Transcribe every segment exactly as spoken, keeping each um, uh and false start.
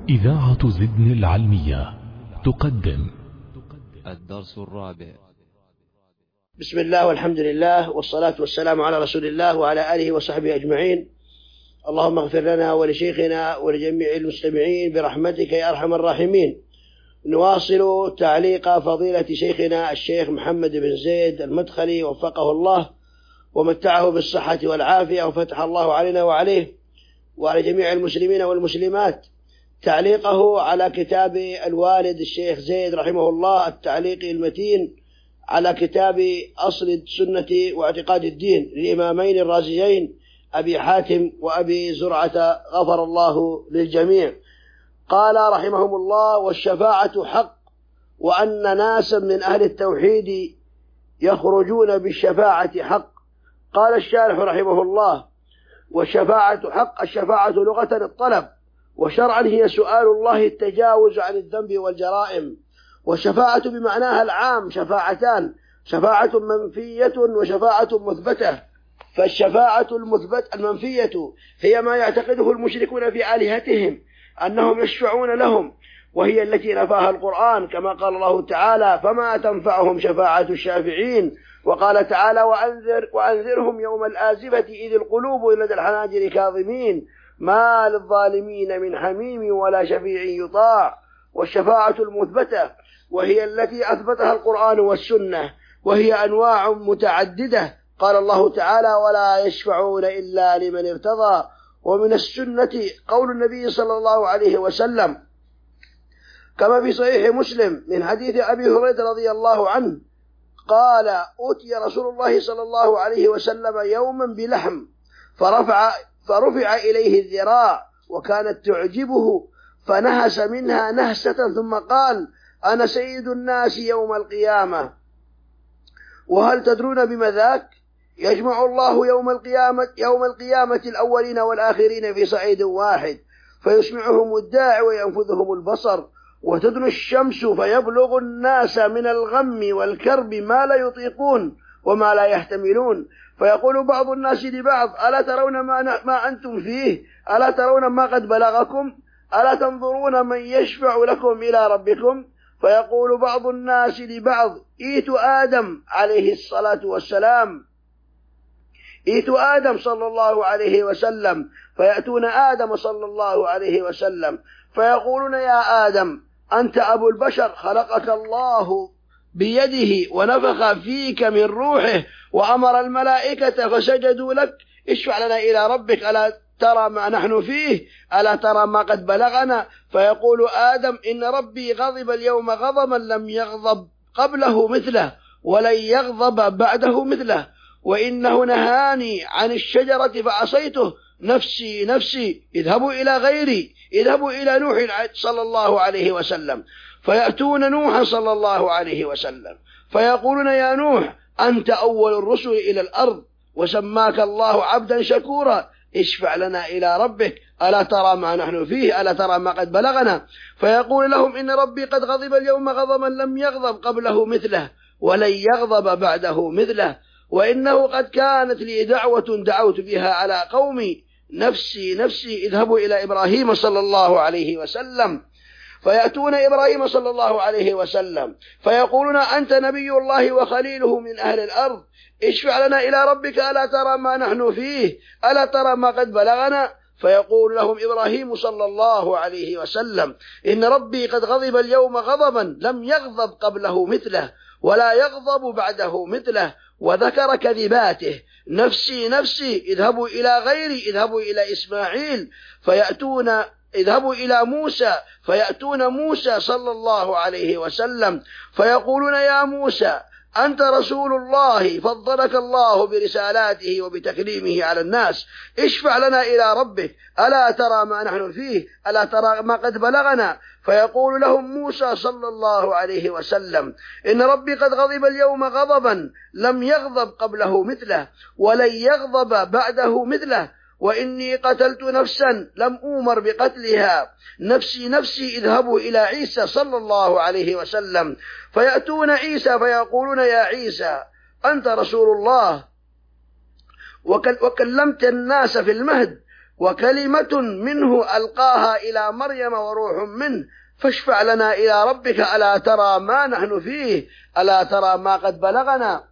إذاعة زدن العلمية تقدم الدرس الرابع. بسم الله والحمد لله والصلاة والسلام على رسول الله وعلى آله وصحبه أجمعين. اللهم اغفر لنا ولشيخنا ولجميع المستمعين برحمتك يا أرحم الراحمين. نواصل تعليق فضيلة شيخنا الشيخ محمد بن زيد المدخلي وفقه الله ومتعه بالصحة والعافية وفتح الله علينا وعليه وعلى جميع المسلمين والمسلمات، تعليقه على كتاب الوالد الشيخ زيد رحمه الله التعليق المتين على كتاب أصل السنة واعتقاد الدين للإمامين الرازيين أبي حاتم وأبي زرعة غفر الله للجميع. قال رحمهم الله: والشفاعة حق، وأن ناسا من أهل التوحيد يخرجون بالشفاعة حق. قال الشارح رحمه الله: والشفاعة حق، الشفاعة لغة الطلب، وشرعا هي سؤال الله التجاوز عن الذنب والجرائم. والشفاعة بمعناها العام شفاعتان: شفاعة منفية وشفاعة مثبتة. فالشفاعة المثبت المنفية هي ما يعتقده المشركون في آلهتهم أنهم يشفعون لهم، وهي التي نفاها القرآن كما قال الله تعالى: فما تنفعهم شفاعة الشافعين. وقال تعالى: وأنذر وأنذرهم يوم الآزفة إذ القلوب لدى الحناجر كاظمين ما للظالمين من حميم ولا شفيع يطاع. والشفاعة المثبتة وهي التي أثبتها القرآن والسنة، وهي أنواع متعددة. قال الله تعالى: ولا يشفعون إلا لمن ارتضى. ومن السنة قول النبي صلى الله عليه وسلم كما في صحيح مسلم من حديث أبي هريرة رضي الله عنه قال: أوتي رسول الله صلى الله عليه وسلم يوما بلحم فرفع, فرفع إليه الذراع وكانت تعجبه فنهس منها نهسة ثم قال: أنا سيد الناس يوم القيامة. وهل تدرون بما ذاك؟ يجمع الله يوم القيامة, يوم القيامة الأولين والآخرين في صعيد واحد فيسمعهم الداعي وينفذهم البصر، وتدنو الشمس فيبلغ الناس من الغم والكرب ما لا يطيقون وما لا يحتملون، فيقول بعض الناس لبعض: ألا ترون ما, ما أنتم فيه؟ ألا ترون ما قد بلغكم؟ ألا تنظرون من يشفع لكم إلى ربكم؟ فيقول بعض الناس لبعض: إيت آدم عليه الصلاة والسلام إيت آدم صلى الله عليه وسلم. فيأتون آدم صلى الله عليه وسلم فيقولون: يا آدم، أنت أبو البشر، خلقك الله بيده ونفخ فيك من روحه وأمر الملائكة فسجدوا لك، اشفع لنا إلى ربك، ألا ترى ما نحن فيه؟ ألا ترى ما قد بلغنا؟ فيقول آدم: إن ربي غضب اليوم غضبا لم يغضب قبله مثله ولن يغضب بعده مثله، وإنه نهاني عن الشجرة فعصيته، نفسي نفسي، اذهبوا إلى غيري، اذهبوا إلى نوح صلى الله عليه وسلم. فيأتون نوح صلى الله عليه وسلم فيقولون: يا نوح، أنت أول الرسل إلى الأرض وسماك الله عبدا شكورا، اشفع لنا إلى ربك، ألا ترى ما نحن فيه؟ ألا ترى ما قد بلغنا؟ فيقول لهم: إن ربي قد غضب اليوم غضبا لم يغضب قبله مثله ولن يغضب بعده مثله، وإنه قد كانت لي دعوة دعوت بها على قومي، نفسي نفسي، اذهبوا إلى إبراهيم صلى الله عليه وسلم. فيأتون إبراهيم صلى الله عليه وسلم فيقولون: أنت نبي الله وخليله من أهل الأرض، اشفع لنا إلى ربك، ألا ترى ما نحن فيه؟ ألا ترى ما قد بلغنا؟ فيقول لهم إبراهيم صلى الله عليه وسلم: إن ربي قد غضب اليوم غضبا لم يغضب قبله مثله ولا يغضب بعده مثله، وذكر كذباته: نفسي نفسي، اذهبوا إلى غيري، اذهبوا إلى إسماعيل. فيأتون اذهبوا إلى موسى فيأتون موسى صلى الله عليه وسلم فيقولون: يا موسى، أنت رسول الله فضلك الله برسالاته وبتكريمه على الناس، اشفع لنا إلى ربك، ألا ترى ما نحن فيه؟ ألا ترى ما قد بلغنا؟ فيقول لهم موسى صلى الله عليه وسلم: إن ربي قد غضب اليوم غضبا لم يغضب قبله مثله ولن يغضب بعده مثله، وإني قتلت نفسا لم أؤمر بقتلها، نفسي نفسي، اذهبوا إلى عيسى صلى الله عليه وسلم. فيأتون عيسى فيقولون: يا عيسى، أنت رسول الله وكلمت الناس في المهد وكلمة منه ألقاها إلى مريم وروح منه، فاشفع لنا إلى ربك ألا ترى ما نحن فيه، ألا ترى ما قد بلغنا.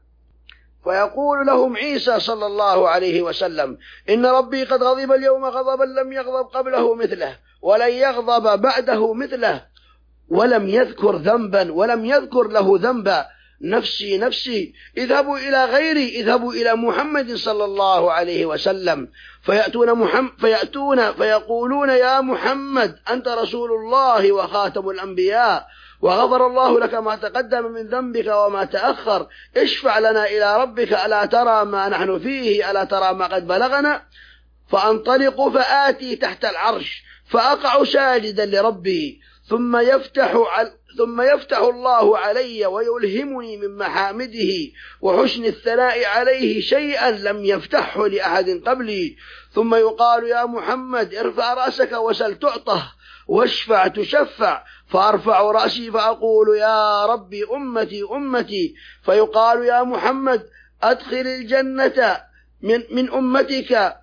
فيقول لهم عيسى صلى الله عليه وسلم: إن ربي قد غضب اليوم غضبا لم يغضب قبله مثله ولن يغضب بعده مثله، ولم يذكر ذنبا ولم يذكر له ذنبا. نفسي نفسي، اذهبوا إلى غيري، اذهبوا إلى محمد صلى الله عليه وسلم. فيأتون, محمد فيأتون فيقولون: يا محمد أنت رسول الله وخاتم الأنبياء، وغفر الله لك ما تقدم من ذنبك وما تأخر، اشفع لنا إلى ربك ألا ترى ما نحن فيه، ألا ترى ما قد بلغنا. فأنطلق فآتي تحت العرش فأقع ساجدا لربي، ثم يفتح ثم يفتح الله علي ويلهمني من محامده وحسن الثناء عليه شيئا لم يفتحه لأحد قبلي، ثم يقال: يا محمد ارفع رأسك وسل تعطه واشفع تشفع. فأرفع رأسي فأقول: يا ربي أمتي أمتي. فيقال: يا محمد أدخل الجنة من, من أمتك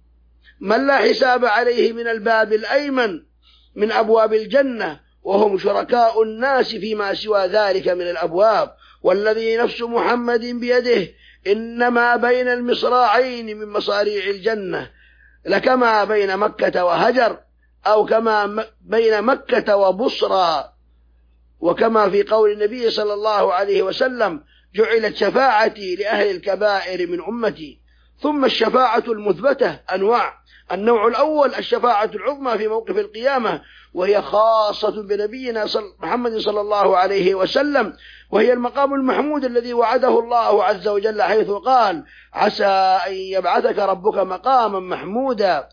من لا حساب عليه من الباب الأيمن من أبواب الجنة، وهم شركاء الناس فيما سوى ذلك من الأبواب، والذي نفس محمد بيده إنما بين المصراعين من مصاريع الجنة لكما بين مكة وهجر، أو كما بين مكة وبصرى. وكما في قول النبي صلى الله عليه وسلم: جعلت شفاعتي لأهل الكبائر من أمتي. ثم الشفاعة المثبتة أنواع: النوع الأول الشفاعة العظمى في موقف القيامة، وهي خاصة بنبينا محمد صلى الله عليه وسلم، وهي المقام المحمود الذي وعده الله عز وجل حيث قال: عسى أن يبعثك ربك مقاما محمودا.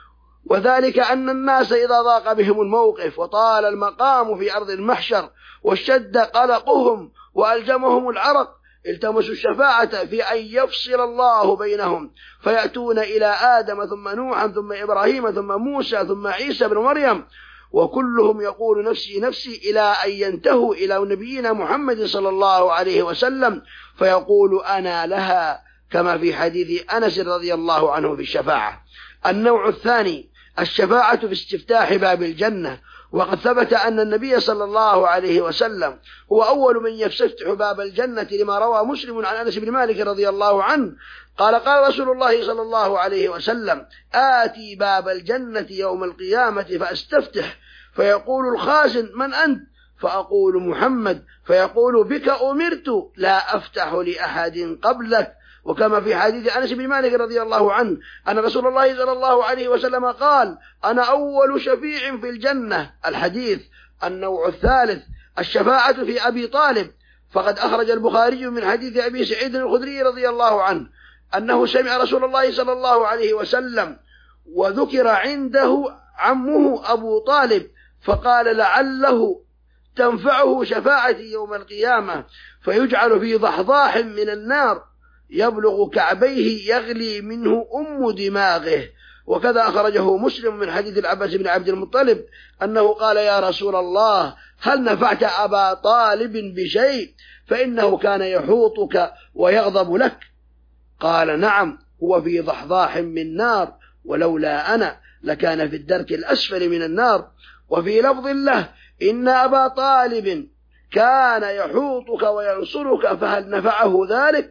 وذلك أن الناس إذا ضاق بهم الموقف وطال المقام في أرض المحشر واشتد قلقهم وألجمهم العرق التمسوا الشفاعة في أن يفصل الله بينهم، فيأتون إلى آدم ثم نوحا ثم إبراهيم ثم موسى ثم عيسى بن مريم، وكلهم يقول نفسي نفسي، إلى أن ينتهوا إلى نبينا محمد صلى الله عليه وسلم فيقول: أنا لها، كما في حديث أنس رضي الله عنه في الشفاعة. النوع الثاني الشفاعة في استفتاح باب الجنة، وقد ثبت أن النبي صلى الله عليه وسلم هو أول من يستفتح باب الجنة، لما روى مسلم عن أنس بن مالك رضي الله عنه قال: قال رسول الله صلى الله عليه وسلم: آتي باب الجنة يوم القيامة فأستفتح، فيقول الخازن: من أنت؟ فأقول: محمد. فيقول: بك أمرت لا أفتح لأحد قبلك. وكما في حديث أنس بن مالك رضي الله عنه أن رسول الله صلى الله عليه وسلم قال: أنا أول شفيع في الجنة. الحديث. النوع الثالث الشفاعة في أبي طالب، فقد أخرج البخاري من حديث أبي سعيد الخدري رضي الله عنه أنه سمع رسول الله صلى الله عليه وسلم وذكر عنده عمه أبو طالب فقال: لعله تنفعه شفاعتي يوم القيامة، فيجعل في ضحضاح من النار يبلغ كعبيه يغلي منه أم دماغه. وكذا أخرجه مسلم من حديث العباس بن عبد المطلب أنه قال: يا رسول الله هل نفعت أبا طالب بشيء؟ فإنه كان يحوطك ويغضب لك. قال: نعم، هو في ضحضاح من نار، ولولا أنا لكان في الدرك الأسفل من النار. وفي لفظ له: إن أبا طالب كان يحوطك وينصرك، فهل نفعه ذلك؟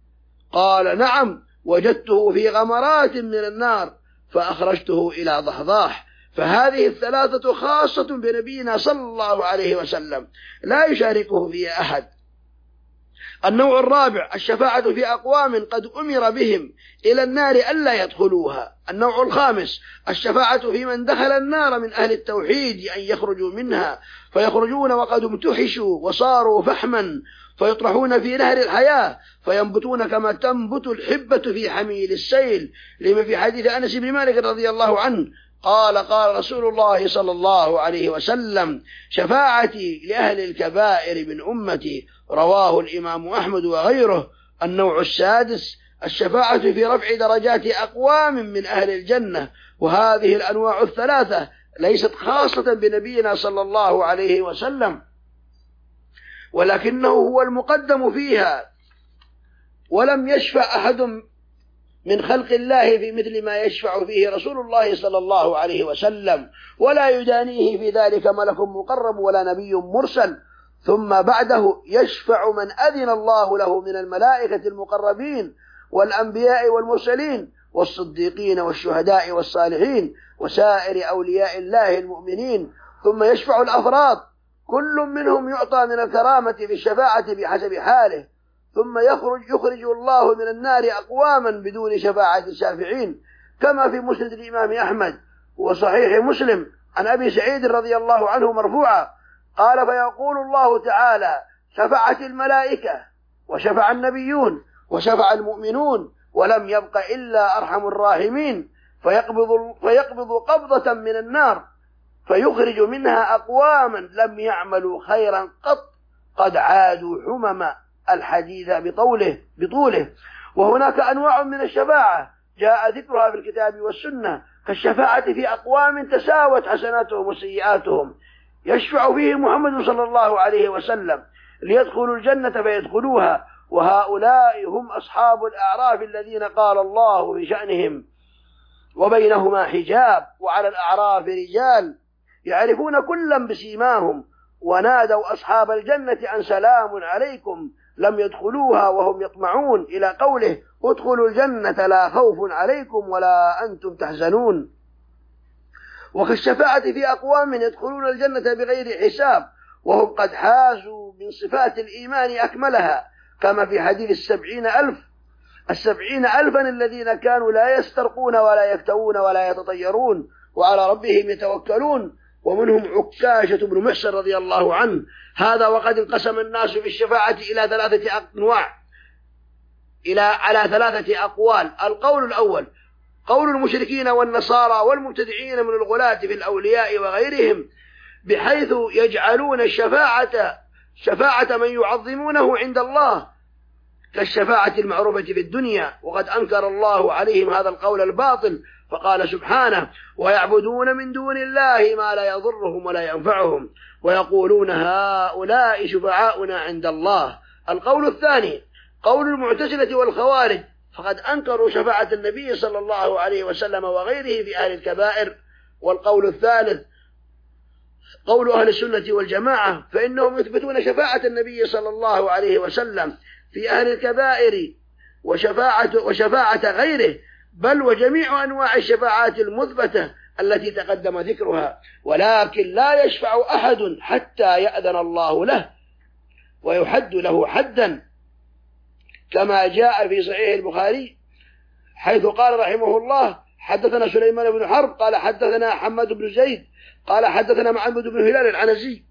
قال: نعم، وجدته في غمرات من النار فأخرجته إلى ضحضاح. فهذه الثلاثة خاصة بنبينا صلى الله عليه وسلم لا يشاركه فيها أحد. النوع الرابع الشفاعة في أقوام قد أمر بهم إلى النار ألا يدخلوها. النوع الخامس الشفاعة في من دخل النار من أهل التوحيد أن يخرجوا منها، فيخرجون وقد امتحشوا وصاروا فحما، فيطرحون في نهر الحياة فينبتون كما تنبت الحبة في حميل السيل، لما في حديث أنس بن مالك رضي الله عنه قال: قال رسول الله صلى الله عليه وسلم: شفاعتي لأهل الكبائر من أمتي، رواه الإمام أحمد وغيره. النوع السادس الشفاعة في رفع درجات أقوام من أهل الجنة، وهذه الأنواع الثلاثة ليست خاصة بنبينا صلى الله عليه وسلم، ولكنه هو المقدم فيها، ولم يشفع أحد من خلق الله في مثل ما يشفع فيه رسول الله صلى الله عليه وسلم، ولا يدانيه في ذلك ملك مقرب ولا نبي مرسل. ثم بعده يشفع من أذن الله له من الملائكة المقربين والأنبياء والمرسلين والصديقين والشهداء والصالحين وسائر أولياء الله المؤمنين. ثم يشفع الأفراد، كل منهم يعطى من الكرامة في الشفاعة بحسب حاله. ثم يخرج يخرج الله من النار أقواما بدون شفاعة الشافعين، كما في مسند الإمام أحمد وصحيح مسلم عن أبي سعيد رضي الله عنه مرفوعا قال: فيقول الله تعالى: شفعت الملائكة وشفع النبيون وشفع المؤمنون ولم يبق إلا أرحم الراحمين، فيقبض, فيقبض قبضة من النار فيخرج منها أقواما لم يعملوا خيرا قط قد عادوا حمم الحديث بطوله بطوله. وهناك أنواع من الشفاعة جاء ذكرها في الكتاب والسنة، كالشفاعة في أقوام تساوت حسناتهم وسيئاتهم، يشفع فيه محمد صلى الله عليه وسلم ليدخلوا الجنة فيدخلوها، وهؤلاء هم أصحاب الأعراف الذين قال الله في شأنهم: وبينهما حجاب وعلى الأعراف رجال يعرفون كلا بسيماهم ونادوا أصحاب الجنة أن سلام عليكم لم يدخلوها وهم يطمعون، إلى قوله: ادخلوا الجنة لا خوف عليكم ولا أنتم تحزنون. وكالشفاعة في أقوام يدخلون الجنة بغير حساب وهم قد حازوا من صفات الإيمان أكملها، كما في حديث السبعين ألف السبعين ألفا الذين كانوا لا يسترقون ولا يكتوون ولا يتطيرون وعلى ربهم يتوكلون، ومنهم عكاشة بن محصن رضي الله عنه. هذا وقد انقسم الناس في الشفاعة إلى ثلاثة أنواع إلى على ثلاثة أقوال. القول الأول قول المشركين والنصارى والمبتدعين من الغلاة في الأولياء وغيرهم، بحيث يجعلون الشفاعة شفاعة من يعظمونه عند الله كالشفاعة المعروفة في الدنيا، وقد أنكر الله عليهم هذا القول الباطل فقال سبحانه: ويعبدون من دون الله ما لا يضرهم ولا ينفعهم ويقولون هؤلاء شفعاؤنا عند الله. القول الثاني قول المعتزلة والخوارج، فقد أنكروا شفاعة النبي صلى الله عليه وسلم وغيره في أهل الكبائر. والقول الثالث قول أهل السنة والجماعة، فإنهم يثبتون شفاعة النبي صلى الله عليه وسلم في أهل الكبائر وشفاعة, وشفاعة غيره، بل وجميع أنواع الشفاعات المثبتة التي تقدم ذكرها، ولكن لا يشفع أحد حتى يأذن الله له ويحد له حدا، كما جاء في صحيح البخاري حيث قال رحمه الله: حدثنا سليمان بن حرب قال حدثنا حماد بن زيد قال حدثنا محمد بن هلال العنزي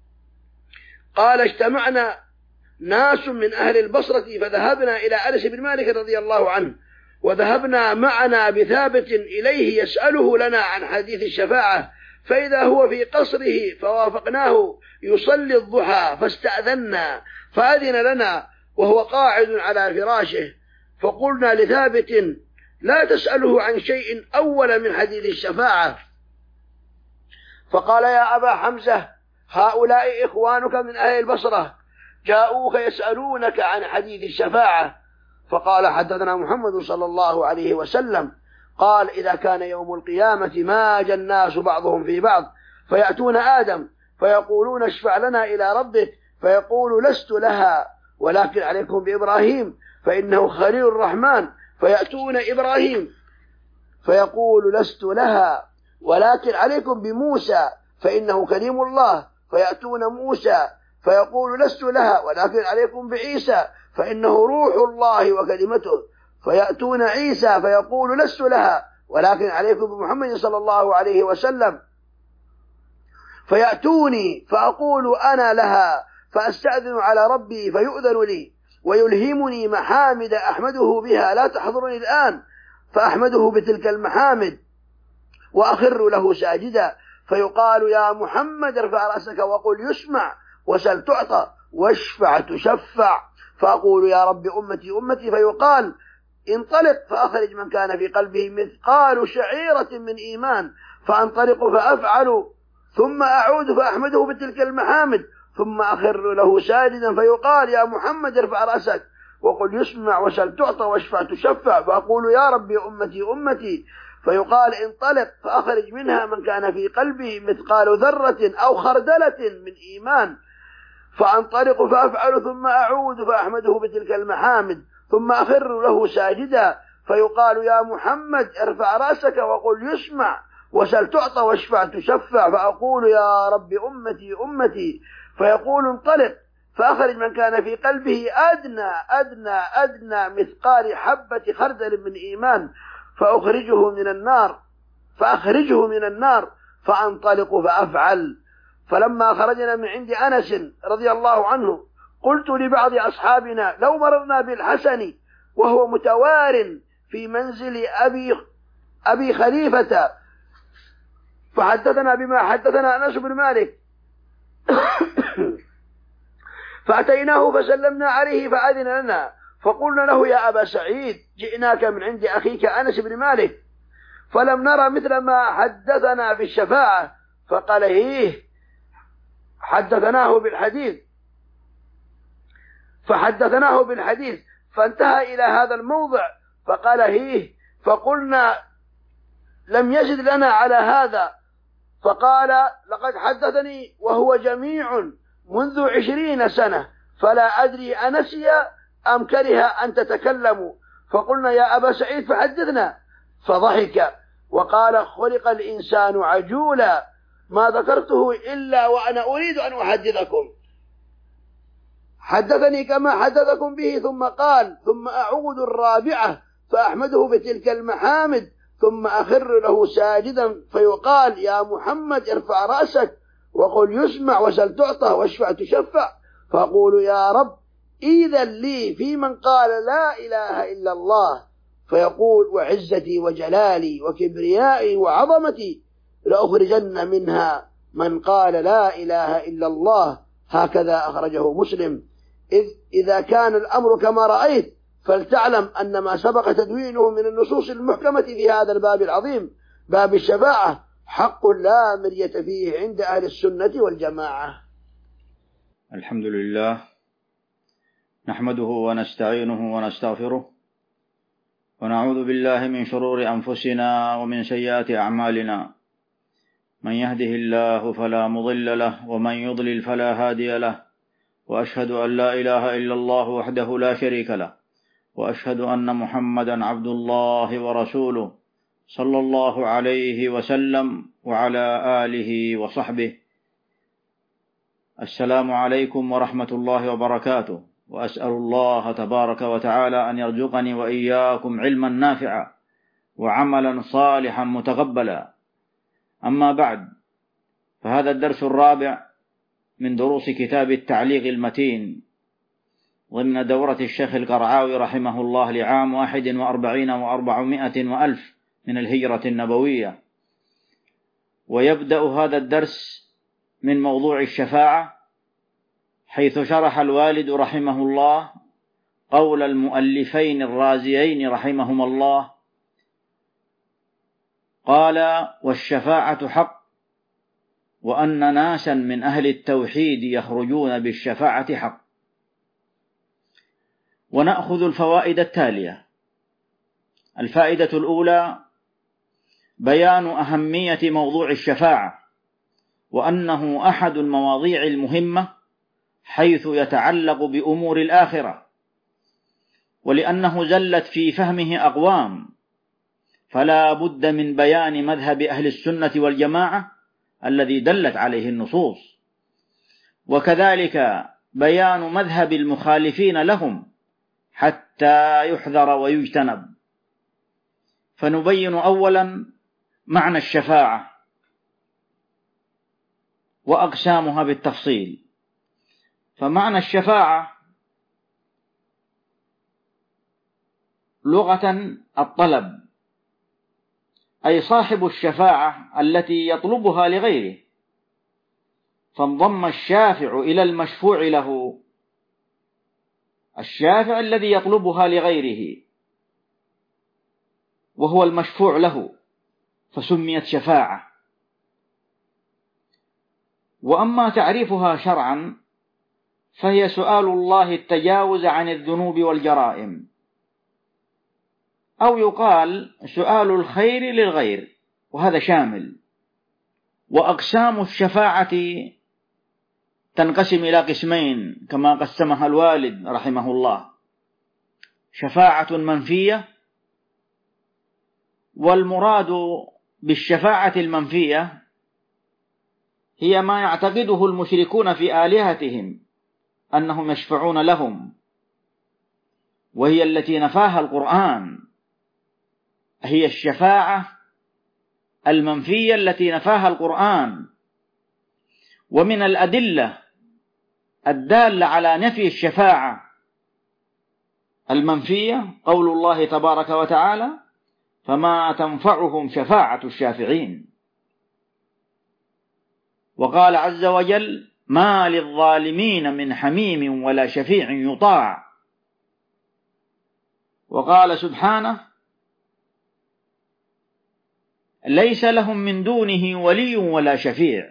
قال: اجتمعنا ناس من أهل البصرة فذهبنا إلى أنس بن مالك رضي الله عنه، وذهبنا معنا بثابت إليه يسأله لنا عن حديث الشفاعة، فإذا هو في قصره فوافقناه يصلي الضحى فاستأذنا فأذن لنا وهو قاعد على فراشه، فقلنا لثابت: لا تسأله عن شيء أول من حديث الشفاعة. فقال: يا أبا حمزة، هؤلاء إخوانك من أهل البصرة جاءوك يسألونك عن حديث الشفاعة. فقال: حدثنا محمد صلى الله عليه وسلم قال: إذا كان يوم القيامة ماج الناس بعضهم في بعض، فيأتون آدم فيقولون: اشفع لنا إلى ربك، فيقول: لست لها، ولكن عليكم بإبراهيم فإنه خليل الرحمن، فيأتون إبراهيم فيقول: لست لها، ولكن عليكم بموسى فإنه كليم الله، فيأتون موسى فيقول: لست لها، ولكن عليكم بعيسى فإنه روح الله وكلمته، فيأتون عيسى فيقول: لست لها، ولكن عليكم بمحمد صلى الله عليه وسلم، فيأتوني فأقول: أنا لها، فأستأذن على ربي فيؤذن لي ويلهمني محامد أحمده بها لا تحضرني الآن، فأحمده بتلك المحامد وأخر له ساجدا، فيقال: يا محمد ارفع رأسك وقل يسمع، وسل تعطى، واشفع تشفع، فأقول: يا رب أمتي أمتي، فيقال: انطلق فأخرج من كان في قلبه مثقال شعيرة من إيمان، فأنطلق فأفعل، ثم أعود فأحمده بتلك المحامد، ثم أخر له ساجدا، فيقال: يا محمد ارفع رأسك وقل يسمع وسل تعطى واشفع تشفع، فأقول يا ربي أمتي أمتي، فيقال انطلق فأخرج منها من كان في قلبه مثقال ذرة أو خردلة من إيمان، فأنطلق فأفعل ثم أعود فأحمده بتلك المحامد، ثم أخر له ساجدا، فيقال يا محمد ارفع رأسك وقل يسمع وسل تعطى واشفع تشفع، فأقول يا رب أمتي أمتي، فيقول انطلق فأخرج من كان في قلبه أدنى أدنى أدنى مثقال حبة خردل من إيمان، فأخرجه من النار فأخرجه من النار فأنطلق فأفعل. فلما خرجنا من عند أنس رضي الله عنه قلت لبعض أصحابنا لو مررنا بالحسن وهو متوار في منزل أبي, أبي خليفة فحدثنا بما حدثنا أنس بن مالك فأتيناه فسلمنا عليه فأذن لنا، فقلنا له يا أبا سعيد جئناك من عند أخيك أنس بن مالك فلم نرى مثل ما حدثنا في الشفاعة، فقال هيه حدثناه بالحديث فحدثناه بالحديث فانتهى إلى هذا الموضع فقال هيه، فقلنا لم يزد لنا على هذا، فقال لقد حدثني وهو جميع منذ عشرين سنة فلا أدري أنسي أم كره أن تتكلموا، فقلنا يا أبا سعيد فحدثنا، فضحك وقال خلق الإنسان عجولا ما ذكرته إلا وأنا أريد أن أحدثكم، حدثني كما حدثكم به، ثم قال ثم أعود الرابعة فأحمده بتلك المحامد، ثم أخر له ساجدا فيقال يا محمد ارفع رأسك وقل يسمع وسل تعطى واشفع تشفع، فأقول يا رب إذا لي في من قال لا إله إلا الله، فيقول وعزتي وجلالي وكبريائي وعظمتي لأخرجن منها من قال لا إله إلا الله، هكذا أخرجه مسلم. إذ إذا كان الأمر كما رأيت فلتعلم أن ما سبق تدوينه من النصوص المحكمة في هذا الباب العظيم باب الشفاعة حق لا مرية فيه عند أهل السنة والجماعة. الحمد لله نحمده ونستعينه ونستغفره ونعوذ بالله من شرور أنفسنا ومن سيئات أعمالنا، من يهده الله فلا مضل له ومن يضلل فلا هادي له، وأشهد أن لا إله إلا الله وحده لا شريك له، وأشهد أن محمدا عبد الله ورسوله صلى الله عليه وسلم وعلى آله وصحبه. السلام عليكم ورحمة الله وبركاته، وأسأل الله تبارك وتعالى أن يرزقني وإياكم علما نافعا وعملا صالحا متقبلا. أما بعد، فهذا الدرس الرابع من دروس كتاب التعليق المتين ضمن دورة الشيخ القرعاوي رحمه الله لعام واحد وأربعين وأربعمائة وألف من الهجرة النبوية. ويبدأ هذا الدرس من موضوع الشفاعة، حيث شرح الوالد رحمه الله قول المؤلفين الرازيين رحمهما الله، قال والشفاعة حق، وأن ناسا من أهل التوحيد يخرجون بالشفاعة حق. ونأخذ الفوائد التالية. الفائدة الأولى بيان أهمية موضوع الشفاعة، وأنه أحد المواضيع المهمة حيث يتعلق بأمور الآخرة، ولأنه زلت في فهمه أقوام، فلا بد من بيان مذهب أهل السنة والجماعة الذي دلت عليه النصوص، وكذلك بيان مذهب المخالفين لهم حتى يحذر ويجتنب. فنبين أولا معنى الشفاعة وأقسامها بالتفصيل. فمعنى الشفاعة لغة الطلب، أي صاحب الشفاعة التي يطلبها لغيره، فانضم الشافع إلى المشفوع له، الشافع الذي يطلبها لغيره وهو المشفوع له، فسميت فهي سؤال الله التجاوز عن الذنوب والجرائم، أو يقال سؤال الخير للغير، وهذا شامل. وأقسام الشفاعة تنقسم إلى قسمين كما قسمها الوالد رحمه الله: شفاعة منفية، والمراد بالشفاعة المنفية هي ما يعتقده المشركون في آلهتهم أنهم يشفعون لهم، وهي التي نفاها القرآن، هي الشفاعة المنفية التي نفاها القرآن. ومن الأدلة الدالة على نفي الشفاعة المنفية قول الله تبارك وتعالى: فما تنفعهم شفاعة الشافعين. وقال عز وجل: ما للظالمين من حميم ولا شفيع يطاع. وقال سبحانه: ليس لهم من دونه ولي ولا شفيع.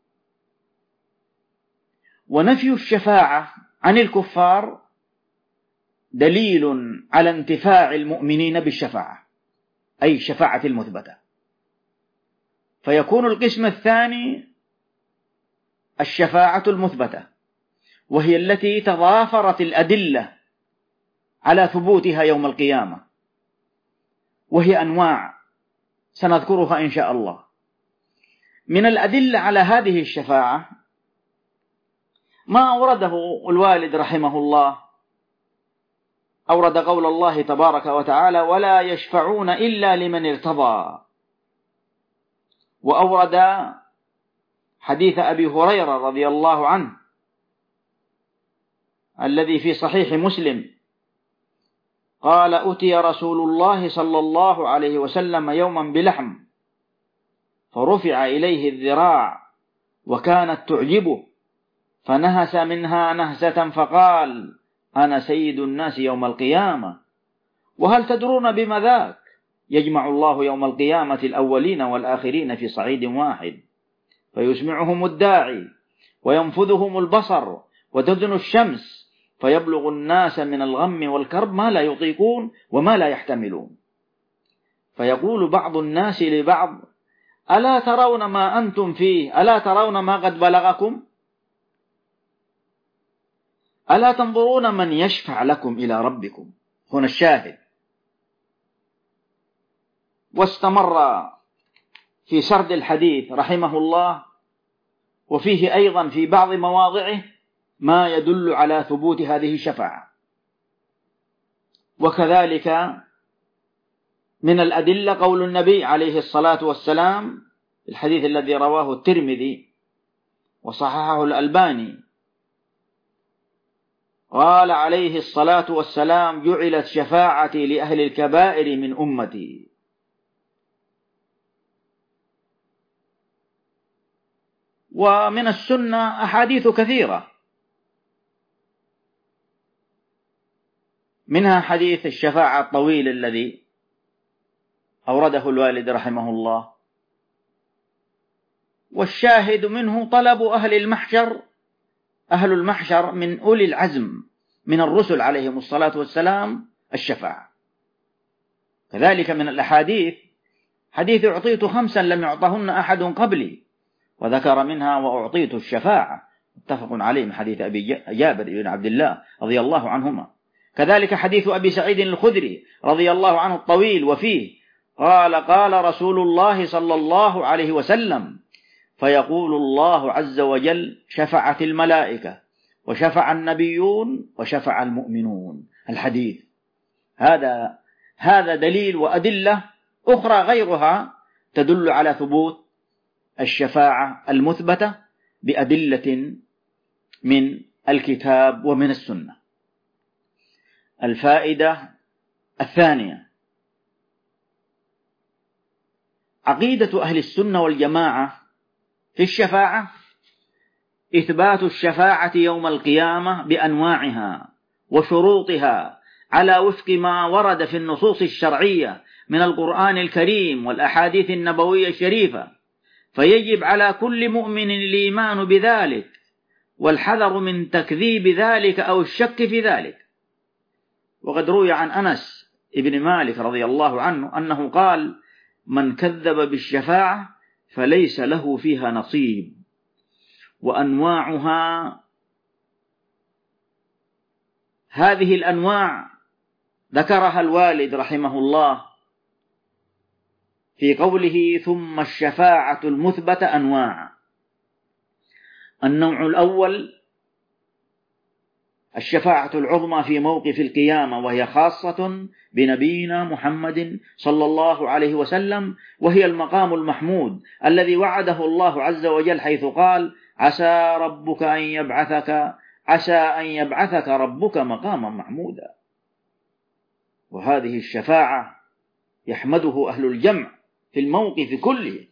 ونفي الشفاعة عن الكفار دليل على انتفاع المؤمنين بالشفاعة، أي الشفاعة المثبتة. فيكون القسم الثاني الشفاعة المثبتة، وهي التي تضافرت الأدلة على ثبوتها يوم القيامة، وهي أنواع سنذكرها إن شاء الله. من الأدلة على هذه الشفاعة ما أورده الوالد رحمه الله، أورد قول الله تبارك وتعالى: ولا يشفعون إلا لمن ارتضى. وأورد حديث أبي هريرة رضي الله عنه الذي في صحيح مسلم قال: أتي رسول الله صلى الله عليه وسلم يوما بلحم فرفع إليه الذراع وكانت تعجبه، فنهس منها نهسة فقال: أنا سيد الناس يوم القيامة، وهل تدرون بما ذاك؟ يجمع الله يوم القيامة الأولين والآخرين في صعيد واحد، فيسمعهم الداعي وينفذهم البصر وتدن الشمس، فيبلغ الناس من الغم والكرب ما لا يطيقون وما لا يحتملون، فيقول بعض الناس لبعض: ألا ترون ما أنتم فيه؟ ألا ترون ما قد بلغكم؟ ألا تنظرون من يشفع لكم إلى ربكم؟ هنا الشاهد. واستمر في سرد الحديث رحمه الله، وفيه أيضا في بعض مواضعه ما يدل على ثبوت هذه الشفاعة. وكذلك من الأدلة قول النبي عليه الصلاة والسلام الحديث الذي رواه الترمذي وصححه الألباني، قال عليه الصلاة والسلام: جعلت شفاعتي لأهل الكبائر من أمتي. ومن السنة أحاديث كثيرة، منها حديث الشفاعة الطويل الذي أورده الوالد رحمه الله، والشاهد منه طلب أهل المحشر أهل المحشر من أولي العزم من الرسل عليهم الصلاة والسلام الشفاعة. كذلك من الأحاديث حديث: أعطيت خمسا لم يعطهن أحد قبلي، وذكر منها: وأعطيت الشفاعة، متفق عليه من حديث أبي جابر بن عبد الله رضي الله عنهما. كذلك حديث أبي سعيد الخدري رضي الله عنه الطويل، وفيه قال: قال رسول الله صلى الله عليه وسلم: فيقول الله عز وجل: شفعت الملائكة وشفع النبيون وشفع المؤمنون. الحديث هذا هذا دليل وأدلة أخرى غيرها تدل على ثبوت الشفاعة المثبتة بأدلة من الكتاب ومن السنة. الفائدة الثانية: عقيدة أهل السنة والجماعة في الشفاعة إثبات الشفاعة يوم القيامة بأنواعها وشروطها على وفق ما ورد في النصوص الشرعية من القرآن الكريم والأحاديث النبوية الشريفة، فيجب على كل مؤمن الإيمان بذلك والحذر من تكذيب ذلك أو الشك في ذلك. وقد روي عن أنس ابن مالك رضي الله عنه أنه قال: من كذب بالشفاعة فليس له فيها نصيب. وأنواعها هذه الأنواع ذكرها الوالد رحمه الله في قوله: ثم الشفاعة المثبتة أنواع. النوع الأول الشفاعة العظمى في موقف القيامة، وهي خاصة بنبينا محمد صلى الله عليه وسلم، وهي المقام المحمود الذي وعده الله عز وجل حيث قال: عسى ربك أن يبعثك عسى أن يبعثك ربك مقاما محمودا. وهذه الشفاعة يحمده أهل الجمع في الموقف كله،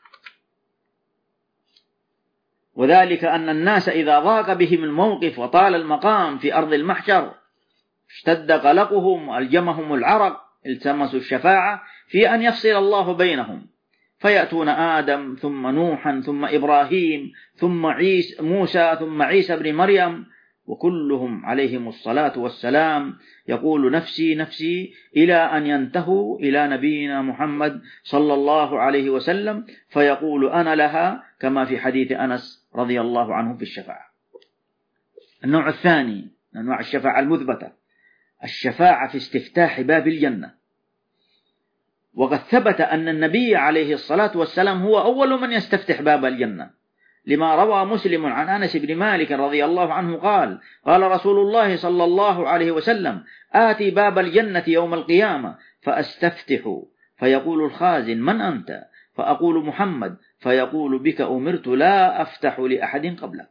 وذلك أن الناس إذا ضاق بهم الموقف وطال المقام في أرض المحشر اشتد قلقهم وألجمهم العرق، التمسوا الشفاعة في أن يفصل الله بينهم، فيأتون آدم ثم نوحا ثم إبراهيم ثم عيسى موسى ثم عيسى بن مريم، وكلهم عليهم الصلاة والسلام يقول: نفسي نفسي، إلى أن ينتهوا إلى نبينا محمد صلى الله عليه وسلم فيقول: أنا لها، كما في حديث أنس رضي الله عنه في الشفاعة. النوع الثاني أنواع الشفاعة المثبتة الشفاعة في استفتاح باب الجنة. وقد ثبت أن النبي عليه الصلاة والسلام هو أول من يستفتح باب الجنة، لما روى مسلم عن أنس بن مالك رضي الله عنه قال: قال رسول الله صلى الله عليه وسلم: آتي باب الجنة يوم القيامة فأستفتح، فيقول الخازن: من أنت؟ فأقول: محمد، فيقول: بك أمرت لا أفتح لأحد قبلك.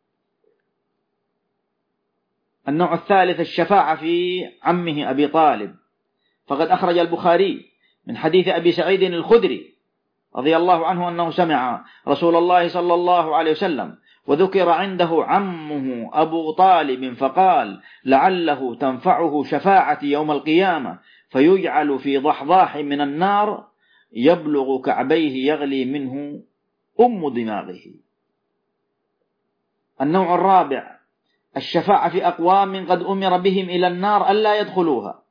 النوع الثالث الشفاعة في عمه أبي طالب، فقد أخرج البخاري من حديث أبي سعيد الخدري رضي الله عنه أنه سمع رسول الله صلى الله عليه وسلم وذكر عنده عمه أبو طالب فقال: لعله تنفعه شفاعتي يوم القيامة، فيجعل في ضحضاح من النار يبلغ كعبيه يغلي منه أم دماغه. النوع الرابع الشفاعة في أقوام قد أمر بهم إلى النار ألا يدخلوها.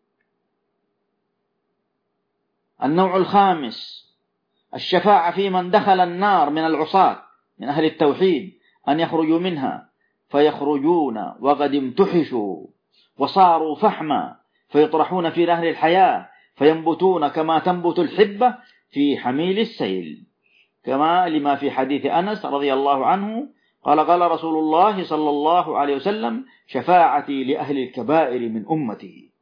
النوع الخامس الشفاعة في من دخل النار من العصاة من أهل التوحيد أن يخرجوا منها، فيخرجون وقد امتحشوا وصاروا فحما، فيطرحون في نهر الحياة فينبتون كما تنبت الحبة في حميل السيل، كما لما في حديث أنس رضي الله عنه قال: قال رسول الله صلى الله عليه وسلم: شفاعتي لأهل الكبائر من أمتي.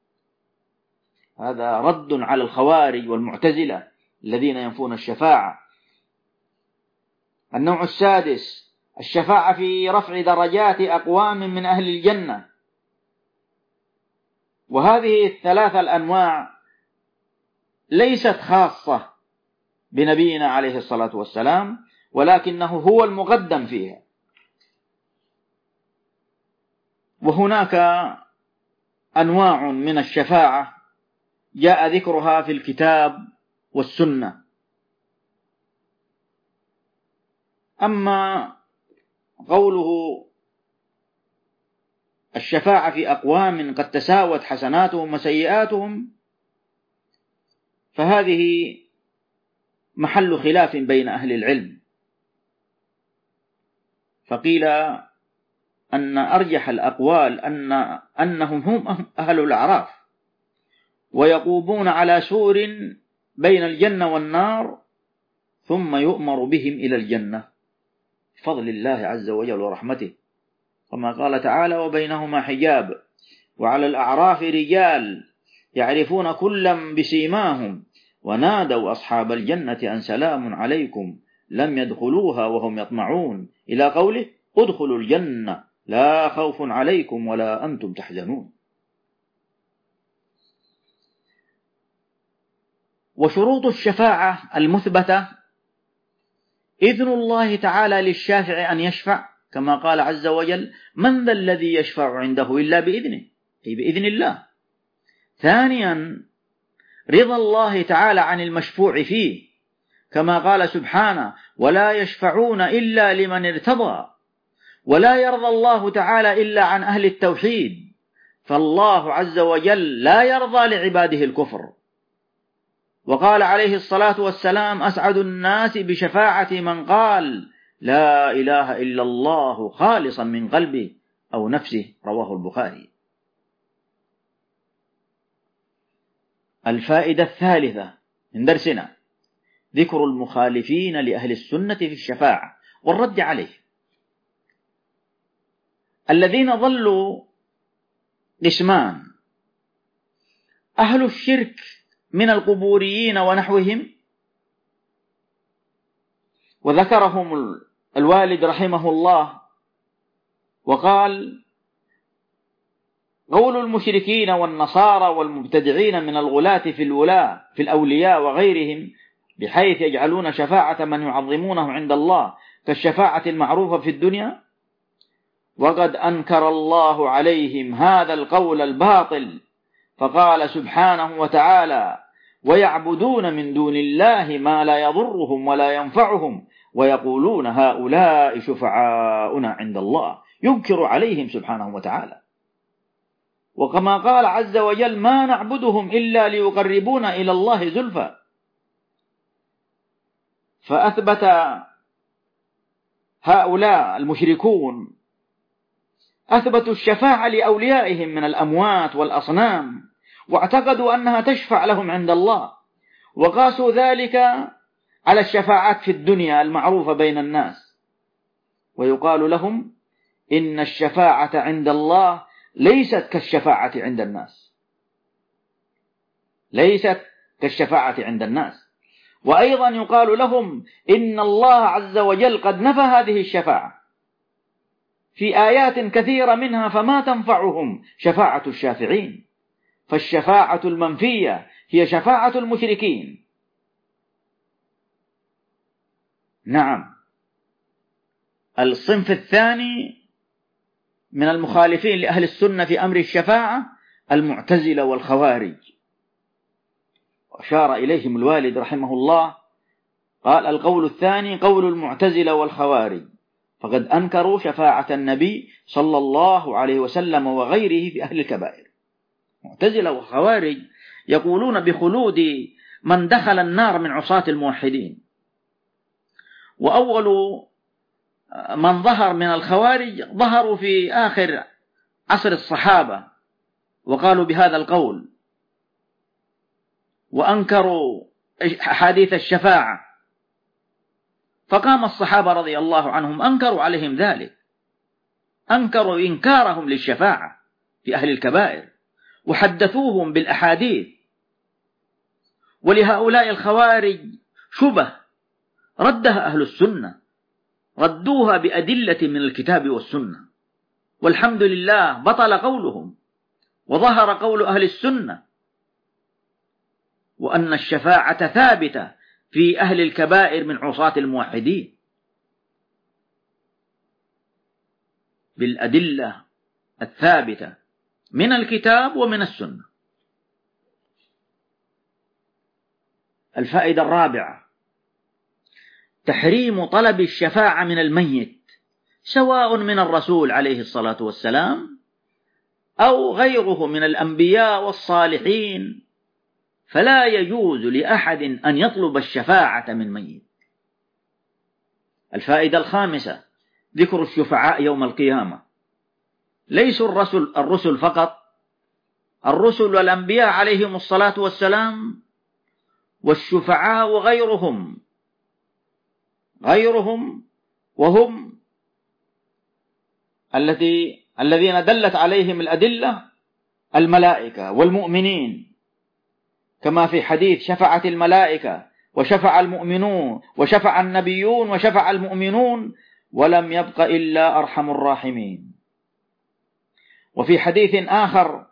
هذا رد على الخوارج والمعتزلة الذين ينفون الشفاعة. النوع السادس الشفاعة في رفع درجات أقوام من أهل الجنة. وهذه الثلاثة الأنواع ليست خاصة بنبينا عليه الصلاة والسلام، ولكنه هو المقدم فيها. وهناك أنواع من الشفاعة جاء ذكرها في الكتاب والسنة. أما قوله الشفاعة في أقوام قد تساوت حسناتهم وسيئاتهم، فهذه محل خلاف بين أهل العلم، فقيل أن أرجح الأقوال أن أنهم هم أهل الأعراف، ويقومون على سور بين الجنة والنار، ثم يؤمر بهم إلى الجنة بفضل الله عز وجل ورحمته، كما قال تعالى: وبينهما حجاب وعلى الأعراف رجال يعرفون كلا بسيماهم ونادوا أصحاب الجنة أن سلام عليكم لم يدخلوها وهم يطمعون، إلى قوله: ادخلوا الجنة لا خوف عليكم ولا أنتم تحزنون. وشروط الشفاعة المثبتة: إذن الله تعالى للشافع أن يشفع، كما قال عز وجل: من ذا الذي يشفع عنده إلا بإذنه، أي بإذن الله. ثانيا رضا الله تعالى عن المشفوع فيه، كما قال سبحانه: ولا يشفعون إلا لمن ارتضى. ولا يرضى الله تعالى إلا عن أهل التوحيد، فالله عز وجل لا يرضى لعباده الكفر. وقال عليه الصلاة والسلام: أسعد الناس بشفاعة من قال لا إله إلا الله خالصا من قلبه أو نفسه، رواه البخاري. الفائدة الثالثة من درسنا ذكر المخالفين لأهل السنة في الشفاعة والرد عليه. الذين ضلوا قسمان: أهل الشرك من القبوريين ونحوهم، وذكرهم الوالد رحمه الله وقال: قول المشركين والنصارى والمبتدعين من الغلاة في الولاة في الأولياء وغيرهم، بحيث يجعلون شفاعة من يعظمونه عند الله كالشفاعة المعروفة في الدنيا، وقد أنكر الله عليهم هذا القول الباطل، فقال سبحانه وتعالى: ويعبدون من دون الله ما لا يضرهم ولا ينفعهم ويقولون هؤلاء شفعاؤنا عند الله، ينكر عليهم سبحانه وتعالى. وكما قال عز وجل: ما نعبدهم إلا ليقربونا إلى الله زلفى. فأثبت هؤلاء المشركون أثبتوا الشفاعة لأوليائهم من الأموات والأصنام، واعتقدوا أنها تشفع لهم عند الله، وقاسوا ذلك على الشفاعات في الدنيا المعروفة بين الناس. ويقال لهم إن الشفاعة عند الله ليست كالشفاعة عند الناس، ليست كالشفاعة عند الناس. وأيضا يقال لهم إن الله عز وجل قد نفى هذه الشفاعة في آيات كثيرة منها، فما تنفعهم شفاعة الشافعين، فالشفاعة المنفية هي شفاعة المشركين. نعم. الصنف الثاني من المخالفين لأهل السنة في أمر الشفاعة المعتزلة والخوارج، وأشار إليهم الوالد رحمه الله، قال: القول الثاني قول المعتزلة والخوارج، فقد أنكروا شفاعة النبي صلى الله عليه وسلم وغيره في أهل الكبائر. معتزلة والخوارج يقولون بخلود من دخل النار من عصاة الموحدين. وأول من ظهر من الخوارج ظهروا في آخر عصر الصحابة وقالوا بهذا القول، وأنكروا حديث الشفاعة، فقام الصحابة رضي الله عنهم أنكروا عليهم ذلك، أنكروا إنكارهم للشفاعة في أهل الكبائر، وحدثوهم بالأحاديث. ولهؤلاء الخوارج شبه ردها أهل السنة، ردوها بأدلة من الكتاب والسنة، والحمد لله بطل قولهم وظهر قول أهل السنة، وأن الشفاعة ثابتة في أهل الكبائر من عصاة الموحدين بالأدلة الثابتة من الكتاب ومن السنة. الفائدة الرابعة تحريم طلب الشفاعة من الميت، سواء من الرسول عليه الصلاة والسلام أو غيره من الأنبياء والصالحين، فلا يجوز لأحد أن يطلب الشفاعة من ميت. الفائدة الخامسة ذكر الشفعاء يوم القيامة، ليسوا الرسل, الرسل فقط، الرسل والأنبياء عليهم الصلاة والسلام، والشفعاء وغيرهم غيرهم وهم التي الذين دلت عليهم الأدلة الملائكة والمؤمنين، كما في حديث شفعت الملائكة وشفع المؤمنون وشفع النبيون وشفع المؤمنون ولم يبق إلا أرحم الراحمين. وفي حديث آخر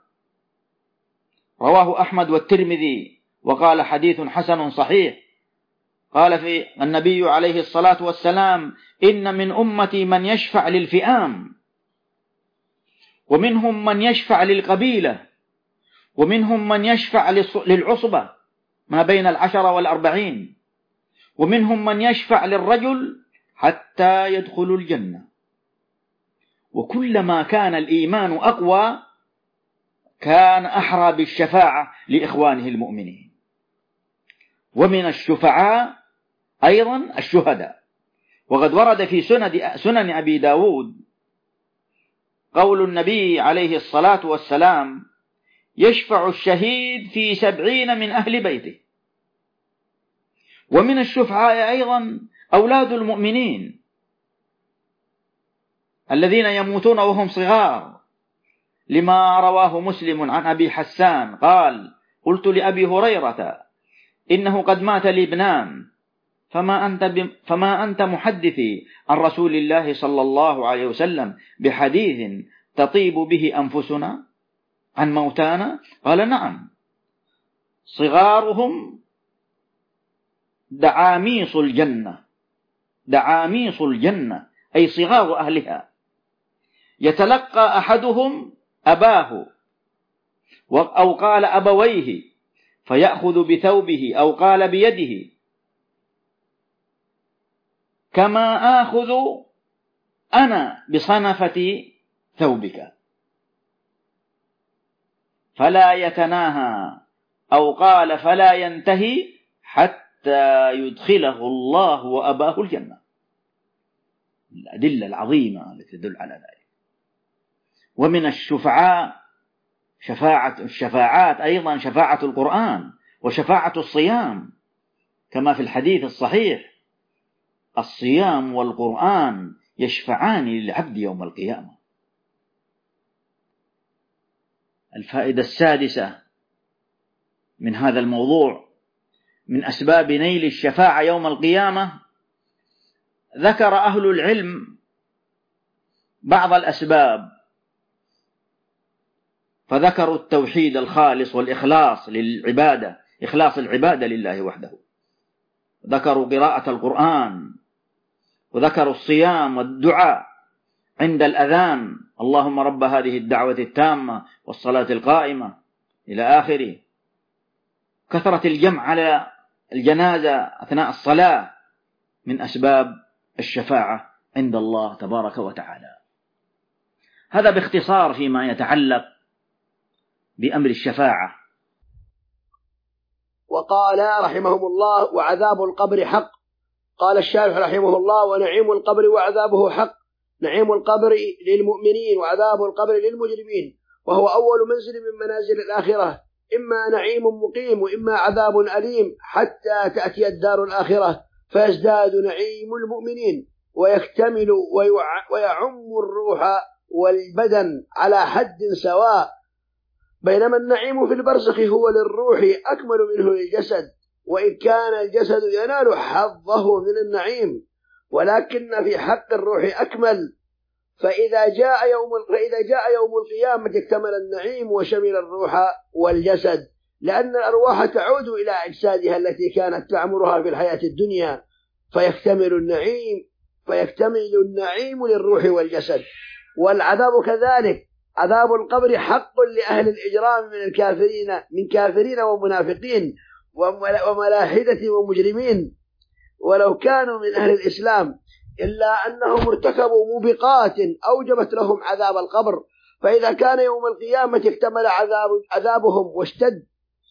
رواه أحمد والترمذي وقال حديث حسن صحيح، قال في النبي عليه الصلاة والسلام: إن من أمتي من يشفع للفئام، ومنهم من يشفع للقبيلة، ومنهم من يشفع للعصبة ما بين العشرة والأربعين، ومنهم من يشفع للرجل حتى يدخل الجنة. وكلما كان الإيمان أقوى كان أحرى بالشفاعة لإخوانه المؤمنين. ومن الشفعاء أيضا الشهداء، وقد ورد في سنن أبي داود قول النبي عليه الصلاة والسلام: يشفع الشهيد في سبعين من أهل بيته. ومن الشفعاء أيضا أولاد المؤمنين الذين يموتون وهم صغار، لما رواه مسلم عن أبي حسان قال: قلت لأبي هريرة: إنه قد مات لي ابنان، فما أنت, ب... فما أنت محدثي عن رسول الله صلى الله عليه وسلم بحديث تطيب به أنفسنا عن موتانا؟ قال: نعم، صغارهم دعاميص الجنة، دعاميص الجنة أي صغار أهلها، يتلقى أحدهم أباه أو قال أبويه فيأخذ بثوبه أو قال بيده، كما آخذ أنا بصنفة ثوبك، فلا يتناهى أو قال فلا ينتهي حتى يدخله الله وأباه الجنة. الأدلة العظيمة التي تدل على ذلك. ومن الشفعاء شفاعة الشفاعات أيضا شفاعة القرآن وشفاعة الصيام، كما في الحديث الصحيح: الصيام والقرآن يشفعان للعبد يوم القيامة. الفائدة السادسة من هذا الموضوع: من أسباب نيل الشفاعة يوم القيامة، ذكر أهل العلم بعض الأسباب، فذكروا التوحيد الخالص والإخلاص للعبادة، إخلاص العبادة لله وحده، ذكروا قراءة القرآن، وذكروا الصيام والدعاء عند الأذان: اللهم رب هذه الدعوة التامة والصلاة القائمة إلى آخره. كثرة الجمع على الجنازة أثناء الصلاة من أسباب الشفاعة عند الله تبارك وتعالى. هذا باختصار فيما يتعلق بأمر الشفاعة. وقال رحمهم الله: وعذاب القبر حق. قال الشارح رحمه الله: ونعيم القبر وعذابه حق. نعيم القبر للمؤمنين وعذاب القبر للمجرمين، وهو أول منزل من منازل الآخرة، إما نعيم مقيم وإما عذاب أليم، حتى تأتي الدار الآخرة فيزداد نعيم المؤمنين ويكتمل ويعم الروح والبدن على حد سواء، بينما النعيم في البرزخ هو للروح أكمل منه للجسد، وإن كان الجسد ينال حظه من النعيم، ولكن في حق الروح أكمل. فإذا جاء يوم فإذا جاء يوم القيامة اكتمل النعيم وشمل الروح والجسد، لأن الأرواح تعود إلى أجسادها التي كانت تعمرها في الحياة الدنيا، فيكتمل النعيم فيكتمل النعيم للروح والجسد. والعذاب كذلك، عذاب القبر حق لأهل الإجرام من الكافرين من كافرين ومنافقين وملاحدة ومجرمين، ولو كانوا من أهل الإسلام، إلا أنهم ارتكبوا موبقات أوجبت لهم عذاب القبر، فإذا كان يوم القيامة اكتمل عذاب عذابهم واشتد.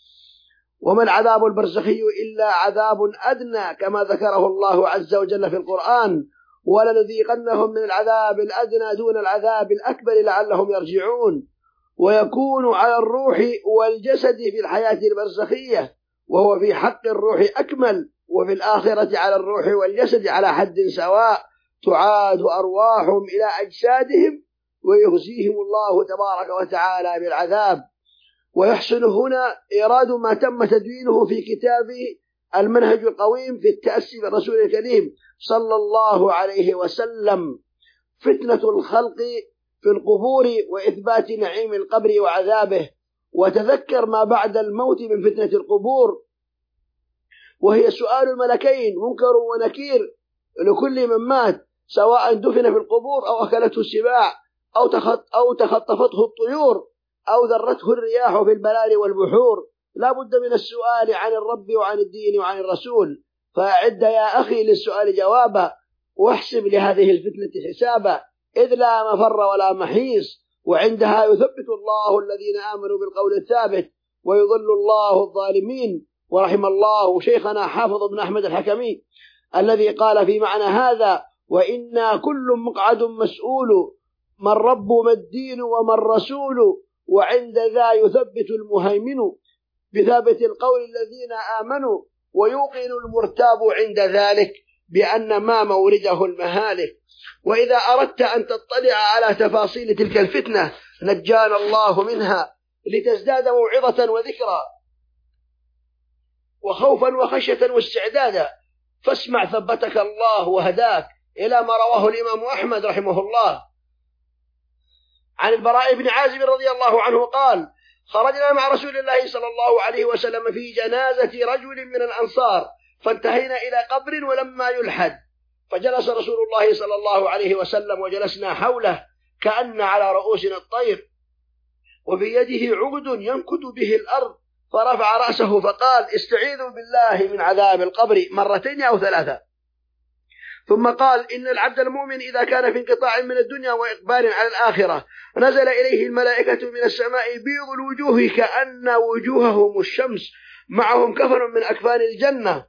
وما العذاب البرزخي إلا عذاب أدنى، كما ذكره الله عز وجل في القرآن: ولنذيقنهم من العذاب الأدنى دون العذاب الأكبر لعلهم يرجعون. ويكون على الروح والجسد في الحياة البرزخية، وهو في حق الروح أكمل، وفي الآخرة على الروح والجسد على حد سواء، تعاد أرواحهم إلى أجسادهم ويخزيهم الله تبارك وتعالى بالعذاب. ويحسن هنا إيراد ما تم تدوينه في كتابه المنهج القويم في التأسي بالرسول الكريم صلى الله عليه وسلم: فتنة الخلق في القبور وإثبات نعيم القبر وعذابه. وتذكر ما بعد الموت من فتنة القبور، وهي سؤال الملكين منكر ونكير لكل من مات، سواء دفن في القبور أو أكلته السباع أو تخط أو تخطفته الطيور أو ذرته الرياح في البلاد والبحور. لا بد من السؤال عن الرب وعن الدين وعن الرسول، فأعد يا أخي للسؤال جوابا، واحسب لهذه الفتنة حسابا، إذ لا مفر ولا محيص، وعندها يثبت الله الذين آمنوا بالقول الثابت ويضل الله الظالمين. ورحم الله شيخنا حافظ بن أحمد الحكمي الذي قال في معنى هذا: وإنا كل مقعد مسؤول، من رب ما الدين وما الرسول، وعند ذا يثبت المهيمن بثابت القول الذين آمنوا، ويوقن المرتاب عند ذلك بأن ما مورده المهالك. وإذا أردت أن تطلع على تفاصيل تلك الفتنة نجانا الله منها لتزداد موعظة وذكرى وخوفا وخشية واستعدادا، فاسمع ثبتك الله وهداك إلى ما رواه الإمام أحمد رحمه الله عن البراء بن عازب رضي الله عنه قال: خرجنا مع رسول الله صلى الله عليه وسلم في جنازة رجل من الأنصار، فانتهينا إلى قبر ولما يلحد، فجلس رسول الله صلى الله عليه وسلم وجلسنا حوله كأن على رؤوسنا الطير، وفي يده عقد ينكت به الأرض، فرفع رأسه فقال: استعيذوا بالله من عذاب القبر مرتين أو ثلاثة. ثم قال: إن العبد المؤمن إذا كان في انقطاع من الدنيا وإقبال على الآخرة نزل إليه الملائكة من السماء بيض الوجوه كأن وجوههم الشمس، معهم كفن من أكفان الجنة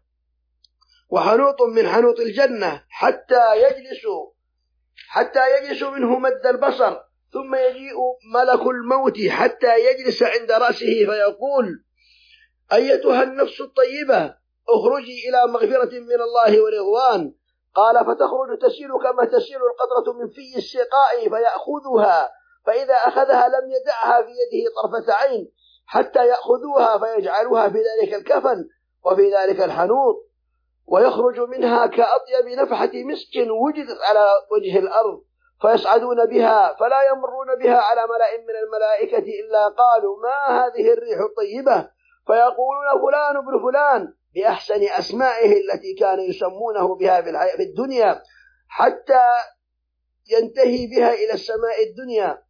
وحنوط من حنوط الجنة، حتى يجلسوا حتى يجلسوا منه مد البصر، ثم يجيء ملك الموت حتى يجلس عند رأسه فيقول: أيتها النفس الطيبة اخرجي إلى مغفرة من الله ورضوان. قال: فتخرج تسيل كما تسيل القطرة من في السقاء فيأخذها، فإذا أخذها لم يدعها في يده طرفة عين حتى يأخذوها فيجعلوها في ذلك الكفن وفي ذلك الحنوط، ويخرج منها كأطيب نفحة مسك وجدت على وجه الأرض، فيصعدون بها فلا يمرون بها على ملأ من الملائكة إلا قالوا: ما هذه الريح الطيبة؟ فيقولون: فلان ابن فلان، بأحسن أسمائه التي كانوا يسمونه بها في الدنيا، حتى ينتهي بها إلى السماء الدنيا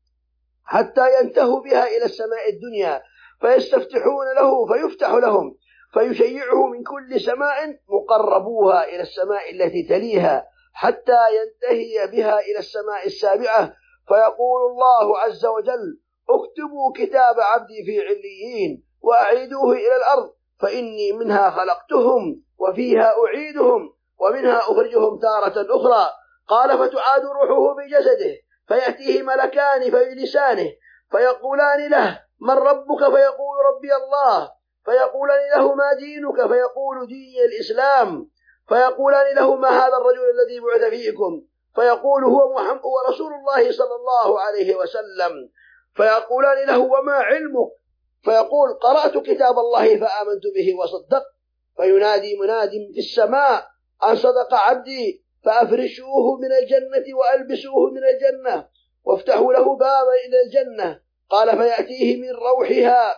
حتى ينتهوا بها إلى السماء الدنيا، فيستفتحون له فيفتح لهم، فيشيعه من كل سماء مقربوها إلى السماء التي تليها، حتى ينتهي بها إلى السماء السابعة، فيقول الله عز وجل: اكتبوا كتاب عبدي في عليين وأعيدوه إلى الأرض، فإني منها خلقتهم وفيها أعيدهم ومنها أخرجهم تارة أخرى. قال: فتعاد روحه في جسده، فيأتيه ملكان فيجلسانه فيقولان له: من ربك؟ فيقول: ربي الله. فيقولان له: ما دينك؟ فيقول: ديني الإسلام. فيقولان له: ما هذا الرجل الذي بعث فيكم؟ فيقول: هو محمد ورسول الله صلى الله عليه وسلم. فيقولان له: وما علمك؟ فيقول: قرأت كتاب الله فآمنت به وصدقت. فينادي مناد في السماء: أن صدق عبدي، فأفرشوه من الجنة وألبسوه من الجنة وافتحوا له بابا إلى الجنة. قال: فيأتيه من روحها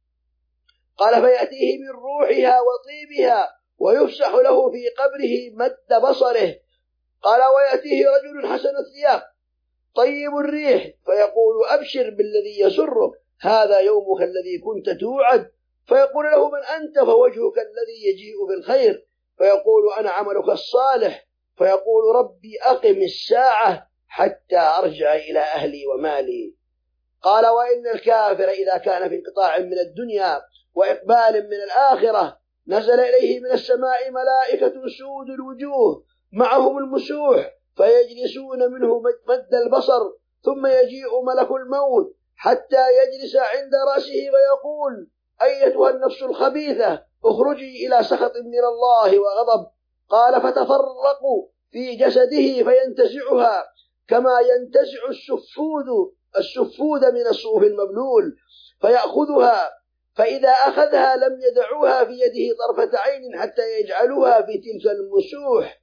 قال فيأتيه من روحها وطيبها ويفسح له في قبره مد بصره. قال: ويأتيه رجل حسن الثياب طيب الريح، فيقول: أبشر بالذي يسرك، هذا يومك الذي كنت توعد. فيقول له: من أنت؟ فوجهك الذي يجيء بالخير. فيقول: أنا عملك الصالح. فيقول: ربي أقم الساعة حتى أرجع إلى أهلي ومالي. قال: وإن الكافر إذا كان في انقطاع من الدنيا وإقبال من الآخرة نزل إليه من السماء ملائكة سود الوجوه معهم المسوح، فيجلسون منه مد البصر، ثم يجيء ملك الموت حتى يجلس عند رأسه فيقول: أيتها النفس الخبيثة اخرجي إلى سخط من الله وغضب. قال: فتفرق في جسده فينتزعها كما ينتزع السفود السفود من الصوف المبلول، فيأخذها، فإذا أخذها لم يدعوها في يده طرفة عين حتى يجعلوها في تلك المسوح،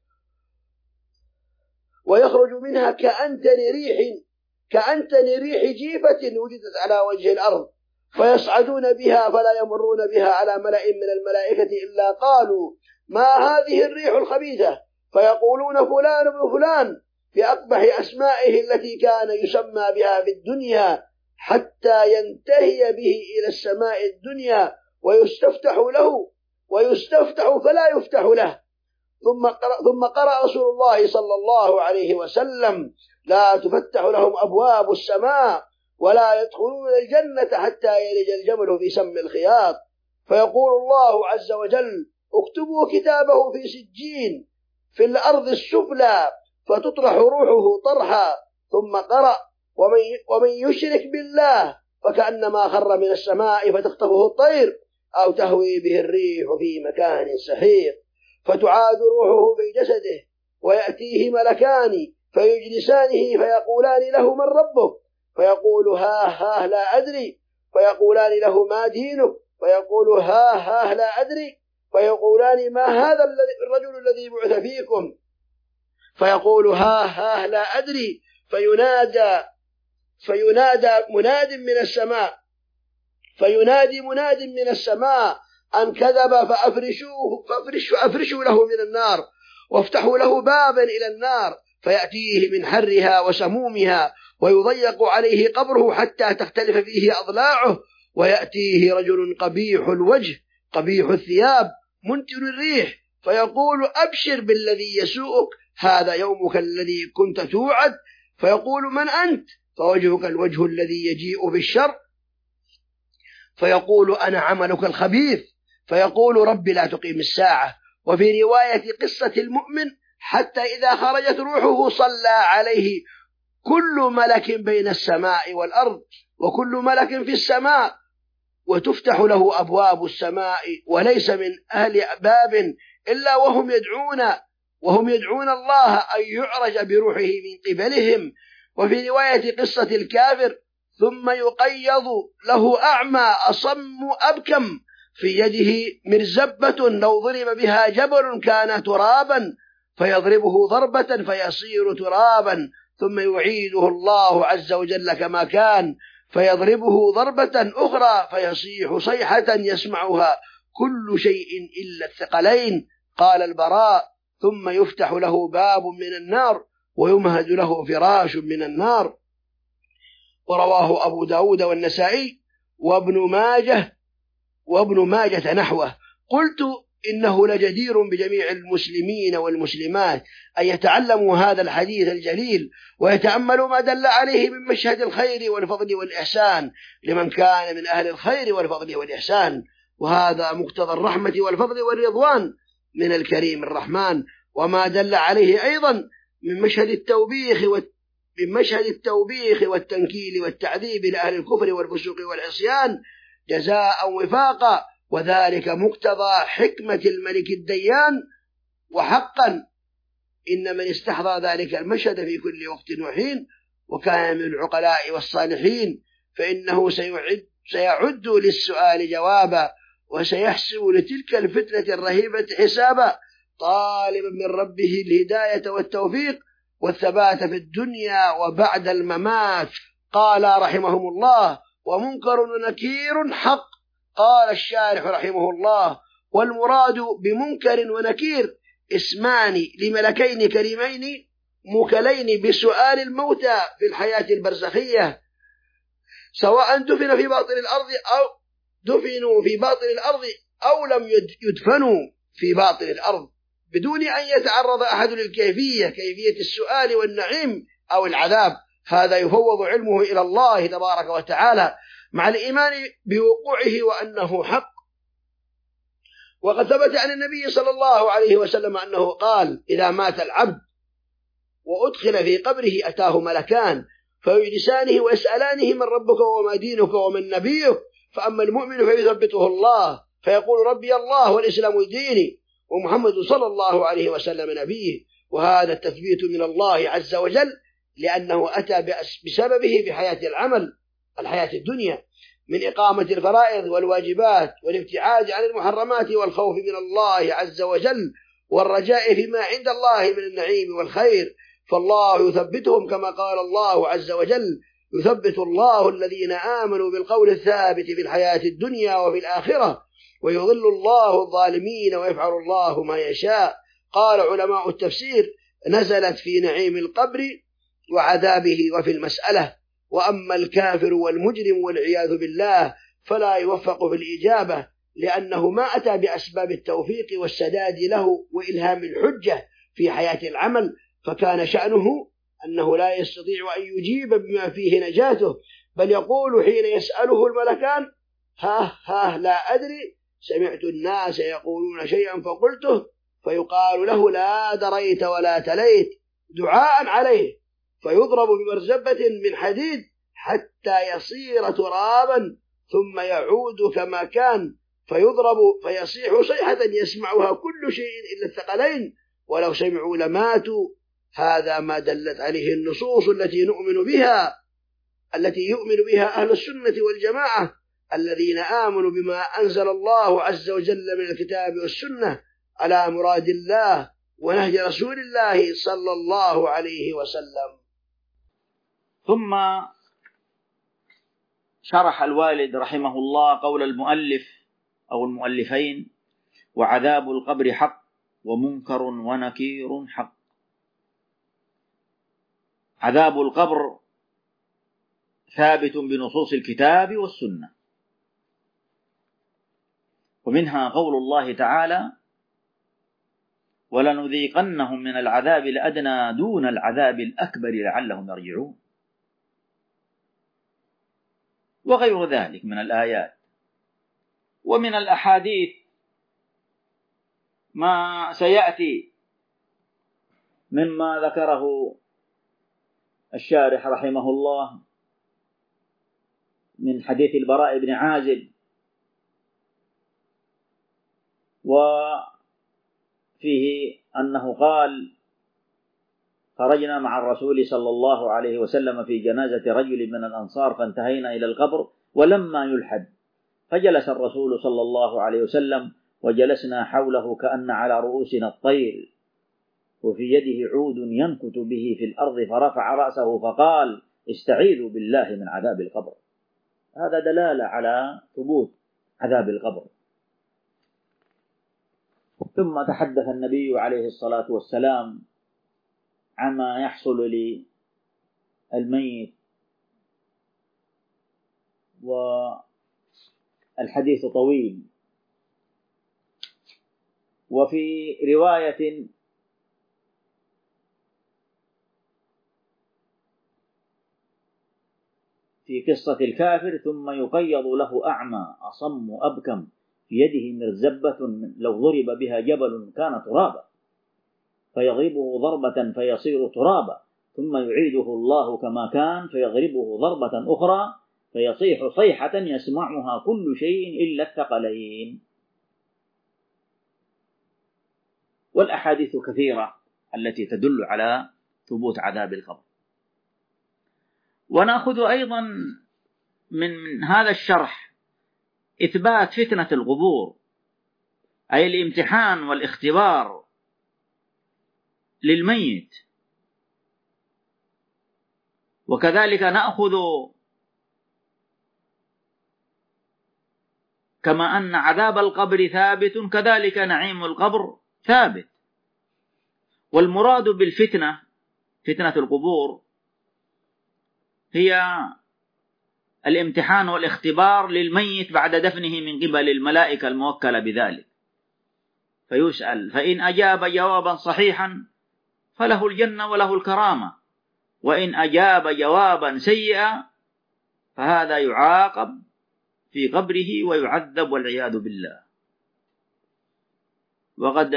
ويخرج منها كأنتن ريح كأنتن ريح جيفة وجدت على وجه الأرض، فيصعدون بها فلا يمرون بها على ملأ من الملائكة إلا قالوا: ما هذه الريح الخبيثة؟ فيقولون: فلان ابن فلان، بأقبح أسمائه التي كان يسمى بها في الدنيا، حتى ينتهي به إلى السماء الدنيا ويستفتح له ويستفتح فلا يفتح له. ثم قرأ, ثم قرأ رسول الله صلى الله عليه وسلم: لا تفتح لهم أبواب السماء ولا يدخلون الجنة حتى يلج الجمل في سم الخياط. فيقول الله عز وجل: اكتبوا كتابه في سجين في الأرض السفلى فتطرح روحه طرحا. ثم قرأ: ومن, ومن يشرك بالله فكأنما خر من السماء فتخطفه الطير أو تهوي به الريح في مكان سحيق. فتعاد روحه في جسده ويأتيه ملكان فيجلسانه فيقولان له: من ربك؟ فيقول: ها ها لا أدري. فيقولان له: ما دينك؟ فيقول: ها ها لا أدري. فيقولان: ما هذا الرجل الذي بعث فيكم؟ فيقول: ها ها لا أدري. فينادى فينادى مناد من السماء فينادي مناد من السماء أن كذب فأفرشوه فأفرشوا أفرشوا له من النار وافتحوا له بابا إلى النار فيأتيه من حرها وسمومها ويضيق عليه قبره حتى تختلف فيه أضلاعه. ويأتيه رجل قبيح الوجه قبيح الثياب منتن الريح فيقول: أبشر بالذي يسوءك، هذا يومك الذي كنت توعد. فيقول: من أنت؟ فوجهك الوجه الذي يجيء بالشر. فيقول: أنا عملك الخبيث. فيقول: رب لا تقيم الساعة. وفي رواية قصة المؤمن: حتى إذا خرجت روحه صلى عليه كل ملك بين السماء والأرض وكل ملك في السماء، وتفتح له أبواب السماء وليس من أهل باب إلا وهم يدعون وهم يدعون الله أن يعرج بروحه من قبلهم. وفي رواية قصة الكافر: ثم يقيض له أعمى أصم أبكم في يده مرزبة لو ضرب بها جبل كان ترابا فيضربه ضربة فيصير ترابا، ثم يعيده الله عز وجل كما كان فيضربه ضربة أخرى فيصيح صيحة يسمعها كل شيء إلا الثقلين. قال البراء: ثم يفتح له باب من النار ويمهد له فراش من النار. ورواه أبو داود والنسائي وابن ماجه وابن ماجة نحوه. قلت: إنه لجدير بجميع المسلمين والمسلمات أن يتعلموا هذا الحديث الجليل ويتأملوا ما دل عليه من مشهد الخير والفضل والإحسان لمن كان من أهل الخير والفضل والإحسان. وهذا مقتضى الرحمة والفضل والرضوان من الكريم الرحمن. وما دل عليه أيضا من مشهد التوبيخ من مشهد التوبيخ والتنكيل والتعذيب لأهل الكفر والفسوق والعصيان جزاء وفاقا، وذلك مقتضى حكمة الملك الديان. وحقا إن من استحضر ذلك المشهد في كل وقت وحين وكان من العقلاء والصالحين فإنه سيعد, سيعد للسؤال جوابا وسيحسب لتلك الفتنة الرهيبة حسابا، طالبا من ربه الهداية والتوفيق والثبات في الدنيا وبعد الممات. قال رحمهم الله: ومنكر ونكير حق. قال الشارح رحمه الله: والمراد بمنكر ونكير اسمان لملكين كريمين موكلين بسؤال الموتى في الحياة البرزخية، سواء دفن في باطن الأرض أو دفنوا في باطن الأرض أو لم يدفنوا في باطن الأرض، بدون أن يتعرض أحد للكيفية كيفية السؤال والنعيم أو العذاب. هذا يفوض علمه إلى الله تبارك وتعالى مع الإيمان بوقوعه وأنه حق. وقد ثبت عن النبي صلى الله عليه وسلم أنه قال: إذا مات العبد وأدخل في قبره أتاه ملكان فيجلسانه ويسألانه: من ربك وما دينك ومن نبيك؟ فأما المؤمن فيثبته الله فيقول: ربي الله والإسلام ديني ومحمد صلى الله عليه وسلم نبيه. وهذا التثبيت من الله عز وجل لأنه أتى بسببه في حياة العمل الحياة الدنيا من إقامة الفرائض والواجبات والابتعاد عن المحرمات والخوف من الله عز وجل والرجاء فيما عند الله من النعيم والخير. فالله يثبتهم كما قال الله عز وجل: يثبت الله الذين آمنوا بالقول الثابت في الحياة الدنيا وفي الآخرة ويضل الله الظالمين ويفعل الله ما يشاء. قال علماء التفسير: نزلت في نعيم القبر وعذابه وفي المسألة. وأما الكافر والمجرم والعياذ بالله فلا يوفق في الإجابة لأنه ما أتى بأسباب التوفيق والسداد له وإلهام الحجة في حياة العمل، فكان شأنه أنه لا يستطيع أن يجيب بما فيه نجاته، بل يقول حين يسأله الملكان: ها ها لا أدري، سمعت الناس يقولون شيئا فقلته، فيقال له: لا دريت ولا تليت، دعاء عليه، فيضرب بمرزبة من حديد حتى يصير ترابا، ثم يعود كما كان، فيضرب فيصيح صيحة يسمعها كل شيء إلا الثقلين، ولو سمعوا لماتوا. هذا ما دلت عليه النصوص التي نؤمن بها، التي يؤمن بها أهل السنة والجماعة الذين آمنوا بما أنزل الله عز وجل من الكتاب والسنة على مراد الله ونهج رسول الله صلى الله عليه وسلم. ثم شرح الوالد رحمه الله قول المؤلف أو المؤلفين: وعذاب القبر حق ومنكر ونكير حق. عذاب القبر ثابت بنصوص الكتاب والسنة، ومنها قول الله تعالى: ولنذيقنهم من العذاب الأدنى دون العذاب الأكبر لعلهم يرجعون، وغير ذلك من الآيات. ومن الأحاديث ما سيأتي مما ذكره الشارح رحمه الله من حديث البراء بن عازب، وفيه أنه قال: خرجنا مع الرسول صلى الله عليه وسلم في جنازة رجل من الأنصار، فانتهينا إلى القبر ولما يلحد، فجلس الرسول صلى الله عليه وسلم وجلسنا حوله كأن على رؤوسنا الطير، وفي يده عود ينكت به في الأرض، فرفع رأسه فقال: استعيذوا بالله من عذاب القبر. هذا دلالة على ثبوت عذاب القبر. ثم تحدث النبي عليه الصلاة والسلام عما يحصل للميت، والحديث طويل. وفي رواية في قصة الكافر: ثم يقيض له أعمى أصم أبكم في يده مرزبة لو ضرب بها جبل كان ترابا، فيضربه ضربة فيصير ترابا، ثم يعيده الله كما كان فيضربه ضربة أخرى فيصيح صيحة يسمعها كل شيء إلا الثقلين. والأحاديث كثيرة التي تدل على ثبوت عذاب القبر. ونأخذ أيضا من هذا الشرح إثبات فتنة القبور، أي الامتحان والاختبار للميت. وكذلك نأخذ كما أن عذاب القبر ثابت كذلك نعيم القبر ثابت. والمراد بالفتنة، فتنة القبور، هي الامتحان والاختبار للميت بعد دفنه من قبل الملائكة الموكلة بذلك، فيسأل، فإن أجاب جوابا صحيحا فله الجنة وله الكرامة، وإن أجاب جوابا سيئا فهذا يعاقب في قبره ويعذب والعياذ بالله. وقد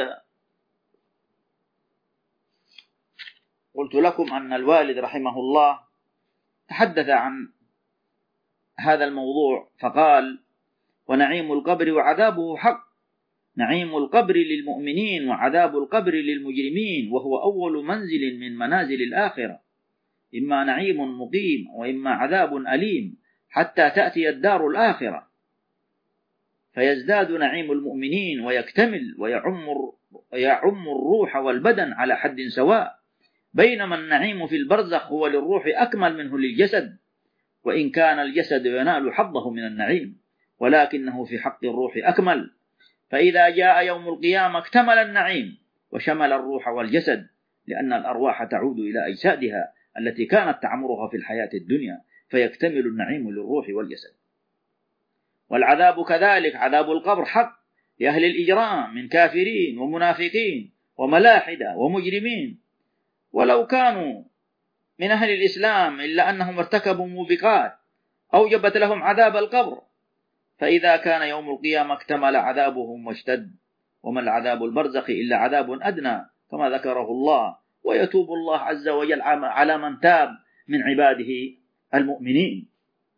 قلت لكم أن الوالد رحمه الله تحدث عن هذا الموضوع فقال: ونعيم القبر وعذابه حق، نعيم القبر للمؤمنين وعذاب القبر للمجرمين، وهو أول منزل من منازل الآخرة، إما نعيم مقيم وإما عذاب أليم حتى تأتي الدار الآخرة، فيزداد نعيم المؤمنين ويكتمل ويعم ويعم الروح والبدن على حد سواء، بينما النعيم في البرزخ هو للروح أكمل منه للجسد، وإن كان الجسد ينال حظه من النعيم ولكنه في حق الروح أكمل. فإذا جاء يوم القيامة اكتمل النعيم وشمل الروح والجسد، لأن الأرواح تعود إلى أجسادها التي كانت تعمرها في الحياة الدنيا، فيكتمل النعيم للروح والجسد. والعذاب كذلك، عذاب القبر حق لأهل الإجرام من كافرين ومنافقين وملاحدة ومجرمين، ولو كانوا من أهل الإسلام إلا أنهم ارتكبوا موبقات أوجبت لهم عذاب القبر، فإذا كان يوم القيامة اكتمل عذابهم واشتد، وما العذاب البرزخ إلا عذاب أدنى كما ذكره الله، ويتوب الله عز وجل على من تاب من عباده المؤمنين.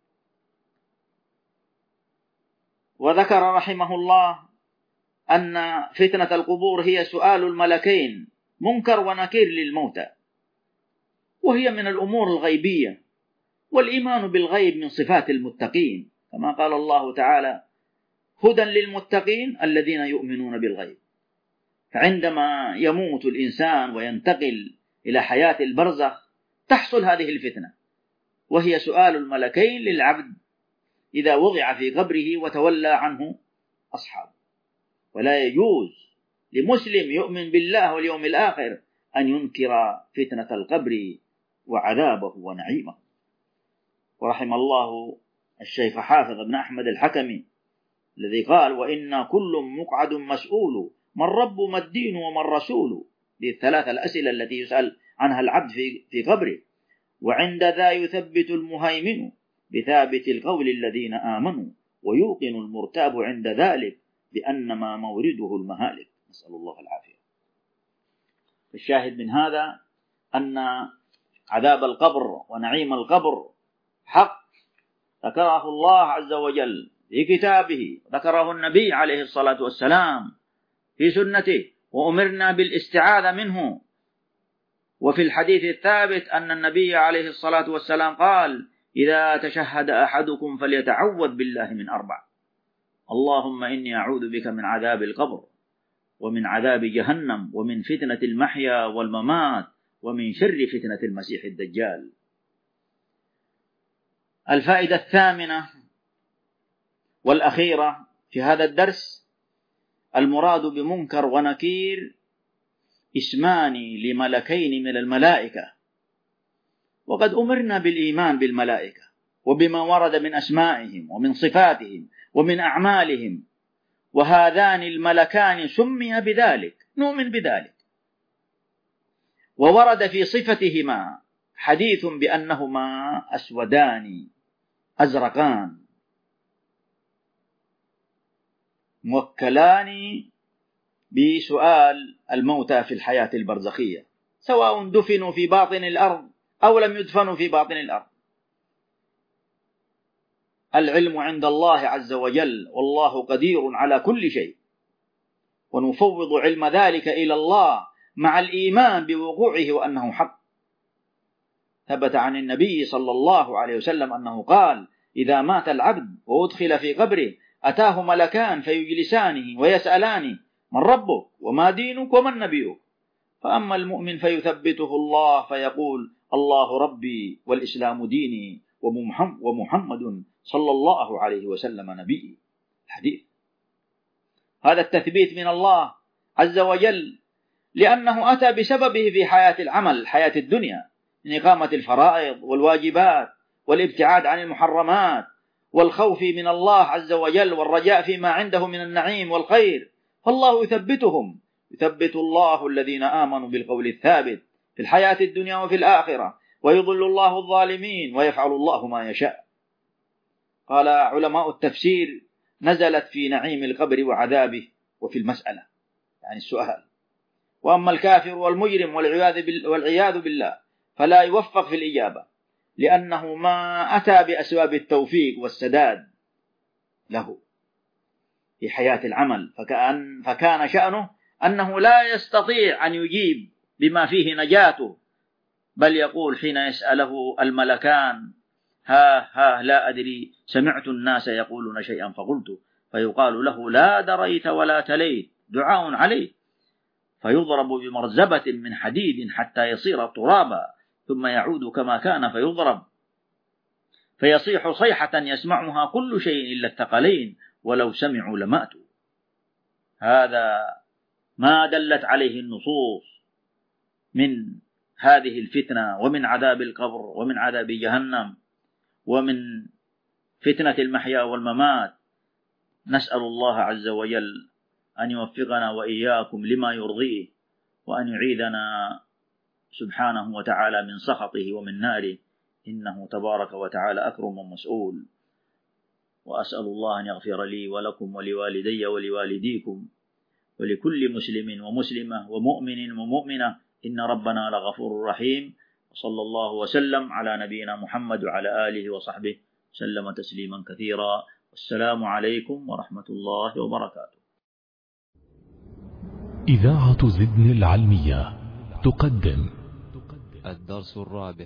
وذكر رحمه الله أن فتنة القبور هي سؤال الملكين منكر ونكير للموتى، وهي من الأمور الغيبية، والإيمان بالغيب من صفات المتقين، كما قال الله تعالى: هدى للمتقين الذين يؤمنون بالغيب. فعندما يموت الإنسان وينتقل إلى حياة البرزخ تحصل هذه الفتنة، وهي سؤال الملكين للعبد إذا وضع في قبره وتولى عنه أصحابه. ولا يجوز لمسلم يؤمن بالله واليوم الآخر أن ينكر فتنة القبر وعذابه ونعيمه. ورحم الله الشيخ حافظ بن أحمد الحكمي الذي قال: وإن كل مقعد مسؤول، من رب ما الدين وما الرسول. دي الثلاثة الأسئلة التي يسأل عنها العبد في في قبره. وعند ذا يثبت المهيمن بثابت القول الذين آمنوا، ويوقن المرتاب عند ذلك بأنما مورده المهالك. نسأل الله العافية. الشاهد من هذا أن عذاب القبر ونعيم القبر حق ذكره الله عز وجل في كتابه، ذكره النبي عليه الصلاة والسلام في سنته، وأمرنا بالاستعاذة منه. وفي الحديث الثابت أن النبي عليه الصلاة والسلام قال: إذا تشهد أحدكم فليتعوذ بالله من أربع: اللهم إني أعوذ بك من عذاب القبر، ومن عذاب جهنم، ومن فتنة المحيا والممات، ومن شر فتنة المسيح الدجال. الفائدة الثامنة والأخيرة في هذا الدرس: المراد بمنكر ونكير اسمان لملكين من الملائكة، وقد أمرنا بالإيمان بالملائكة وبما ورد من أسمائهم ومن صفاتهم ومن أعمالهم، وهذان الملكان سمي بذلك، نؤمن بذلك. وورد في صفتهما حديث بأنهما أسودان أزرقان موكلان بسؤال الموتى في الحياة البرزخية، سواء دفنوا في باطن الأرض أو لم يدفنوا في باطن الأرض. العلم عند الله عز وجل، والله قدير على كل شيء، ونفوض علم ذلك إلى الله مع الإيمان بوقوعه وأنه حق. ثبت عن النبي صلى الله عليه وسلم أنه قال: إذا مات العبد وأدخل في قبره أتاه ملكان فيجلسانه ويسألانه: من ربك وما دينك ومن نبيك؟ فأما المؤمن فيثبته الله فيقول: الله ربي والإسلام ديني ومحمد صلى الله عليه وسلم نبي. حديث. هذا التثبيت من الله عز وجل لأنه أتى بسببه في حياة العمل، حياة الدنيا، من إقامة الفرائض والواجبات والابتعاد عن المحرمات والخوف من الله عز وجل والرجاء فيما عنده من النعيم والخير. فالله يثبتهم، يثبت الله الذين آمنوا بالقول الثابت في الحياة الدنيا وفي الآخرة، ويضل الله الظالمين ويفعل الله ما يشاء. قال علماء التفسير: نزلت في نعيم القبر وعذابه وفي المسألة، يعني السؤال. وأما الكافر والمجرم والعياذ بالله فلا يوفق في الإجابة، لأنه ما أتى بأسباب التوفيق والسداد له في حياة العمل، فكان, فكان شأنه أنه لا يستطيع أن يجيب بما فيه نجاته، بل يقول حين يسأله الملكان: ها ها لا أدري، سمعت الناس يقولون شيئا فقلت، فيقال له: لا دريت ولا تليت، دعاء عليه، فيضرب بمرزبة من حديد حتى يصير ترابا، ثم يعود كما كان فيضرب، فيصيح صيحة يسمعها كل شيء إلا الثقلين، ولو سمعوا لماتوا. هذا ما دلت عليه النصوص من هذه الفتنة، ومن عذاب القبر، ومن عذاب جهنم، ومن فتنة المحيا والممات. نسأل الله عز وجل أن يوفقنا وإياكم لما يرضيه، وأن يعيذنا سبحانه وتعالى من سخطه ومن ناره، إنه تبارك وتعالى أكرم ومسؤول. وأسأل الله أن يغفر لي ولكم ولوالدي ولوالديكم ولكل مسلم ومسلمة ومؤمن ومؤمنة، إن ربنا لغفور رحيم. وصلى الله وسلم على نبينا محمد وعلى آله وصحبه سلم تسليما كثيرا. والسلام عليكم ورحمة الله وبركاته. إذاعة زدن العلمية تقدم الدرس الرابع.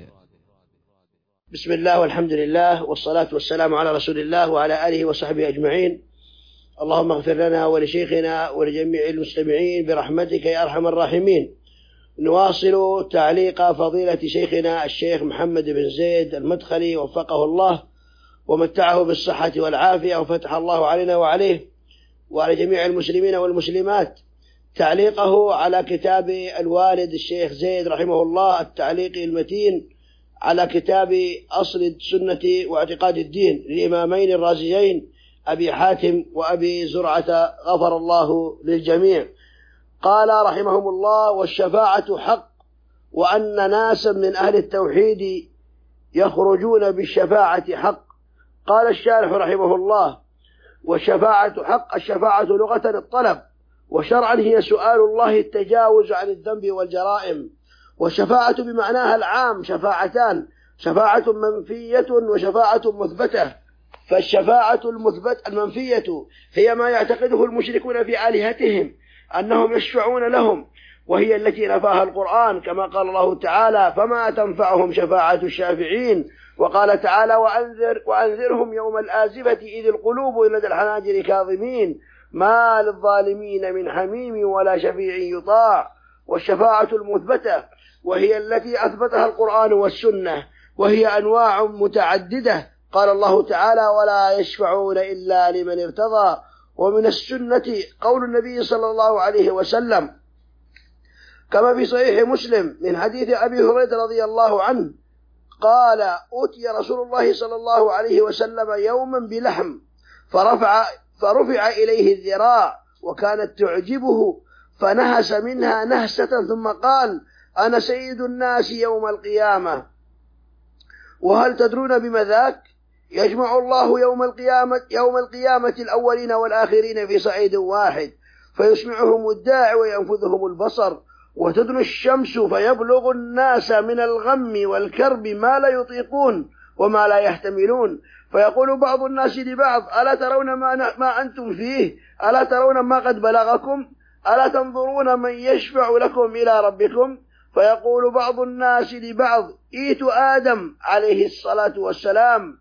بسم الله والحمد لله والصلاة والسلام على رسول الله وعلى آله وصحبه أجمعين. اللهم اغفر لنا ولشيخنا ولجميع المستمعين برحمتك يا أرحم الراحمين. نواصل تعليق فضيلة شيخنا الشيخ محمد بن زيد المدخلي وفقه الله ومتعه بالصحة والعافية وفتح الله علينا وعليه وعلى جميع المسلمين والمسلمات، تعليقه على كتاب الوالد الشيخ زيد رحمه الله التعليق المتين على كتاب أصل السنة واعتقاد الدين للإمامين الرازيين أبي حاتم وأبي زرعة غفر الله للجميع. قال رحمهم الله: والشفاعة حق، وأن ناسا من أهل التوحيد يخرجون بالشفاعة حق. قال الشارح رحمه الله: والشفاعة حق، الشفاعة لغة الطلب، وشرعا هي سؤال الله التجاوز عن الذنب والجرائم. والشفاعة بمعناها العام شفاعتان: شفاعة منفية وشفاعة مثبتة. فالشفاعة المثبت المنفية هي ما يعتقده المشركون في آلهتهم أنهم يشفعون لهم، وهي التي نفاها القرآن، كما قال الله تعالى: فما تنفعهم شفاعة الشافعين. وقال تعالى: وأنذر وأنذرهم يوم الآزفة إذ القلوب لدى الحناجر كاظمين ما للظالمين من حميم ولا شفيع يطاع. والشفاعة المثبتة وهي التي أثبتها القرآن والسنة، وهي أنواع متعددة. قال الله تعالى: ولا يشفعون إلا لمن ارتضى. ومن السنة قول النبي صلى الله عليه وسلم كما في صحيح مسلم من حديث أبي هريرة رضي الله عنه قال: أوتي رسول الله صلى الله عليه وسلم يوما بلحم فرفع, فرفع إليه الذراع وكانت تعجبه، فنهس منها نهسة ثم قال: أنا سيد الناس يوم القيامة. وهل تدرون بما ذاك؟ يجمع الله يوم القيامة, يوم القيامة الأولين والآخرين في صعيد واحد، فيسمعهم الداعي وينفذهم البصر، وتدنو الشمس فيبلغ الناس من الغم والكرب ما لا يطيقون وما لا يحتملون، فيقول بعض الناس لبعض: ألا ترون ما, ما أنتم فيه؟ ألا ترون ما قد بلغكم؟ ألا تنظرون من يشفع لكم إلى ربكم؟ فيقول بعض الناس لبعض: إيت آدم عليه الصلاة والسلام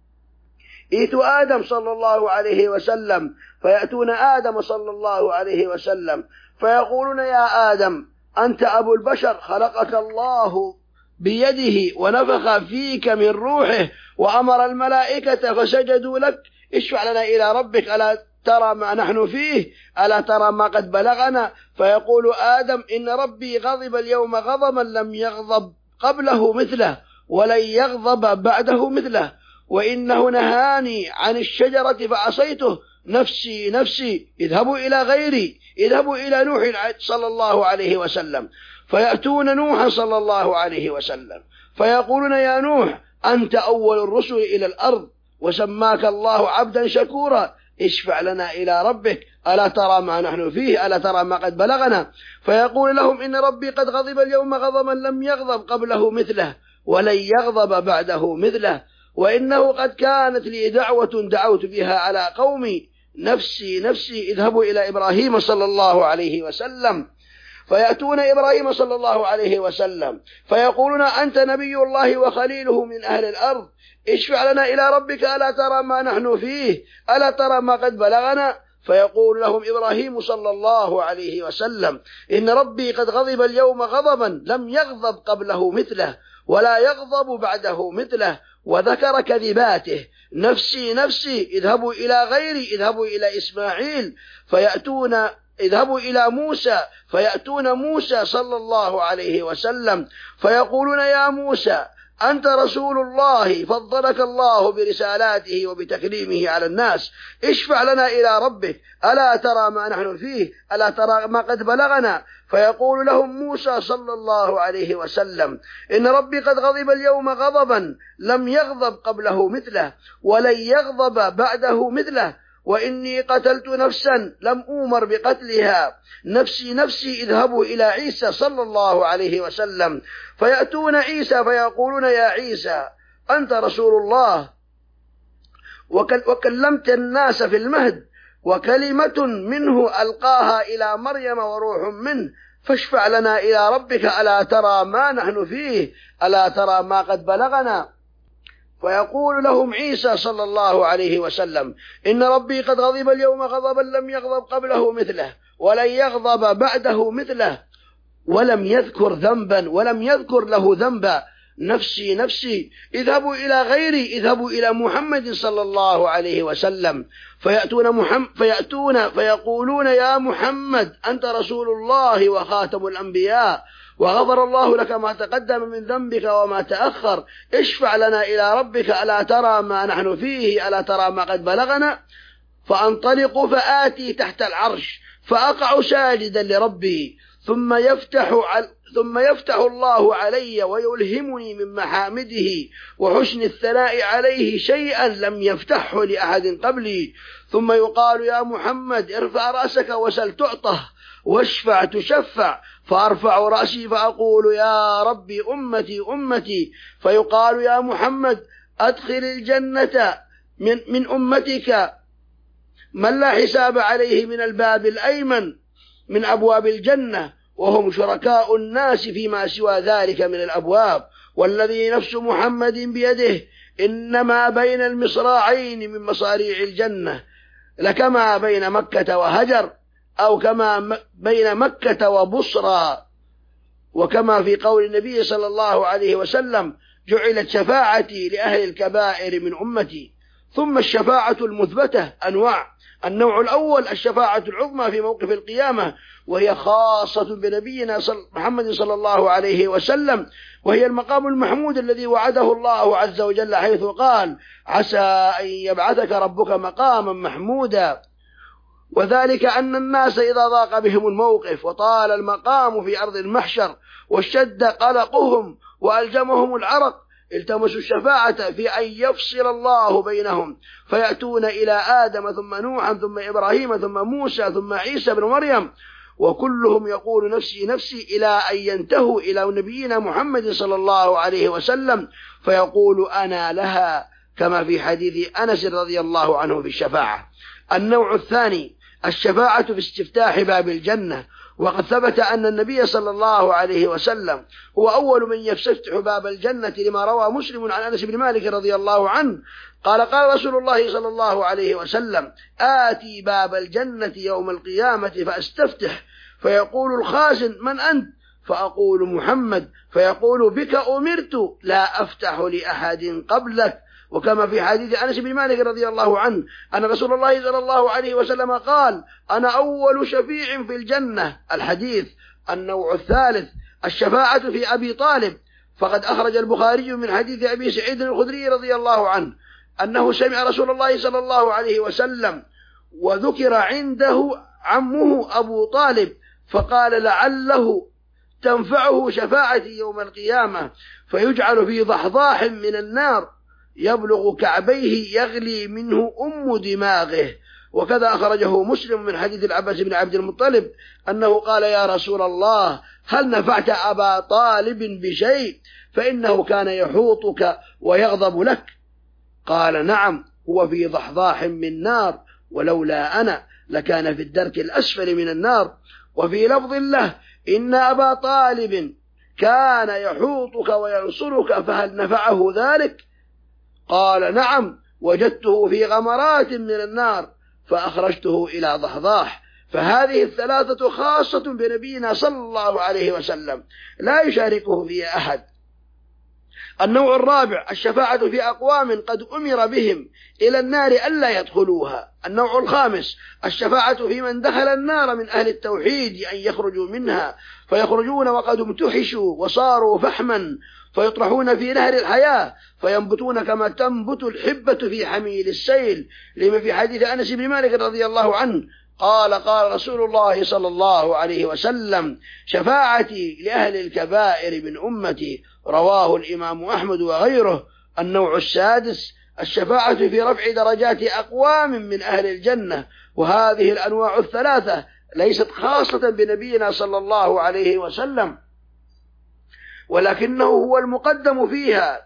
إيت آدم صلى الله عليه وسلم، فيأتون آدم صلى الله عليه وسلم فيقولون: يا آدم أنت أبو البشر، خلقك الله بيده ونفخ فيك من روحه وأمر الملائكة فسجدوا لك، اشفع لنا إلى ربك، ألا ترى ما نحن فيه؟ ألا ترى ما قد بلغنا؟ فيقول آدم: إن ربي غضب اليوم غضبا لم يغضب قبله مثله ولن يغضب بعده مثله، وإنه نهاني عن الشجرة فعصيته، نفسي نفسي، اذهبوا إلى غيري، اذهبوا إلى نوح صلى الله عليه وسلم. فيأتون نوح صلى الله عليه وسلم فيقولون: يا نوح أنت أول الرسل إلى الأرض وسماك الله عبدا شكورا، اشفع لنا إلى ربك، ألا ترى ما نحن فيه؟ ألا ترى ما قد بلغنا؟ فيقول لهم: إن ربي قد غضب اليوم غضبا لم يغضب قبله مثله ولن يغضب بعده مثله، وإنه قد كانت لي دعوة دعوت بها على قومي، نفسي نفسي، اذهبوا إلى إبراهيم صلى الله عليه وسلم. فيأتون إبراهيم صلى الله عليه وسلم فيقولون: أنت نبي الله وخليله من أهل الأرض، اشفع لنا إلى ربك، ألا ترى ما نحن فيه؟ ألا ترى ما قد بلغنا؟ فيقول لهم إبراهيم صلى الله عليه وسلم: إن ربي قد غضب اليوم غضبا لم يغضب قبله مثله ولا يغضب بعده مثله، وذكر كذباته: نفسي نفسي، اذهبوا إلى غيري، اذهبوا إلى إسماعيل. فيأتون اذهبوا إلى موسى، فيأتون موسى صلى الله عليه وسلم فيقولون: يا موسى أنت رسول الله فضلك الله برسالاته وبتكليمه على الناس، اشفع لنا إلى ربك، ألا ترى ما نحن فيه، ألا ترى ما قد بلغنا؟ فيقول لهم موسى صلى الله عليه وسلم: إن ربي قد غضب اليوم غضبا لم يغضب قبله مثله ولن يغضب بعده مثله، وإني قتلت نفسا لم أؤمر بقتلها، نفسي نفسي، اذهبوا إلى عيسى صلى الله عليه وسلم. فيأتون عيسى فيقولون: يا عيسى أنت رسول الله وكلمت الناس في المهد، وكلمة منه ألقاها إلى مريم وروح منه، فاشفع لنا إلى ربك، ألا ترى ما نحن فيه، ألا ترى ما قد بلغنا؟ فيقول لهم عيسى صلى الله عليه وسلم: إن ربي قد غضب اليوم غضبا لم يغضب قبله مثله ولن يغضب بعده مثله، ولم يذكر ذنبا ولم يذكر له ذنبا، نفسي نفسي، اذهبوا إلى غيري، اذهبوا إلى محمد صلى الله عليه وسلم. فيأتون, محمد فيأتون فيقولون: يا محمد أنت رسول الله وخاتم الأنبياء، وغفر الله لك ما تقدم من ذنبك وما تأخر، اشفع لنا إلى ربك، ألا ترى ما نحن فيه، ألا ترى ما قد بلغنا؟ فأنطلق فآتي تحت العرش فأقع ساجدا لربي، ثم يفتح ثم يفتح الله علي ويلهمني من محامده وحسن الثناء عليه شيئا لم يفتحه لأحد قبلي، ثم يقال: يا محمد ارفع رأسك وسل تعطه، واشفع تشفع. فأرفع رأسي فأقول: يا ربي أمتي أمتي. فيقال: يا محمد أدخل الجنة من, من أمتك من لا حساب عليه من الباب الأيمن من أبواب الجنة، وهم شركاء الناس فيما سوى ذلك من الأبواب، والذي نفس محمد بيده إنما بين المصراعين من مصاريع الجنة لكما بين مكة وهجر، أو كما بين مكة وبصرى. وكما في قول النبي صلى الله عليه وسلم: جعلت شفاعتي لأهل الكبائر من أمتي. ثم الشفاعة المثبتة أنواع: النوع الأول الشفاعة العظمى في موقف القيامة، وهي خاصة بنبينا محمد صلى الله عليه وسلم، وهي المقام المحمود الذي وعده الله عز وجل حيث قال: عسى أن يبعثك ربك مقاما محمودا. وذلك أن الناس إذا ضاق بهم الموقف وطال المقام في أرض المحشر واشتد قلقهم وألجمهم العرق، التمسوا الشفاعة في أن يفصل الله بينهم، فيأتون إلى آدم ثم نوحا ثم إبراهيم ثم موسى ثم عيسى بن مريم، وكلهم يقول: نفسي نفسي، إلى أن ينتهوا إلى نبينا محمد صلى الله عليه وسلم فيقول: أنا لها، كما في حديث أنس رضي الله عنه في الشفاعة. النوع الثاني الشفاعة في استفتاح باب الجنة، وقد ثبت أن النبي صلى الله عليه وسلم هو أول من يفتح باب الجنة، لما روى مسلم عن أنس بن مالك رضي الله عنه قال: قال رسول الله صلى الله عليه وسلم: آتي باب الجنة يوم القيامة فأستفتح، فيقول الخازن: من أنت؟ فأقول: محمد. فيقول: بك أمرت، لا أفتح لأحد قبلك. وكما في حديث أنس بن مالك رضي الله عنه أن رسول الله صلى الله عليه وسلم قال: أنا أول شفيع في الجنة. الحديث. النوع الثالث الشفاعة في أبي طالب، فقد أخرج البخاري من حديث أبي سعيد الخدري رضي الله عنه أنه سمع رسول الله صلى الله عليه وسلم وذكر عنده عمه أبو طالب، فقال: لعله تنفعه شفاعتي يوم القيامة، فيجعل في ضحضاح من النار يبلغ كعبيه يغلي منه أم دماغه. وكذا أخرجه مسلم من حديث العباس بن عبد المطلب أنه قال: يا رسول الله هل نفعت أبا طالب بشيء؟ فإنه كان يحوطك ويغضب لك. قال: نعم، هو في ضحضاح من نار، ولولا أنا لكان في الدرك الأسفل من النار. وفي لفظ له: إن أبا طالب كان يحوطك وينصرك، فهل نفعه ذلك؟ قال: نعم، وجدته في غمرات من النار فأخرجته إلى ضحضاح. فهذه الثلاثة خاصة بنبينا صلى الله عليه وسلم لا يشاركه فيها أحد. النوع الرابع الشفاعة في أقوام قد أمر بهم إلى النار ألا يدخلوها. النوع الخامس الشفاعة في من دخل النار من أهل التوحيد أن يخرجوا منها، فيخرجون وقد امتحشوا وصاروا فحما، فيطرحون في نهر الحياة فينبتون كما تنبت الحبة في حميل السيل، لما في حديث أنس بن مالك رضي الله عنه قال قال رسول الله صلى الله عليه وسلم: شفاعتي لأهل الكبائر من أمتي، رواه الإمام أحمد وغيره. النوع السادس: الشفاعة في رفع درجات أقوام من أهل الجنة، وهذه الأنواع الثلاثة ليست خاصة بنبينا صلى الله عليه وسلم، ولكنه هو المقدم فيها،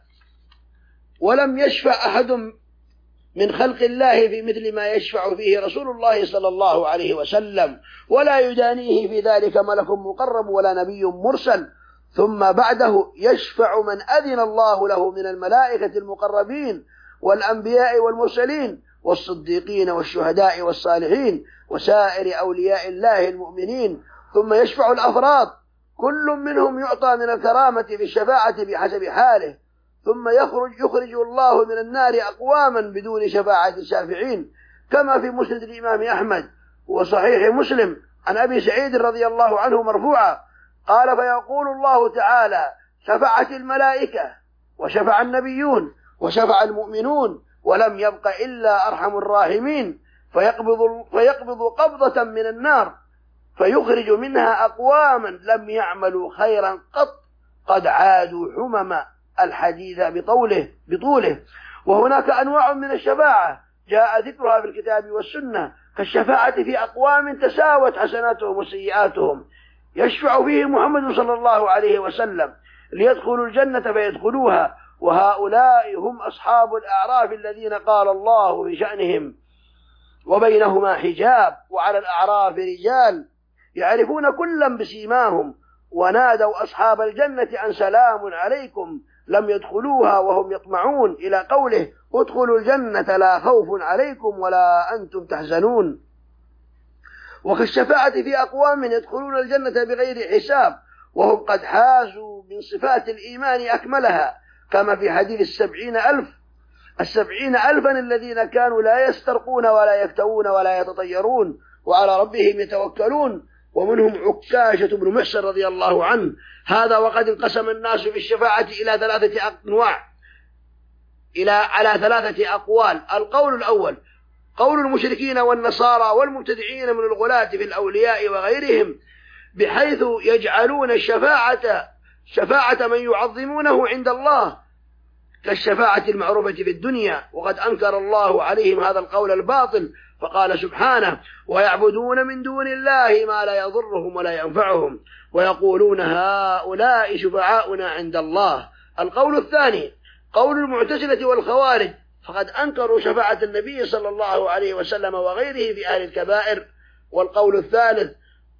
ولم يشفع أحد من خلق الله في مثل ما يشفع فيه رسول الله صلى الله عليه وسلم، ولا يدانيه في ذلك ملك مقرب ولا نبي مرسل. ثم بعده يشفع من أذن الله له من الملائكة المقربين والأنبياء والمرسلين والصديقين والشهداء والصالحين وسائر أولياء الله المؤمنين. ثم يشفع الأفراد، كل منهم يعطى من الكرامة في الشفاعة بحسب حاله. ثم يخرج يخرج الله من النار أقواما بدون شفاعة الشافعين، كما في مسند الإمام أحمد وصحيح مسلم عن أبي سعيد رضي الله عنه مرفوعا قال: فيقول الله تعالى: شفعت الملائكة وشفع النبيون وشفع المؤمنون ولم يبق إلا أرحم الراحمين، فيقبض, فيقبض قبضة من النار فيخرج منها أقواما لم يعملوا خيرا قط، قد عادوا حمم الحديث بطوله بطوله. وهناك أنواع من الشفاعة جاء ذكرها في الكتاب والسنة، كالشفاعة في أقوام تساوت حسناتهم وسيئاتهم، يشفع فيه محمد صلى الله عليه وسلم ليدخلوا الجنة فيدخلوها، وهؤلاء هم أصحاب الأعراف الذين قال الله في شأنهم: وبينهما حجاب وعلى الأعراف رجال يعرفون كلا بسيماهم، ونادوا أصحاب الجنة أن سلام عليكم لم يدخلوها وهم يطمعون، إلى قوله: ادخلوا الجنة لا خوف عليكم ولا أنتم تحزنون. وكالشفاعة في أقوام يدخلون الجنة بغير حساب وهم قد حازوا من صفات الإيمان أكملها، كما في حديث السبعين ألف السبعين ألفا الذين كانوا لا يسترقون ولا يكتوون ولا يتطيرون وعلى ربهم يتوكلون، ومنهم عكاشة بن محسن رضي الله عنه. هذا وقد انقسم الناس في الشفاعة إلى ثلاثة أنواع إلى على ثلاثة أقوال. القول الأول قول المشركين والنصارى والمبتدعين من الغلاة في الأولياء وغيرهم، بحيث يجعلون الشفاعة شفاعة من يعظمونه عند الله كالشفاعة المعروفة في الدنيا، وقد أنكر الله عليهم هذا القول الباطل فقال سبحانه: ويعبدون من دون الله ما لا يضرهم ولا ينفعهم ويقولون هؤلاء شفعاؤنا عند الله. القول الثاني قول المعتزلة والخوارج، فقد أنكروا شفاعة النبي صلى الله عليه وسلم وغيره في أهل الكبائر. والقول الثالث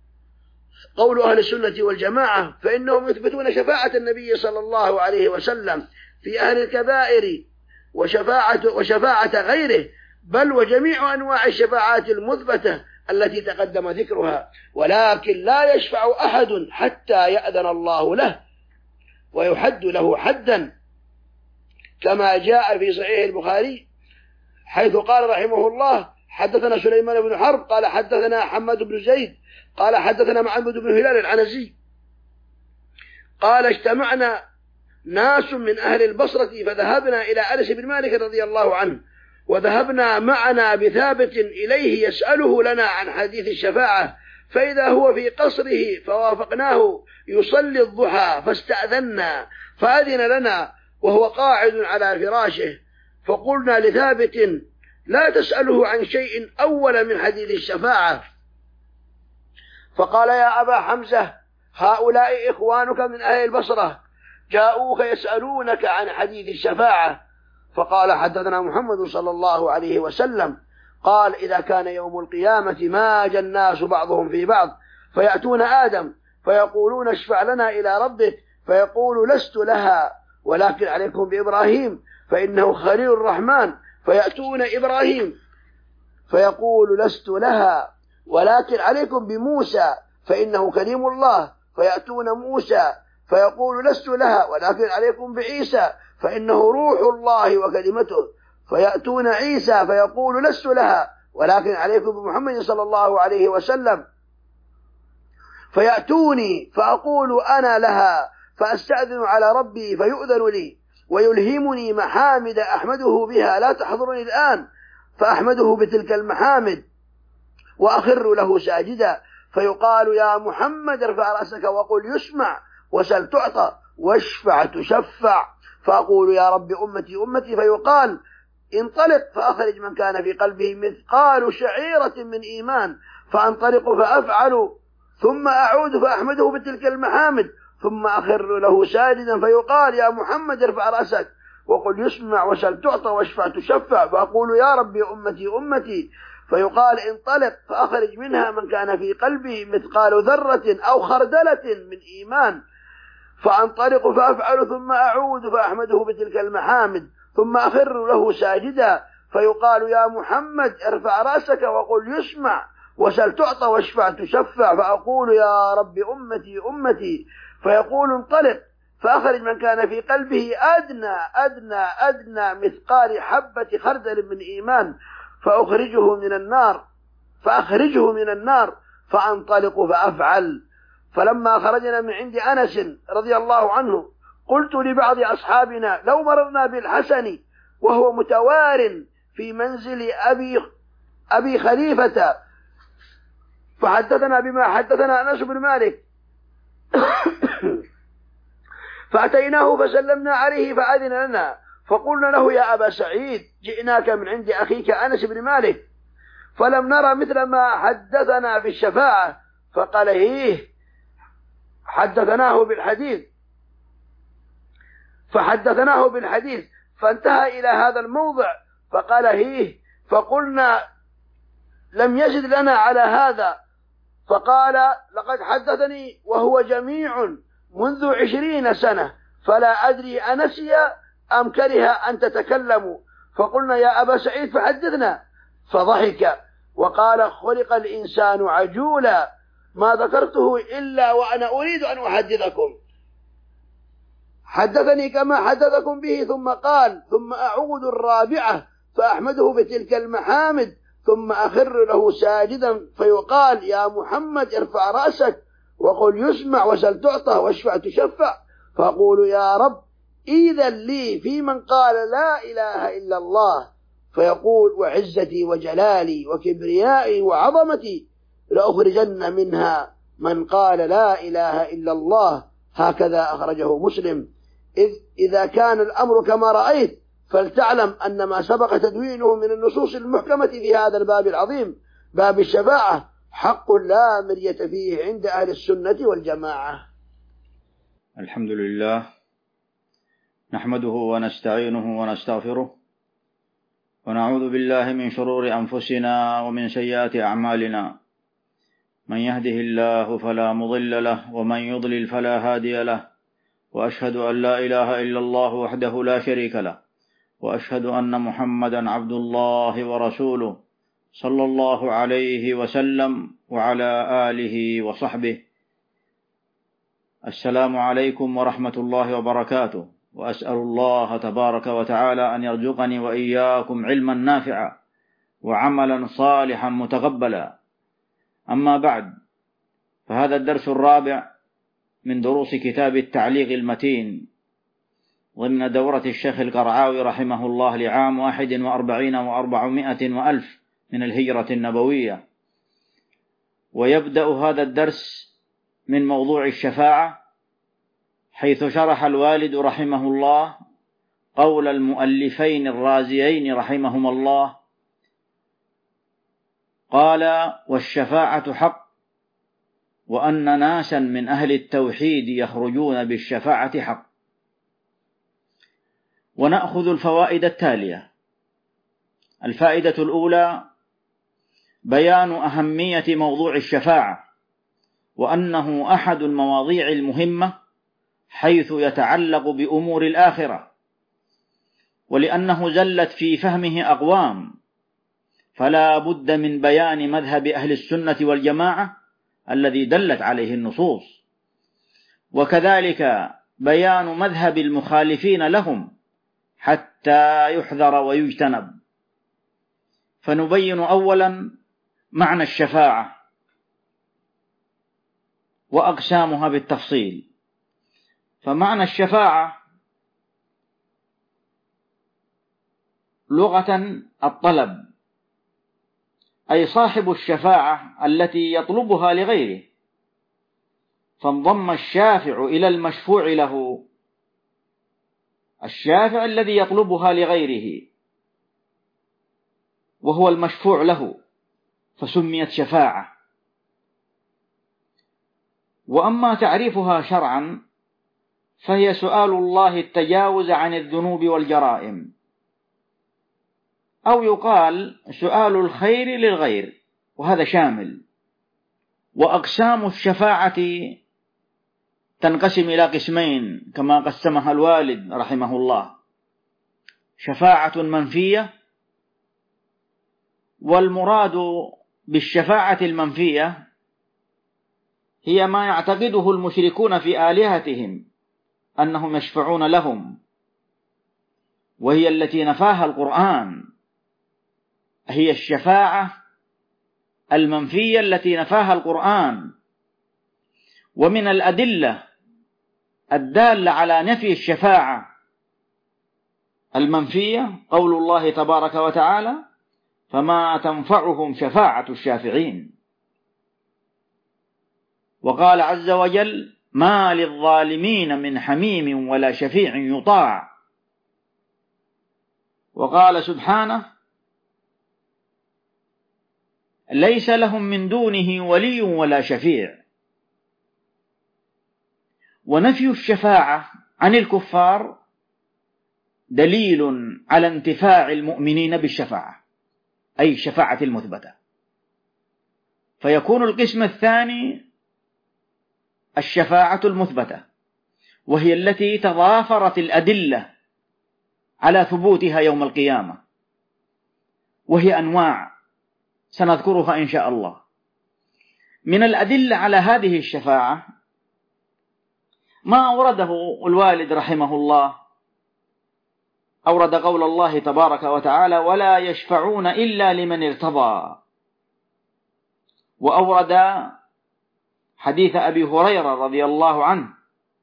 قول أهل السنة والجماعة، فإنهم يثبتون شفاعة النبي صلى الله عليه وسلم في أهل الكبائر وشفاعة, وشفاعة غيره، بل وجميع أنواع الشفاعات المثبتة التي تقدم ذكرها، ولكن لا يشفع أحد حتى يأذن الله له ويحد له حدا، كما جاء في صحيح البخاري حيث قال رحمه الله: حدثنا سليمان بن حرب قال حدثنا حماد بن زيد قال حدثنا محمد بن هلال العنزي قال: اجتمعنا ناس من أهل البصرة فذهبنا إلى أنس بن مالك رضي الله عنه، وذهبنا معنا بثابت إليه يسأله لنا عن حديث الشفاعة، فإذا هو في قصره فوافقناه يصلي الضحى، فاستأذنا فأذن لنا وهو قاعد على فراشه، فقلنا لثابت: لا تسأله عن شيء أول من حديث الشفاعة. فقال: يا أبا حمزة، هؤلاء إخوانك من أهل البصرة جاءوك يسألونك عن حديث الشفاعة. فقال: حدثنا محمد صلى الله عليه وسلم قال: إذا كان يوم القيامة ماج الناس بعضهم في بعض، فيأتون آدم فيقولون: اشفع لنا إلى ربك، فيقول: لست لها، ولكن عليكم بإبراهيم فإنه خليل الرحمن. فيأتون إبراهيم فيقول: لست لها، ولكن عليكم بموسى فإنه كليم الله. فيأتون موسى فيقول: لست لها، ولكن عليكم بعيسى فإنه روح الله وكلمته. فيأتون عيسى فيقول: لست لها، ولكن عليكم بمحمد صلى الله عليه وسلم. فيأتوني فأقول: أنا لها، فأستأذن على ربي فيؤذن لي ويلهمني محامد أحمده بها لا تحضرني الآن، فأحمده بتلك المحامد وأخر له ساجدا، فيقال يا محمد ارفع رأسك وقل يسمع وسل تعطى واشفع تشفع، فأقول يا رب أمتي أمتي، فيقال انطلق فأخرج من كان في قلبه مثقال شعيرة من إيمان، فأنطلق فأفعل ثم أعود فأحمده بتلك المحامد ثم أخر له ساجدا، فيقال يا محمد ارفع رأسك وقل يسمع وسل تعطى واشفع تشفع، فأقول يا ربي أمتي أمتي، فيقال انطلق فأخرج منها من كان في قلبه مثقال ذرة أو خردلة من إيمان، فأنطلق فأفعل ثم أعود فأحمده بتلك المحامد ثم أخر له ساجدا، فيقال يا محمد ارفع رأسك وقل يسمع وسل تعطى واشفع تشفع، فأقول يا رب أمتي أمتي، فيقول انطلق فأخرج من كان في قلبه أدنى أدنى أدنى مثقال حبة خردل من إيمان، فأخرجه من النار فأخرجه من النار فأنطلق فأفعل. فلما خرجنا من عند أنس رضي الله عنه قلت لبعض أصحابنا لو مررنا بالحسن وهو متوار في منزل أبي, أبي خليفة فحدثنا بما حدثنا أنس بن مالك فأتيناه فسلمنا عليه فأذن لنا، فقلنا له يا أبا سعيد جئناك من عند أخيك أنس بن مالك فلم نرى مثل ما حدثنا في الشفاعة، فقال هيه حدثناه بالحديث فحدثناه بالحديث فانتهى إلى هذا الموضع فقال هيه، فقلنا لم يزد لنا على هذا، فقال لقد حدثني وهو جميع منذ عشرين سنة فلا أدري أنسي أم كره أن تتكلموا، فقلنا يا أبا سعيد فحدثنا، فضحك وقال خلق الإنسان عجولا ما ذكرته إلا وأنا أريد أن أحدثكم، حدثني كما حدثكم به، ثم قال ثم أعود الرابعة فأحمده بتلك المحامد ثم أخر له ساجدا، فيقال يا محمد ارفع رأسك وقل يسمع وسل تعطى واشفع تشفع، فأقول يا رب إذن لي في من قال لا إله إلا الله، فيقول وعزتي وجلالي وكبريائي وعظمتي لأخرجن منها من قال لا إله إلا الله، هكذا أخرجه مسلم. إذ إذا كان الأمر كما رأيت فلتعلم أن ما سبق تدوينه من النصوص المحكمة في هذا الباب العظيم باب الشفاعة حق لا مرية فيه عند أهل السنة والجماعة. الحمد لله نحمده ونستعينه ونستغفره ونعوذ بالله من شرور أنفسنا ومن سيئات أعمالنا، من يهده الله فلا مضل له ومن يضلل فلا هادي له، وأشهد أن لا إله إلا الله وحده لا شريك له، وأشهد أن محمدا عبد الله ورسوله صلى الله عليه وسلم وعلى آله وصحبه. السلام عليكم ورحمة الله وبركاته، وأسأل الله تبارك وتعالى أن يرزقني وإياكم علما نافعا وعملا صالحا متقبلا. أما بعد، فهذا الدرس الرابع من دروس كتاب التعليق المتين ضمن دورة الشيخ القرعاوي رحمه الله لعام واحد وأربعين وأربعمائة وألف من الهجرة النبوية. ويبدأ هذا الدرس من موضوع الشفاعة، حيث شرح الوالد رحمه الله قول المؤلفين الرازيين رحمهما الله، قال والشفاعة حق، وأن ناسا من أهل التوحيد يخرجون بالشفاعة حق. ونأخذ الفوائد التالية. الفائدة الأولى بيان أهمية موضوع الشفاعة، وأنه أحد المواضيع المهمة حيث يتعلق بأمور الآخرة، ولأنه زلت في فهمه أقوام، فلا بد من بيان مذهب أهل السنة والجماعة الذي دلت عليه النصوص، وكذلك بيان مذهب المخالفين لهم حتى يحذر ويجتنب. فنبين أولا معنى الشفاعة وأقسامها بالتفصيل. فمعنى الشفاعة لغة الطلب، أي صاحب الشفاعة التي يطلبها لغيره، فانضم الشافع إلى المشفوع له، الشافع الذي يطلبها لغيره وهو المشفوع له، فسميت شفاعة. وأما تعريفها شرعا فهي سؤال الله التجاوز عن الذنوب والجرائم، أو يقال سؤال الخير للغير، وهذا شامل. وأقسام الشفاعة تنقسم إلى قسمين كما قسمها الوالد رحمه الله: شفاعة منفية، والمراد بالشفاعة المنفية هي ما يعتقده المشركون في آلهتهم أنهم يشفعون لهم، وهي التي نفاها القرآن، هي الشفاعة المنفية التي نفاها القرآن. ومن الأدلة الدالة على نفي الشفاعة المنفية قول الله تبارك وتعالى: فما تنفعهم شفاعة الشافعين. وقال عز وجل: ما للظالمين من حميم ولا شفيع يطاع. وقال سبحانه: ليس لهم من دونه ولي ولا شفيع. ونفي الشفاعة عن الكفار دليل على انتفاع المؤمنين بالشفاعة، أي الشفاعة المثبتة. فيكون القسم الثاني الشفاعة المثبتة، وهي التي تضافرت الأدلة على ثبوتها يوم القيامة، وهي أنواع سنذكرها إن شاء الله. من الأدلة على هذه الشفاعة ما أورده الوالد رحمه الله، أورد قول الله تبارك وتعالى: ولا يشفعون إلا لمن ارتضى. وأورد حديث أبي هريرة رضي الله عنه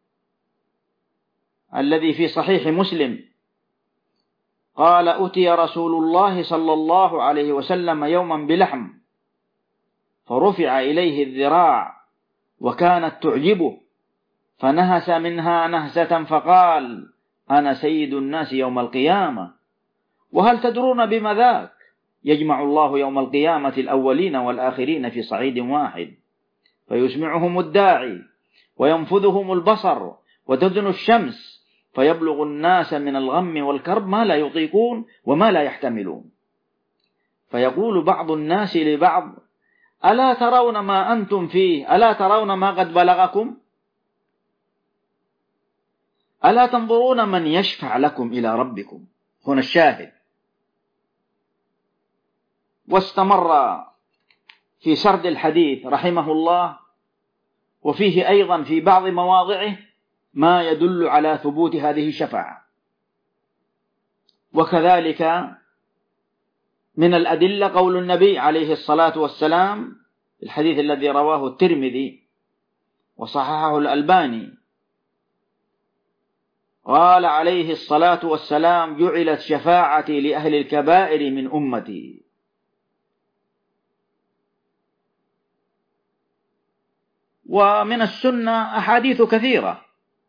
الذي في صحيح مسلم قال: أتي رسول الله صلى الله عليه وسلم يوما بلحم فرفع إليه الذراع وكانت تعجبه، فنهس منها نهسة فقال: أنا سيد الناس يوم القيامة، وهل تدرون بما ذاك؟ يجمع الله يوم القيامة الأولين والآخرين في صعيد واحد، فيسمعهم الداعي وينفذهم البصر وتدن الشمس، فيبلغ الناس من الغم والكرب ما لا يطيقون وما لا يحتملون، فيقول بعض الناس لبعض: ألا ترون ما أنتم فيه؟ ألا ترون ما قد بلغكم؟ ألا تنظرون من يشفع لكم إلى ربكم؟ هنا الشاهد. واستمر في سرد الحديث رحمه الله، وفيه أيضا في بعض مواضعه ما يدل على ثبوت هذه الشفاعة. وكذلك من الأدلة قول النبي عليه الصلاة والسلام الحديث الذي رواه الترمذي وصححه الألباني، قال عليه الصلاة والسلام: جعلت شفاعتي لأهل الكبائر من أمتي. ومن السنة أحاديث كثيرة،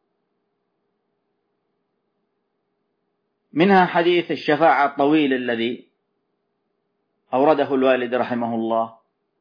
منها حديث الشفاعة الطويل الذي أورده الوالد رحمه الله،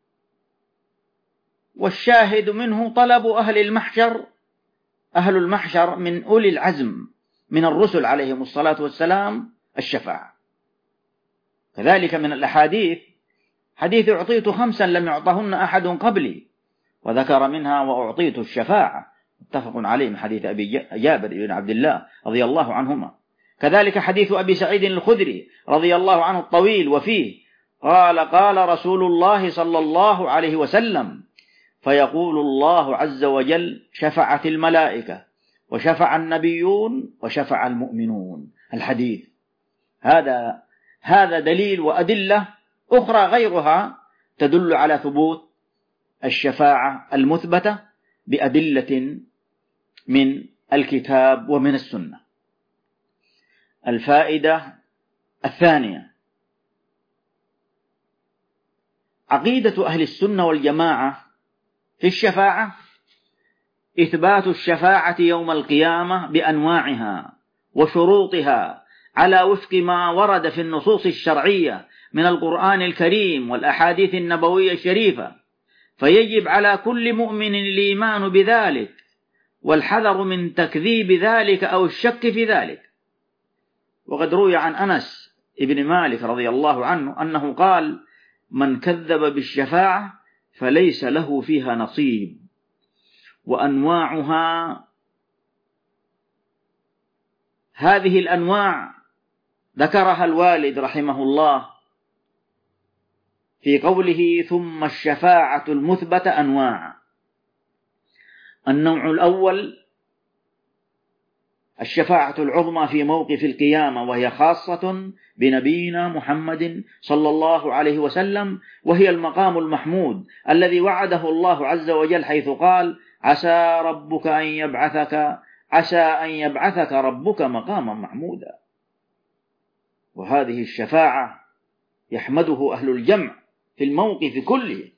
والشاهد منه طلب أهل المحشر أهل المحشر من أولي العزم من الرسل عليهم الصلاة والسلام الشفاعة. كذلك من الأحاديث حديث: أعطيت خمسا لم يعطهن أحد قبلي، وذكر منها: وأعطيت الشفاعة، متفق عليه، من حديث أبي جابر بن عبد الله رضي الله عنهما. كذلك حديث أبي سعيد الخدري رضي الله عنه الطويل، وفيه قال: قال رسول الله صلى الله عليه وسلم: فيقول الله عز وجل: شفعت الملائكة وشفع النبيون وشفع المؤمنون. الحديث هذا هذا دليل وأدلة أخرى غيرها تدل على ثبوت الشفاعة المثبتة بأدلة من الكتاب ومن السنة. الفائدة الثانية: عقيدة أهل السنة والجماعة في الشفاعة إثبات الشفاعة يوم القيامة بأنواعها وشروطها على وفق ما ورد في النصوص الشرعية من القرآن الكريم والأحاديث النبوية الشريفة، فيجب على كل مؤمن الإيمان بذلك والحذر من تكذيب ذلك أو الشك في ذلك. وقد روي عن أنس ابن مالك رضي الله عنه أنه قال: من كذب بالشفاعة فليس له فيها نصيب. وأنواعها، هذه الأنواع ذكرها الوالد رحمه الله في قوله: ثم الشفاعة المثبتة أنواع. النوع الأول الشفاعة العظمى في موقف القيامة، وهي خاصة بنبينا محمد صلى الله عليه وسلم، وهي المقام المحمود الذي وعده الله عز وجل حيث قال: عسى ربك أن يبعثك عسى أن يبعثك ربك مقاما محمودا. وهذه الشفاعة يحمده أهل الجمع في الموقف كله،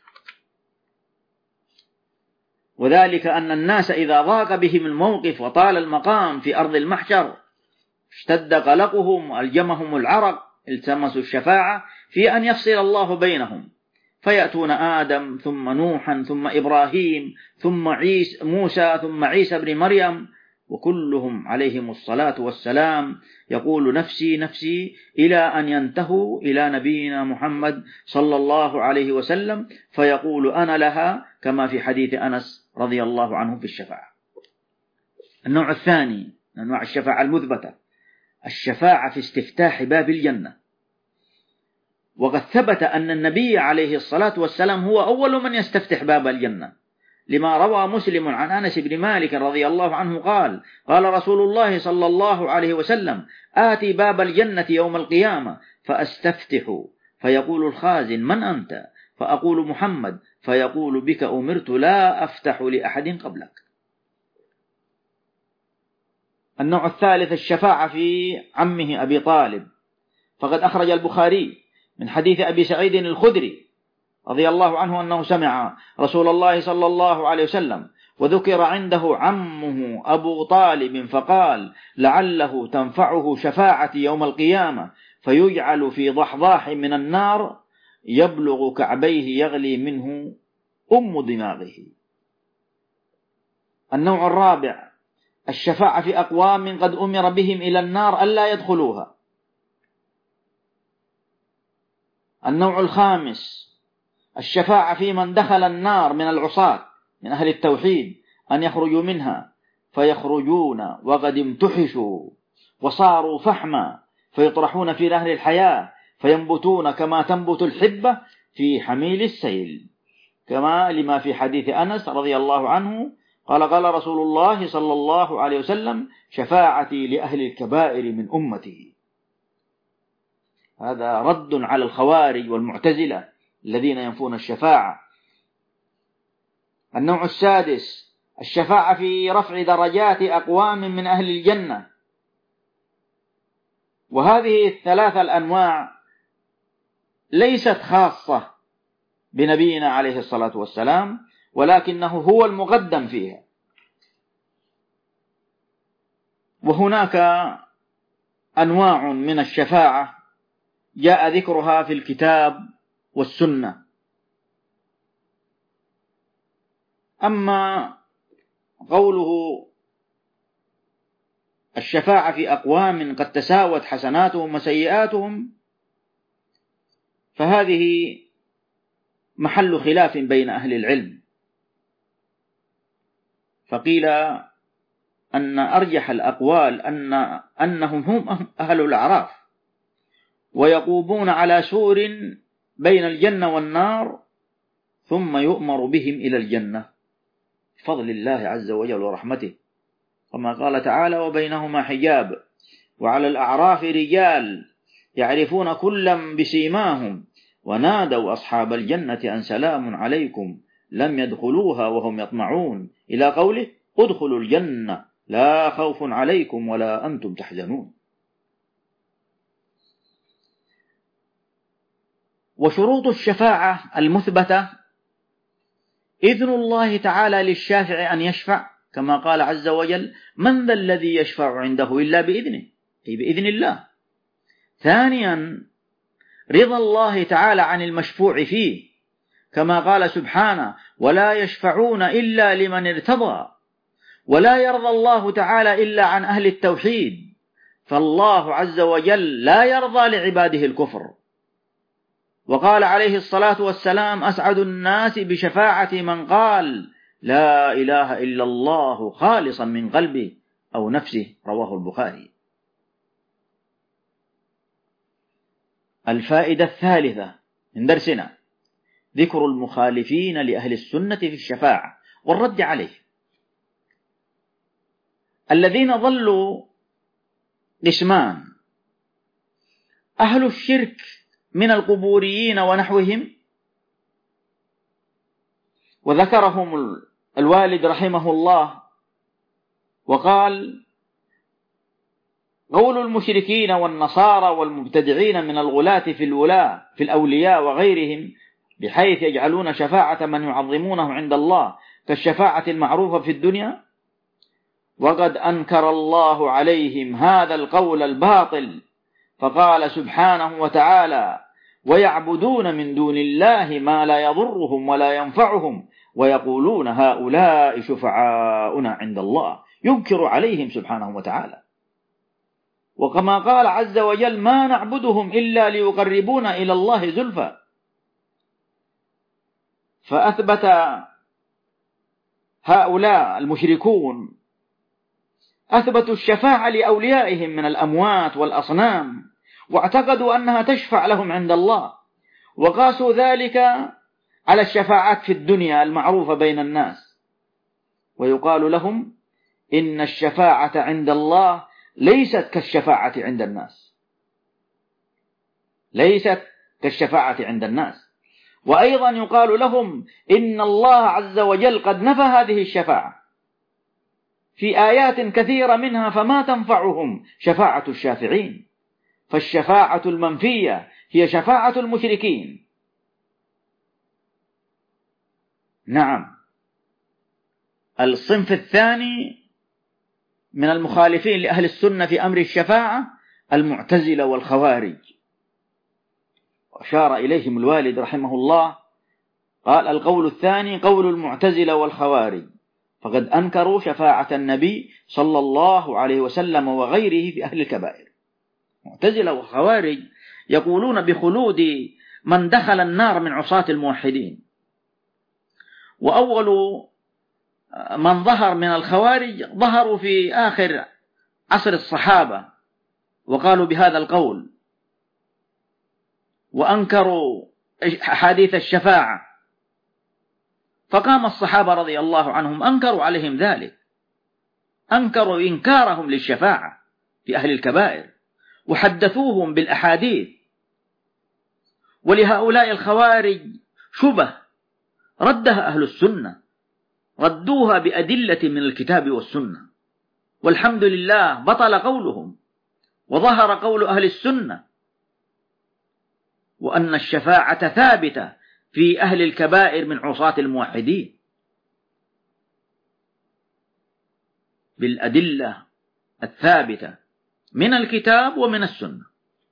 وذلك أن الناس إذا ضاق بهم الموقف وطال المقام في أرض المحشر اشتد قلقهم وألجمهم العرق، التمسوا الشفاعة في أن يفصل الله بينهم، فيأتون آدم ثم نوحا ثم إبراهيم ثم عيسى موسى ثم عيسى بن مريم، وكلهم عليهم الصلاة والسلام يقول: نفسي نفسي، إلى أن ينتهوا إلى نبينا محمد صلى الله عليه وسلم فيقول: أنا لها، كما في حديث أنس رضي الله عنه في الشفاعة. النوع الثاني من أنواع الشفاعة المثبتة الشفاعة في استفتاح باب الجنة. وقد ثبت أن النبي عليه الصلاة والسلام هو أول من يستفتح باب الجنة، لما روى مسلم عن أنس بن مالك رضي الله عنه قال: قال رسول الله صلى الله عليه وسلم: آتي باب الجنة يوم القيامة فأستفتح، فيقول الخازن: من أنت؟ فأقول: محمد، فيقول: بك أمرت لا أفتح لأحد قبلك. النوع الثالث الشفاعة في عمه أبي طالب، فقد أخرج البخاري من حديث أبي سعيد الخدري رضي الله عنه أنه سمع رسول الله صلى الله عليه وسلم وذكر عنده عمه أبو طالب فقال: لعله تنفعه شفاعتي يوم القيامة، فيجعل في ضحضاح من النار يبلغ كعبيه يغلي منه أم دماغه. النوع الرابع الشفاعة في أقوام قد أمر بهم إلى النار ألا يدخلوها. النوع الخامس الشفاعة في من دخل النار من العصاة من أهل التوحيد أن يخرجوا منها، فيخرجون وقد امتحشوا وصاروا فحما، فيطرحون في نهر الحياة فينبتون كما تنبت الحبة في حميل السيل، كما لما في حديث أنس رضي الله عنه قال: قال رسول الله صلى الله عليه وسلم: شفاعتي لأهل الكبائر من أمتي. هذا رد على الخوارج والمعتزلة الذين ينفون الشفاعة. النوع السادس الشفاعة في رفع درجات أقوام من أهل الجنة. وهذه الثلاثة الأنواع ليست خاصة بنبينا عليه الصلاة والسلام، ولكنه هو المقدم فيها. وهناك أنواع من الشفاعة جاء ذكرها في الكتاب والسنة. أما قوله الشفاعة في أقوام قد تساوت حسناتهم وسيئاتهم، فهذه محل خلاف بين أهل العلم، فقيل أن أرجح الأقوال أن أنهم هم أهل الأعراف، ويقومون على سور بين الجنة والنار، ثم يؤمر بهم إلى الجنة بفضل الله عز وجل ورحمته، كما قال تعالى: وبينهما حجاب وعلى الأعراف رجال يعرفون كلا بسيماهم ونادوا أصحاب الجنة أن سلام عليكم لم يدخلوها وهم يطمعون، إلى قوله: ادخلوا الجنة لا خوف عليكم ولا أنتم تحزنون. وشروط الشفاعة المثبتة: إذن الله تعالى للشافع أن يشفع، كما قال عز وجل: من ذا الذي يشفع عنده إلا بإذنه، أي بإذن الله. ثانيا، رضا الله تعالى عن المشفوع فيه، كما قال سبحانه: ولا يشفعون إلا لمن ارتضى. ولا يرضى الله تعالى إلا عن أهل التوحيد، فالله عز وجل لا يرضى لعباده الكفر. وقال عليه الصلاة والسلام: أسعد الناس بشفاعة من قال لا إله إلا الله خالصا من قلبه أو نفسه، رواه البخاري. الفائدة الثالثة من درسنا: ذكر المخالفين لأهل السنة في الشفاعة والرد عليه. الذين ضلوا قسمان: أهل الشرك من القبوريين ونحوهم، وذكرهم الوالد رحمه الله وقال: قول المشركين والنصارى والمبتدعين من الغلاة في الولاة في الأولياء وغيرهم، بحيث يجعلون شفاعة من يعظمونه عند الله كالشفاعة المعروفة في الدنيا، وقد أنكر الله عليهم هذا القول الباطل، فقال سبحانه وتعالى: ويعبدون من دون الله ما لا يضرهم ولا ينفعهم ويقولون هؤلاء شفعاؤنا عند الله، ينكر عليهم سبحانه وتعالى. وكما قال عز وجل: ما نعبدهم إلا ليقربونا إلى الله زلفى. فأثبت هؤلاء المشركون أثبتوا الشفاعة لأوليائهم من الأموات والأصنام، واعتقدوا أنها تشفع لهم عند الله، وقاسوا ذلك على الشفاعات في الدنيا المعروفة بين الناس. ويقال لهم: إن الشفاعة عند الله ليست كالشفاعة عند الناس، ليست كالشفاعة عند الناس. وأيضا يقال لهم: إن الله عز وجل قد نفى هذه الشفاعة في آيات كثيرة منها، فما تنفعهم شفاعة الشافعين، فالشفاعة المنفية هي شفاعة المشركين. نعم. الصنف الثاني من المخالفين لأهل السنة في أمر الشفاعة المعتزلة والخوارج، وأشار إليهم الوالد رحمه الله، قال: القول الثاني قول المعتزلة والخوارج، فقد أنكروا شفاعة النبي صلى الله عليه وسلم وغيره في أهل الكبائر. معتزلة والخوارج يقولون بخلود من دخل النار من عصاة الموحدين. وأول من ظهر من الخوارج ظهروا في آخر عصر الصحابة، وقالوا بهذا القول، وأنكروا حديث الشفاعة، فقام الصحابة رضي الله عنهم أنكروا عليهم ذلك، أنكروا إنكارهم للشفاعة في أهل الكبائر، وحدثوهم بالأحاديث. ولهؤلاء الخوارج شبه ردها أهل السنة، ردوها بأدلة من الكتاب والسنة، والحمد لله بطل قولهم وظهر قول أهل السنة، وأن الشفاعة ثابتة في أهل الكبائر من عصاة الموحدين بالأدلة الثابتة من الكتاب ومن السنة.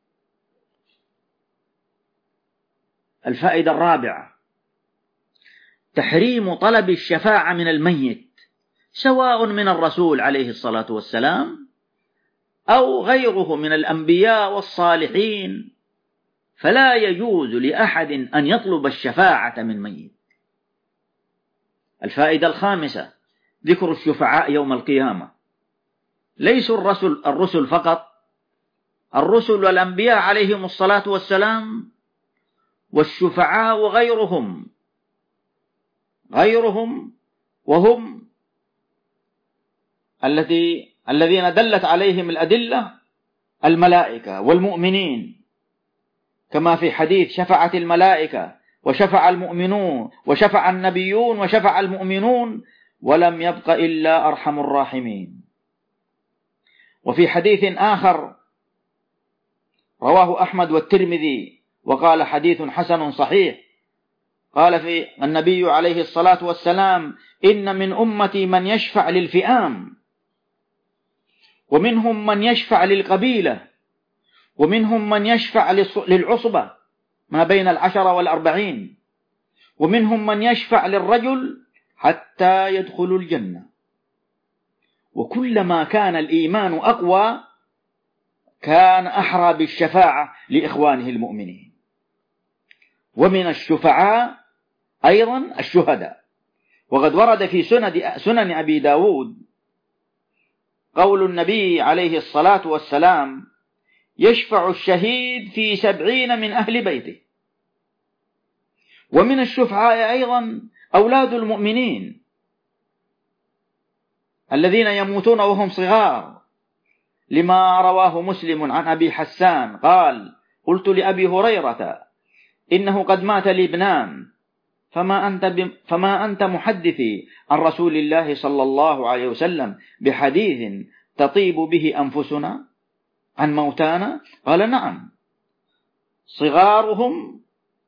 الفائدة الرابعة: تحريم طلب الشفاعة من الميت، سواء من الرسول عليه الصلاة والسلام أو غيره من الأنبياء والصالحين، فلا يجوز لأحد أن يطلب الشفاعة من ميت. الفائدة الخامسة: ذكر الشفعاء يوم القيامة، ليسوا الرسل, الرسل فقط، الرسل والأنبياء عليهم الصلاة والسلام، والشفعاء وغيرهم غيرهم وهم التي الذين دلت عليهم الأدلة الملائكة والمؤمنين، كما في حديث: شفعت الملائكة وشفع المؤمنون وشفع النبيون وشفع المؤمنون ولم يبق إلا أرحم الراحمين. وفي حديث آخر رواه أحمد والترمذي وقال حديث حسن صحيح، قال في النبي عليه الصلاة والسلام: إن من أمتي من يشفع للفئام، ومنهم من يشفع للقبيلة، ومنهم من يشفع للعصبة ما بين العشرة والأربعين، ومنهم من يشفع للرجل حتى يدخل الجنة. وكلما كان الإيمان أقوى كان أحرى بالشفاعة لإخوانه المؤمنين. ومن الشفعاء أيضا الشهداء، وقد ورد في سنن أبي داود قول النبي عليه الصلاة والسلام: يشفع الشهيد في سبعين من أهل بيته. ومن الشفعاء أيضا أولاد المؤمنين الذين يموتون وهم صغار، لما رواه مسلم عن أبي حسان قال: قلت لأبي هريرة: إنه قد مات لي ابنان، فما أنت, ب... فما أنت محدثي عن رسول الله صلى الله عليه وسلم بحديث تطيب به أنفسنا عن موتانا؟ قال: نعم، صغارهم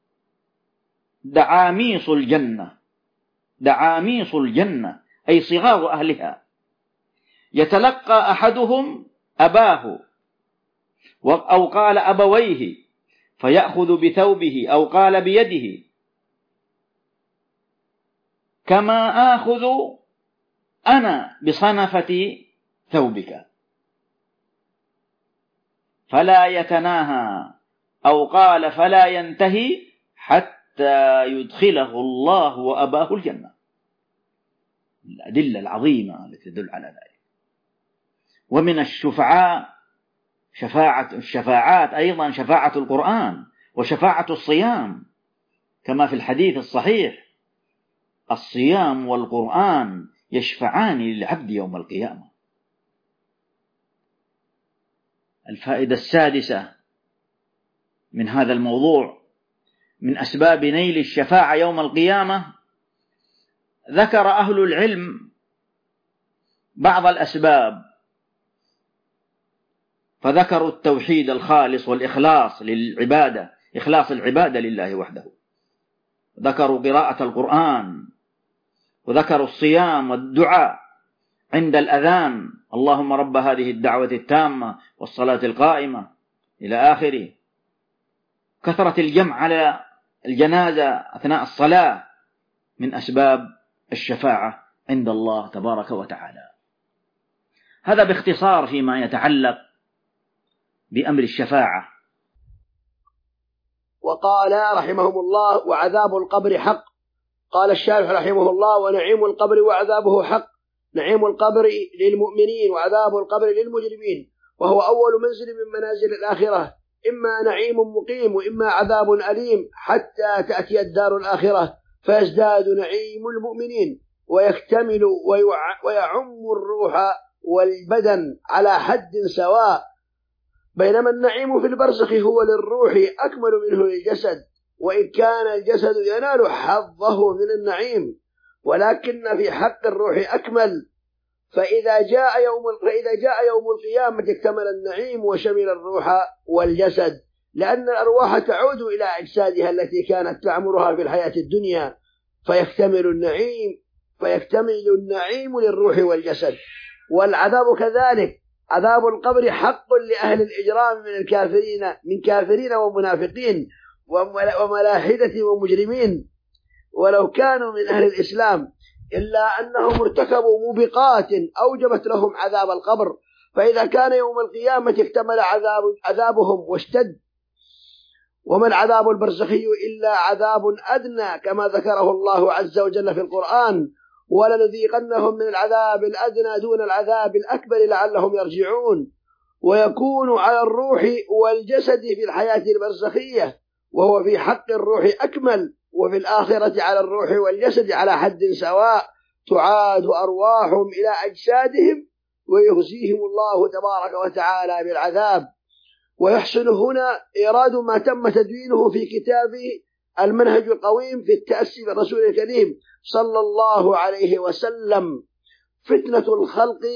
دعاميص الجنة، دعاميص الجنة أي صغار أهلها، يتلقى أحدهم أباه أو قال أبويه فيأخذ بثوبه أو قال بيده، كما آخذ أنا بصنفة ثوبك، فلا يتناهى أو قال فلا ينتهي حتى يدخله الله وأباه الجنة. الأدلة العظيمة التي تدل على ذلك. ومن الشفعاء شفاعة الشفاعات أيضا شفاعة القرآن وشفاعة الصيام، كما في الحديث الصحيح: الصيام والقرآن يشفعان للعبد يوم القيامة. الفائدة السادسة من هذا الموضوع من أسباب نيل الشفاعة يوم القيامة، ذكر أهل العلم بعض الأسباب، فذكروا التوحيد الخالص والإخلاص للعبادة، إخلاص العبادة لله وحده، ذكروا قراءة القرآن، وذكروا الصيام والدعاء عند الأذان: اللهم رب هذه الدعوة التامة والصلاة القائمة إلى آخره. كثرة الجمع على الجنازة أثناء الصلاة من أسباب الشفاعة عند الله تبارك وتعالى. هذا باختصار فيما يتعلق بأمر الشفاعة. وقال رحمهم الله: وعذاب القبر حق. قال الشارح رحمه الله: ونعيم القبر وعذابه حق. نعيم القبر للمؤمنين وعذاب القبر للمجرمين، وهو أول منزل من منازل الآخرة، إما نعيم مقيم وإما عذاب أليم، حتى تأتي الدار الآخرة فيزداد نعيم المؤمنين ويكتمل ويعم الروح والبدن على حد سواء، بينما النعيم في البرزخ هو للروح أكمل منه للجسد، وإن كان الجسد ينال حظه من النعيم، ولكن في حق الروح أكمل. فإذا جاء يوم فإذا جاء يوم القيامة اكتمل النعيم وشمل الروح والجسد، لأن الأرواح تعود إلى أجسادها التي كانت تعمرها في الحياة الدنيا، فيكتمل النعيم فيكتمل النعيم للروح والجسد. والعذاب كذلك، عذاب القبر حق لأهل الإجرام من الكافرين من كافرين ومنافقين وملاحدة ومجرمين، ولو كانوا من أهل الإسلام، إلا أنهم ارتكبوا موبقات أوجبت لهم عذاب القبر، فإذا كان يوم القيامة اكتمل عذاب عذابهم واشتد. وما العذاب البرزخي إلا عذاب أدنى، كما ذكره الله عز وجل في القرآن: ولنذيقنهم من العذاب الأدنى دون العذاب الأكبر لعلهم يرجعون. ويكون على الروح والجسد في الحياة البرزخية، وهو في حق الروح أكمل، وفي الآخرة على الروح والجسد على حد سواء، تعاد أرواحهم إلى أجسادهم ويخزيهم الله تبارك وتعالى بالعذاب. ويحسن هنا إيراد ما تم تدوينه في كتابه المنهج القويم في التأسي بالرسول الكريم صلى الله عليه وسلم: فتنة الخلق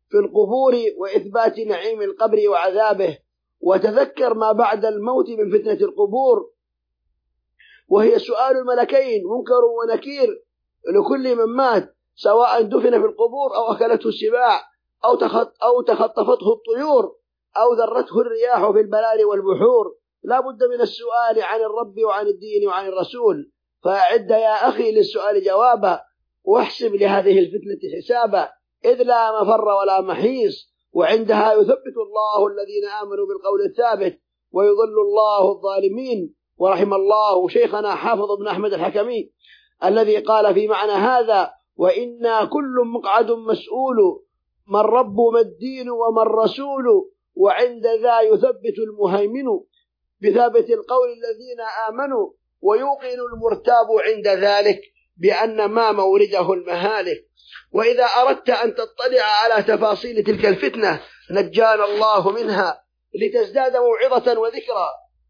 في القبور وإثبات نعيم القبر وعذابه، وتذكر ما بعد الموت من فتنة القبور، وهي سؤال الملكين منكر ونكير لكل من مات، سواء دفن في القبور أو أكلته السباع أو أو تخطفته الطيور أو ذرته الرياح في البلاد والبحور. لا بد من السؤال عن الرب وعن الدين وعن الرسول، فأعد يا أخي للسؤال جوابا، واحسب لهذه الفتنة حسابا، إذ لا مفر ولا محيص، وعندها يثبت الله الذين آمنوا بالقول الثابت ويضل الله الظالمين. ورحم الله شيخنا حافظ بن أحمد الحكمي الذي قال في معنى هذا: وإنا كل مقعد مسؤول، ما الرب ما الدين وما الرسول، وعند ذا يثبت المهيمن بثابت القول الذين آمنوا، ويوقن المرتاب عند ذلك بأن ما مورده المهالك. وإذا أردت أن تطلع على تفاصيل تلك الفتنة نجانا الله منها لتزداد موعظة وذكرى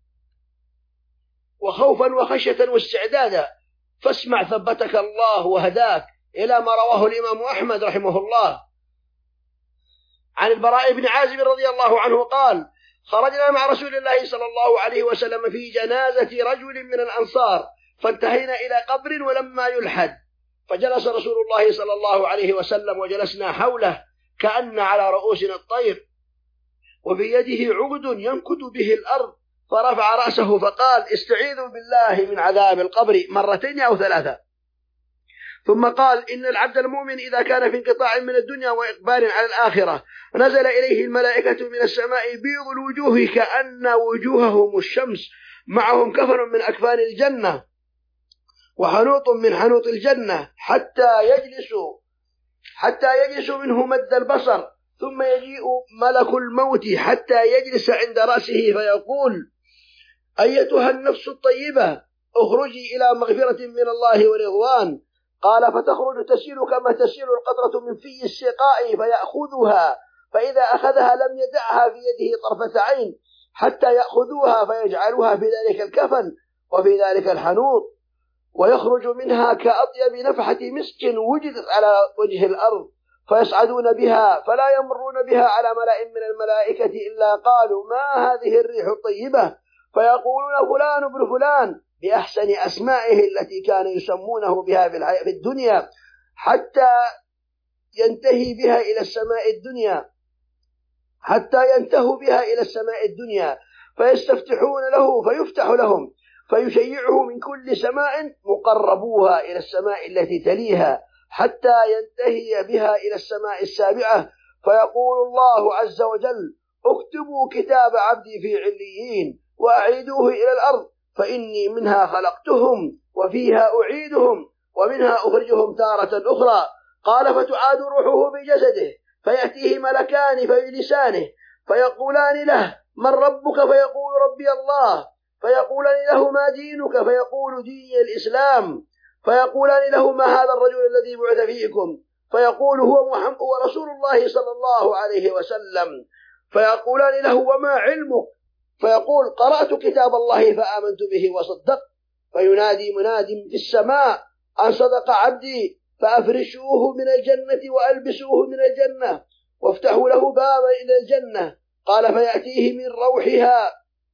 وخوفا وخشية واستعدادا، فاسمع ثبتك الله وهداك إلى ما رواه الإمام أحمد رحمه الله عن البراء بن عازب رضي الله عنه قال: خرجنا مع رسول الله صلى الله عليه وسلم في جنازة رجل من الأنصار، فانتهينا إلى قبر ولما يلحد، فجلس رسول الله صلى الله عليه وسلم وجلسنا حوله كأن على رؤوسنا الطير، وفي يده عقد ينكت به الأرض، فرفع رأسه فقال: استعيذوا بالله من عذاب القبر مرتين أو ثلاثة. ثم قال: إن العبد المؤمن إذا كان في انقطاع من الدنيا وإقبال على الآخرة نزل إليه الملائكة من السماء بيض الوجوه كأن وجوههم الشمس، معهم كفن من أكفان الجنة وحنوط من حنوط الجنة، حتى يجلسوا حتى يجلسوا منه مد البصر، ثم يجيء ملك الموت حتى يجلس عند رأسه فيقول: أيتها النفس الطيبة اخرجي إلى مغفرة من الله ورضوان. قال: فتخرج تسيل كما تسيل القطرة من في السقاء فيأخذها، فإذا أخذها لم يدعها في يده طرفة عين حتى يأخذوها فيجعلوها في ذلك الكفن وفي ذلك الحنوط، ويخرج منها كأطيب نفحة مسك وجدت على وجه الأرض، فيصعدون بها فلا يمرون بها على ملأ من الملائكة إلا قالوا: ما هذه الريح الطيبة؟ فيقولون: فلان ابن فلان، بأحسن أسمائه التي كانوا يسمونه بها في الدنيا، حتى ينتهي بها إلى السماء الدنيا حتى ينتهوا بها إلى السماء الدنيا فيستفتحون له فيفتح لهم، فيشيعه من كل سماء مقربوها إلى السماء التي تليها حتى ينتهي بها إلى السماء السابعة، فيقول الله عز وجل: اكتبوا كتاب عبدي في عليين وأعيدوه إلى الأرض، فإني منها خلقتهم وفيها أعيدهم ومنها أخرجهم تارة أخرى. قال: فتعاد روحه بجسده، فيأتيه ملكان فيجلسانه فيقولان له: من ربك؟ فيقول: ربي الله. فيقولان له: ما دينك؟ فيقول: ديني الإسلام. فيقولان له: ما هذا الرجل الذي بعث فيكم؟ فيقول: هو محمد ورسول الله صلى الله عليه وسلم. فيقولان له: وما علمك؟ فيقول: قرأت كتاب الله فآمنت به وصدقت. فينادي مناد في السماء: أن صدق عبدي، فأفرشوه من الجنة وألبسوه من الجنة وافتحوا له بابا إلى الجنة. قال: فيأتيه من روحها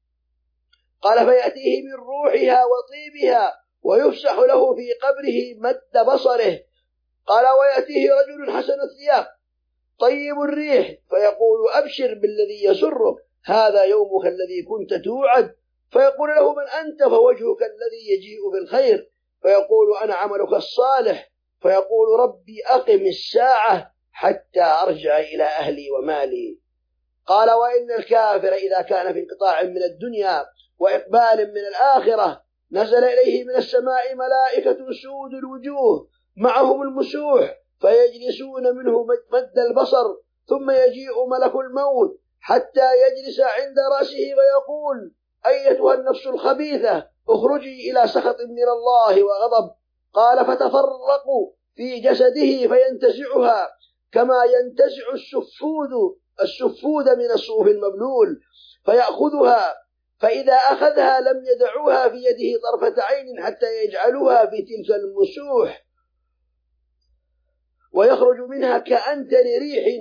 قال فيأتيه من روحها وطيبها ويفسح له في قبره مد بصره. قال: ويأتيه رجل حسن الثياب طيب الريح، فيقول: أبشر بالذي يسرك، هذا يومك الذي كنت توعد. فيقول له: من أنت؟ فوجهك الذي يجيء بالخير. فيقول: أنا عملك الصالح. فيقول: ربي أقم الساعة حتى أرجع إلى أهلي ومالي. قال: وإن الكافر إذا كان في انقطاع من الدنيا وإقبال من الآخرة نزل إليه من السماء ملائكة سود الوجوه معهم المسوح، فيجلسون منه مد البصر، ثم يجيء ملك الموت حتى يجلس عند رأسه فيقول: أيتها النفس الخبيثة اخرجي إلى سخط من الله وغضب. قال: فتفرق في جسده فينتزعها كما ينتزع السفود السفود من الصوف المبلول، فيأخذها، فإذا أخذها لم يدعوها في يده طرفة عين حتى يجعلوها في تلك المسوح، ويخرج منها كأنتن ريح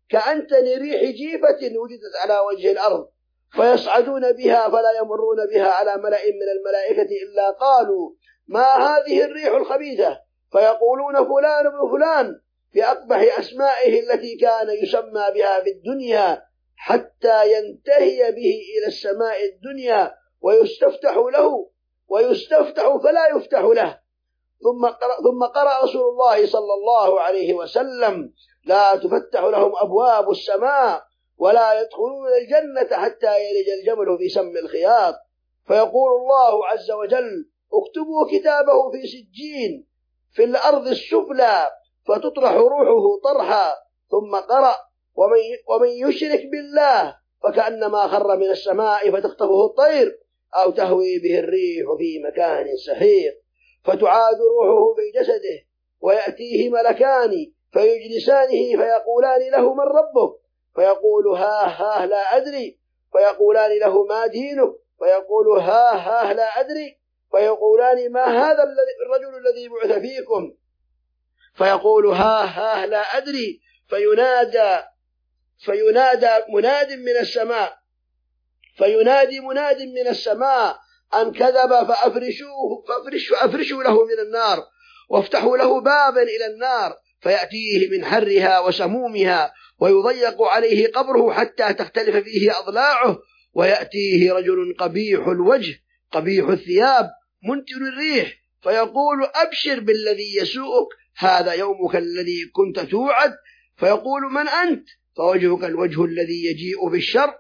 كأنتن ريح جيفة وجدت على وجه الأرض، فيصعدون بها فلا يمرون بها على ملأ من الملائكة إلا قالوا ما هذه الريح الخبيثة، فيقولون فلان ابن فلان بأقبح أسمائه التي كان يسمى بها في الدنيا، حتى ينتهي به إلى السماء الدنيا ويستفتح له ويستفتح فلا يفتح له. ثم قرأ, ثم قرأ رسول الله صلى الله عليه وسلم لا تفتح لهم أبواب السماء ولا يدخلون الجنة حتى يلج الجمل في سم الخياط. فيقول الله عز وجل اكتبوا كتابه في سجين في الأرض السفلى فتطرح روحه طرحا. ثم قرأ ومن, ومن يشرك بالله فكأنما خر من السماء فتخطفه الطير أو تهوي به الريح في مكان سحيق. فتعاد روحه في جسده ويأتيه ملكان فيجلسانه فيقولان له من ربك، فيقول ها ها لا أدري، فيقولان له ما دينك، فيقول ها ها لا أدري، فيقولان ما هذا الرجل الذي بعث فيكم، فيقول ها ها لا أدري. فينادى فينادى مناد من السماء فينادي مناد من السماء أن كذب فأفرشوه فأفرشوا أفرشوا له من النار وافتحوا له بابا إلى النار، فيأتيه من حرها وسمومها ويضيق عليه قبره حتى تختلف فيه أضلاعه، ويأتيه رجل قبيح الوجه قبيح الثياب منتن الريح فيقول أبشر بالذي يسوءك، هذا يومك الذي كنت توعد. فيقول من أنت؟ فوجهك الوجه الذي يجيء بالشر.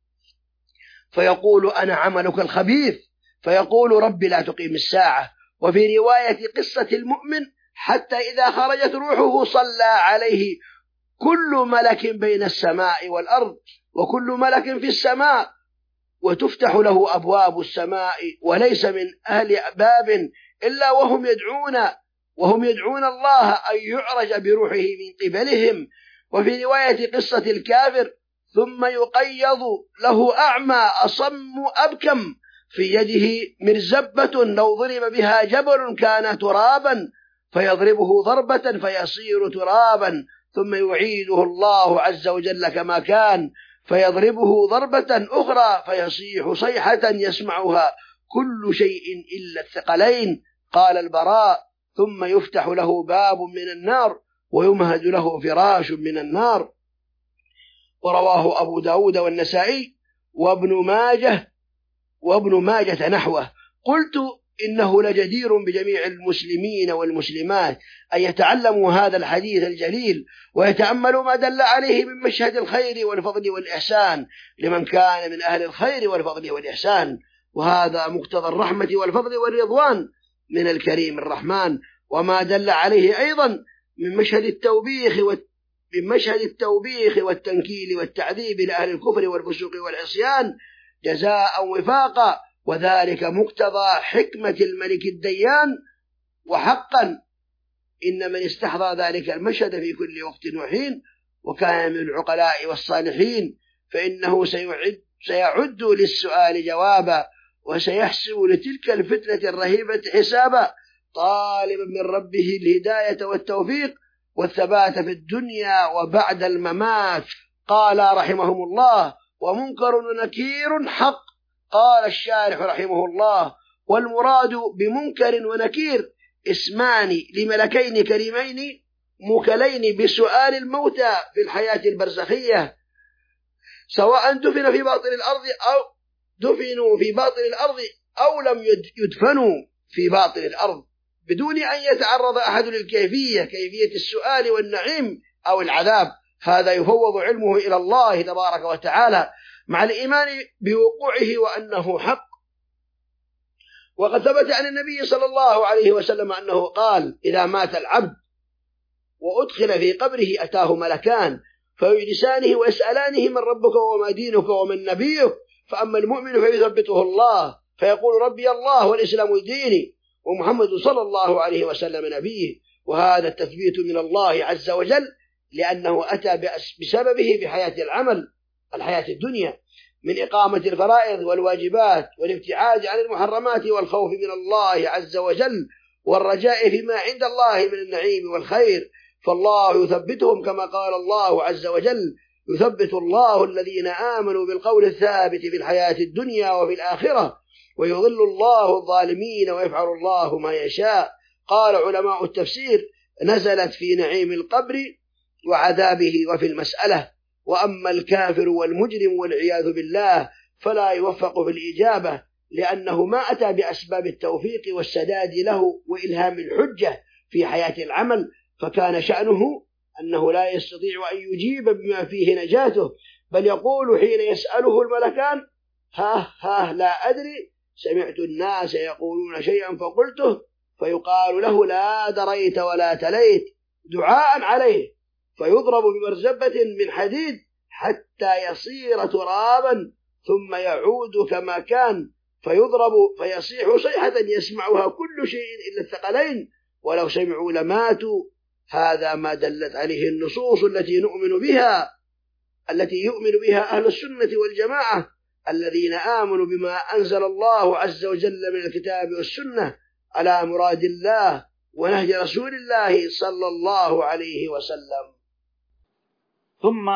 فيقول أنا عملك الخبيث. فيقول رب لا تقيم الساعة. وفي رواية قصة المؤمن حتى إذا خرجت روحه صلى عليه كل ملك بين السماء والأرض وكل ملك في السماء، وتفتح له أبواب السماء وليس من أهل باب إلا وهم يدعون وهم يدعون الله أن يعرج بروحه من قبلهم. وفي رواية قصة الكافر ثم يقيض له أعمى أصم أبكم في يده مرزبة لو ضرب بها جبل كان ترابا، فيضربه ضربة فيصير ترابا، ثم يعيده الله عز وجل كما كان فيضربه ضربة أخرى فيصيح صيحة يسمعها كل شيء إلا الثقلين. قال البراء ثم يفتح له باب من النار ويمهد له فراش من النار. ورواه أبو داود والنسائي وابن ماجه وابن ماجة نحوه. قلت إنه لجدير بجميع المسلمين والمسلمات أن يتعلموا هذا الحديث الجليل ويتأملوا ما دل عليه من مشهد الخير والفضل والإحسان لمن كان من أهل الخير والفضل والإحسان، وهذا مقتضى الرحمة والفضل والرضوان من الكريم الرحمن. وما دل عليه أيضا من مشهد التوبيخ من مشهد التوبيخ والتنكيل والتعذيب لأهل الكفر والفسوق والعصيان جزاء وفاقا، وذلك مقتضى حكمة الملك الديان. وحقا إن من استحضر ذلك المشهد في كل وقت وحين وكان من العقلاء والصالحين فإنه سيعد, سيعد للسؤال جوابا وسيحسب لتلك الفتنة الرهيبة حسابا، طالبا من ربه الهداية والتوفيق والثبات في الدنيا وبعد الممات. قال رحمهم الله ومنكر ونكير حق. قال الشارح رحمه الله والمراد بمنكر ونكير اسمان لملكين كريمين موكلين بسؤال الموتى في الحياة البرزخية، سواء دفن في باطن الأرض أو دفنوا في باطن الأرض أو لم يدفنوا في باطن الأرض، بدون أن يتعرض أحد للكيفية كيفية السؤال والنعيم أو العذاب. هذا يفوض علمه إلى الله تبارك وتعالى مع الإيمان بوقوعه وأنه حق. وقد ثبت عن النبي صلى الله عليه وسلم أنه قال إذا مات العبد وأدخل في قبره أتاه ملكان فيجلسانه ويسألانه من ربك وما دينك ومن نبيك، فأما المؤمن فيثبته الله فيقول ربي الله والإسلام ديني ومحمد صلى الله عليه وسلم نبيه. وهذا التثبيت من الله عز وجل لأنه أتى بسببه في حياة العمل الحياة الدنيا من إقامة الفرائض والواجبات والابتعاد عن المحرمات والخوف من الله عز وجل والرجاء فيما عند الله من النعيم والخير. فالله يثبتهم كما قال الله عز وجل: يثبت الله الذين آمنوا بالقول الثابت في الحياة الدنيا وفي الآخرة ويضل الله الظالمين ويفعل الله ما يشاء. قال علماء التفسير: نزلت في نعيم القبر وعذابه وفي المسألة. وأما الكافر والمجرم والعياذ بالله فلا يوفق في الإجابة، لأنه ما أتى بأسباب التوفيق والسداد له وإلهام الحجة في حياة العمل، فكان شأنه أنه لا يستطيع أن يجيب بما فيه نجاته، بل يقول حين يسأله الملكان: ها ها لا أدري، سمعت الناس يقولون شيئا فقلته، فيقال له: لا دريت ولا تليت، دعاء عليه، فيضرب بمرزبة من حديد حتى يصير ترابا ثم يعود كما كان، فيضرب فيصيح صيحة يسمعها كل شيء إلا الثقلين، ولو سمعوا لماتوا. هذا ما دلت عليه النصوص التي نؤمن بها التي يؤمن بها أهل السنة والجماعة الذين آمنوا بما أنزل الله عز وجل من الكتاب والسنة على مراد الله ونهج رسول الله صلى الله عليه وسلم. ثم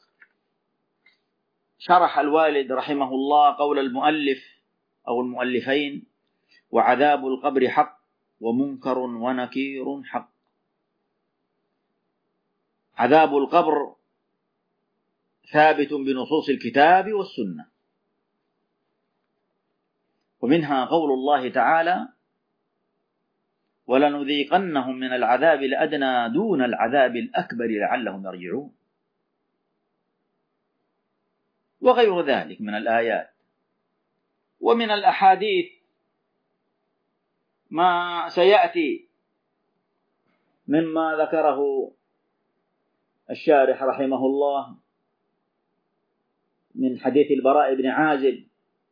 شرح الوالد رحمه الله قول المؤلف أو المؤلفين: وعذاب القبر حق ومنكر ونكير حق. عذاب القبر ثابت بنصوص الكتاب والسنة، ومنها قول الله تعالى: ولنذيقنهم من العذاب الأدنى دون العذاب الأكبر لعلهم يرجعون، وغير ذلك من الآيات. ومن الأحاديث ما سيأتي مما ذكره الشارح رحمه الله من حديث البراء بن عازب،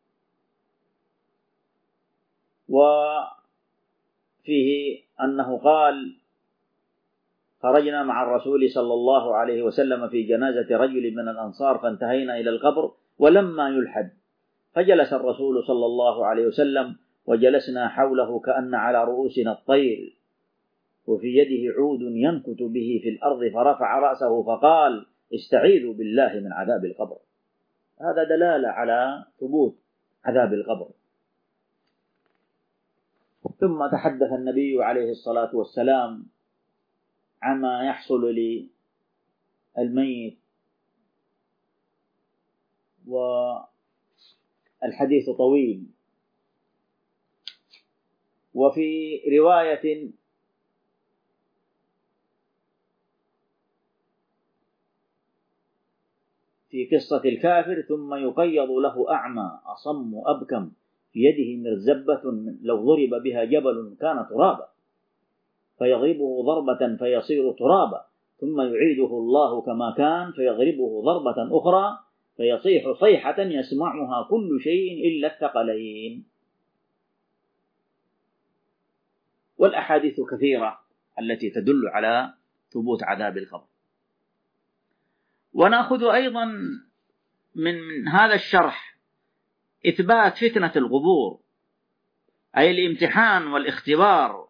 وفيه أنه قال: خرجنا مع الرسول صلى الله عليه وسلم في جنازة رجل من الأنصار فانتهينا إلى القبر ولما يلحد، فجلس الرسول صلى الله عليه وسلم وجلسنا حوله كأن على رؤوسنا الطير، وفي يده عود ينكت به في الأرض، فرفع رأسه فقال: استعيذوا بالله من عذاب القبر. هذا دلالة على ثبوت عذاب القبر. ثم تحدث النبي عليه الصلاة والسلام عما يحصل للميت، والحديث طويل. وفي رواية في قصة الكافر: ثم يقيض له أعمى أصم أبكم في يده مرزبة لو ضرب بها جبل كان ترابا، فيضربه ضربة فيصير ترابا، ثم يعيده الله كما كان فيضربه ضربة أخرى فيصيح صيحة يسمعها كل شيء إلا الثقلين. والأحاديث كثيرة التي تدل على ثبوت عذاب القبر. ونأخذ أيضا من هذا الشرح إثبات فتنة القبور، أي الامتحان والاختبار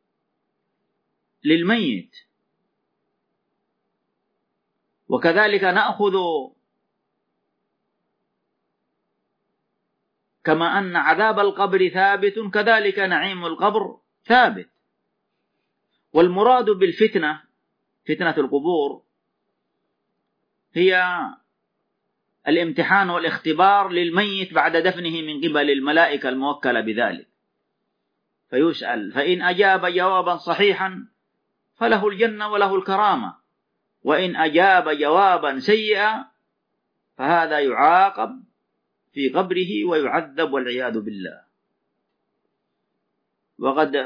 للميت. وكذلك نأخذ كما أن عذاب القبر ثابت كذلك نعيم القبر ثابت. والمراد بالفتنة فتنة القبور هي الامتحان والاختبار للميت بعد دفنه من قبل الملائكة الموكلة بذلك، فيسأل، فإن أجاب جوابا صحيحا فله الجنة وله الكرامة، وإن أجاب جوابا سيئا فهذا يعاقب في قبره ويعذب والعياذ بالله. وقد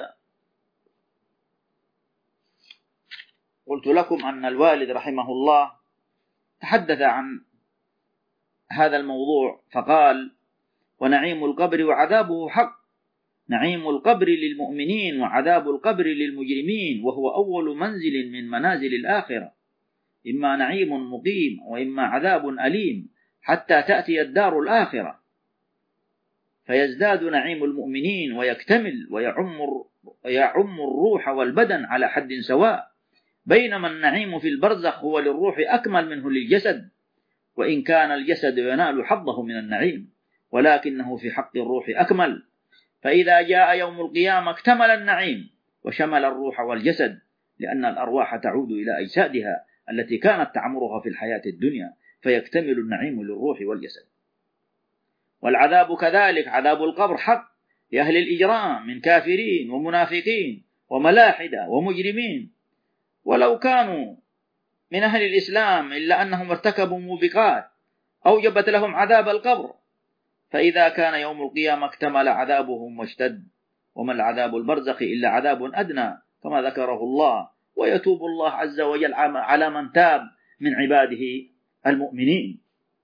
قلت لكم أن الوالد رحمه الله تحدث عن هذا الموضوع فقال: ونعيم القبر وعذابه حق، نعيم القبر للمؤمنين وعذاب القبر للمجرمين، وهو أول منزل من منازل الآخرة، إما نعيم مقيم وإما عذاب أليم حتى تأتي الدار الآخرة، فيزداد نعيم المؤمنين ويكتمل ويعم ويعم الروح والبدن على حد سواء، بينما النعيم في البرزخ هو للروح أكمل منه للجسد، وإن كان الجسد ينال حظه من النعيم ولكنه في حق الروح أكمل، فإذا جاء يوم القيامة اكتمل النعيم وشمل الروح والجسد، لأن الأرواح تعود إلى أجسادها التي كانت تعمرها في الحياة الدنيا، فيكتمل النعيم للروح والجسد. والعذاب كذلك، عذاب القبر حق لأهل الإجرام من كافرين ومنافقين وملاحدة ومجرمين، ولو كانوا من أهل الإسلام إلا أنهم ارتكبوا موبقات أوجبت لهم عذاب القبر، فإذا كان يوم القيامة اكتمل عذابهم واشتد. وما العذاب البرزخ إلا عذاب أدنى كما ذكره الله، ويتوب الله عز وجل على من تاب من عباده المؤمنين.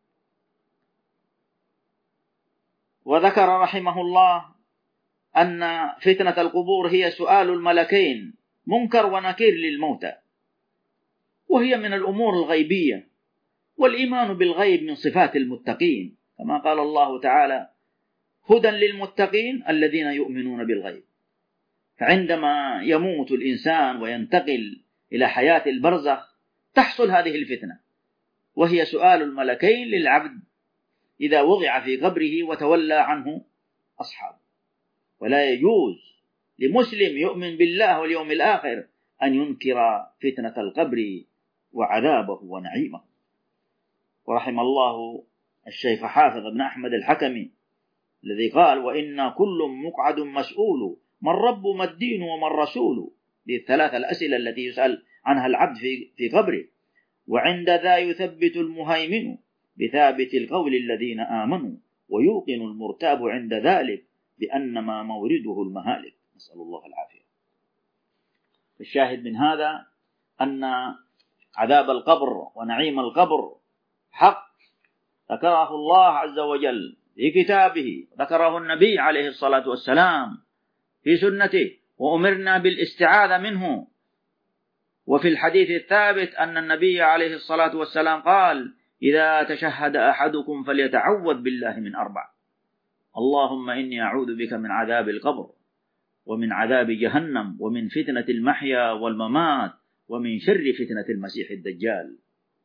وذكر رحمه الله أن فتنة القبور هي سؤال الملكين منكر ونكير للموتى، وهي من الأمور الغيبية، والإيمان بالغيب من صفات المتقين، كما قال الله تعالى: هدى للمتقين الذين يؤمنون بالغيب. فعندما يموت الإنسان وينتقل إلى حياة البرزخ تحصل هذه الفتنة، وهي سؤال الملكين للعبد إذا وضع في قبره وتولى عنه أصحابه. ولا يجوز لمسلم يؤمن بالله واليوم الآخر أن ينكر فتنة القبر وعذابه ونعيمه. ورحم الله الشيخ حافظ بن أحمد الحكمي الذي قال: وإن كل مقعد مسؤول، من رب ما الدين وما الرسول. دي الثلاثة الأسئلة التي يسأل عنها العبد في في قبره. وعند ذا يثبت المهيمن بثابت القول الذين آمنوا، ويوقن المرتاب عند ذلك بأنما مورده المهالك. نسأل الله العافية. الشاهد من هذا أن عذاب القبر ونعيم القبر حق ذكره الله عز وجل في كتابه، ذكره النبي عليه الصلاة والسلام في سنته، وأمرنا بالاستعاذة منه. وفي الحديث الثابت أن النبي عليه الصلاة والسلام قال: إذا تشهد أحدكم فليتعوذ بالله من أربع: اللهم إني أعوذ بك من عذاب القبر، ومن عذاب جهنم، ومن فتنة المحيا والممات، ومن شر فتنة المسيح الدجال.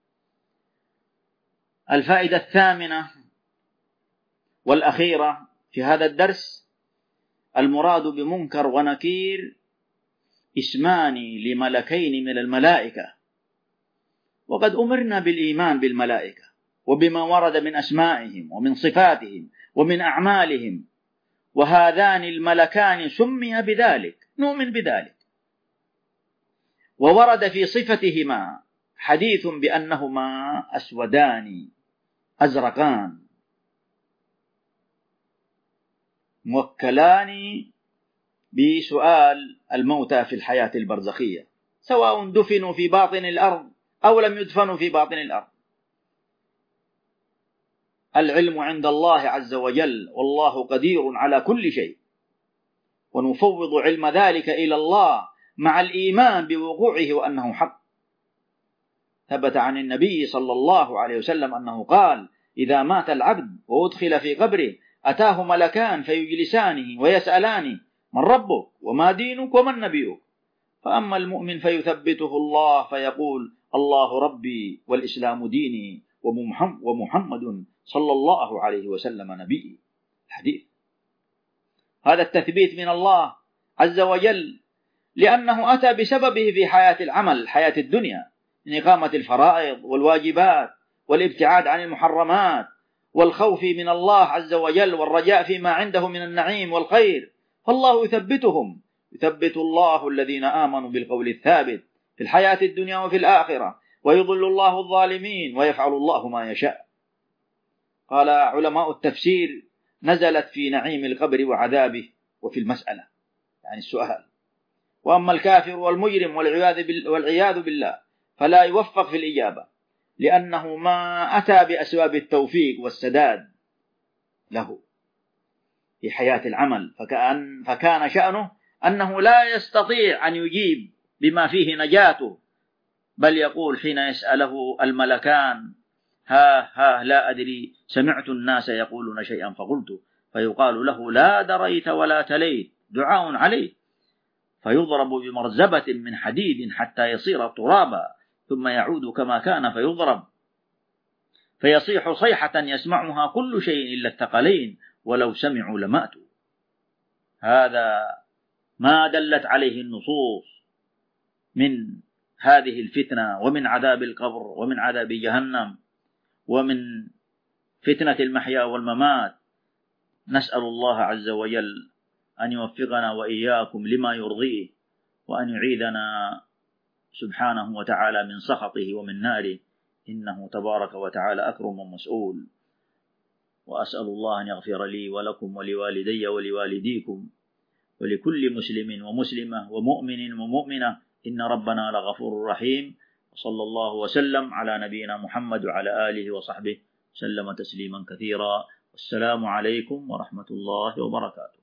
الفائدة الثامنة والأخيرة في هذا الدرس: المراد بمنكر ونكير اسمان لملكين من الملائكة، وقد أمرنا بالإيمان بالملائكة وبما ورد من أسمائهم ومن صفاتهم ومن أعمالهم، وهذان الملكان سمي بذلك، نؤمن بذلك. وورد في صفتهما حديث بأنهما أسودان أزرقان موكلان بسؤال الموتى في الحياة البرزخية، سواء دفنوا في باطن الأرض أو لم يدفنوا في باطن الأرض. العلم عند الله عز وجل، والله قدير على كل شيء، ونفوض علم ذلك إلى الله مع الإيمان بوقوعه وأنه حق. ثبت عن النبي صلى الله عليه وسلم أنه قال: إذا مات العبد وأدخل في قبره أتاه ملكان فيجلسانه ويسألانه: من ربك وما دينك ومن نبيك؟ فأما المؤمن فيثبته الله فيقول: الله ربي والإسلام ديني ومحمد صلى الله عليه وسلم نبي. الحديث هذا التثبيت من الله عز وجل، لأنه أتى بسببه في حياة العمل، حياة الدنيا، من إقامة الفرائض والواجبات والابتعاد عن المحرمات والخوف من الله عز وجل والرجاء فيما عنده من النعيم والخير. فالله يثبتهم، يثبت الله الذين آمنوا بالقول الثابت في الحياة الدنيا وفي الآخرة، ويضل الله الظالمين ويفعل الله ما يشاء. قال علماء التفسير: نزلت في نعيم القبر وعذابه وفي المسألة، يعني السؤال. وأما الكافر والمجرم والعياذ بالله فلا يوفق في الإجابة، لأنه ما أتى بأسباب التوفيق والسداد له في حياة العمل، فكان, فكان شأنه أنه لا يستطيع أن يجيب بما فيه نجاته، بل يقول حين يسأله الملكان: ها ها لا أدري، سمعت الناس يقولون شيئا فقلت، فيقال له: لا دريت ولا تليت، دعاء عليه. فيضرب بمرزبة من حديد حتى يصير ترابا ثم يعود كما كان فيضرب فيصيح صيحة يسمعها كل شيء إلا الثقلين ولو سمعوا لماتوا. هذا ما دلت عليه النصوص من هذه الفتنة ومن عذاب القبر ومن عذاب جهنم ومن فتنة المحيا والممات. نسأل الله عز وجل أن يوفقنا وإياكم لما يرضيه وأن يعيذنا سبحانه وتعالى من سخطه ومن ناره، إنه تبارك وتعالى أكرم ومسؤول. وأسأل الله أن يغفر لي ولكم ولوالدي ولوالديكم ولكل مسلم ومسلمة ومؤمن ومؤمنة، إن ربنا لغفور رحيم. وصلى الله وسلم على نبينا محمد وعلى آله وصحبه سلم تسليما كثيرا. والسلام عليكم ورحمة الله وبركاته.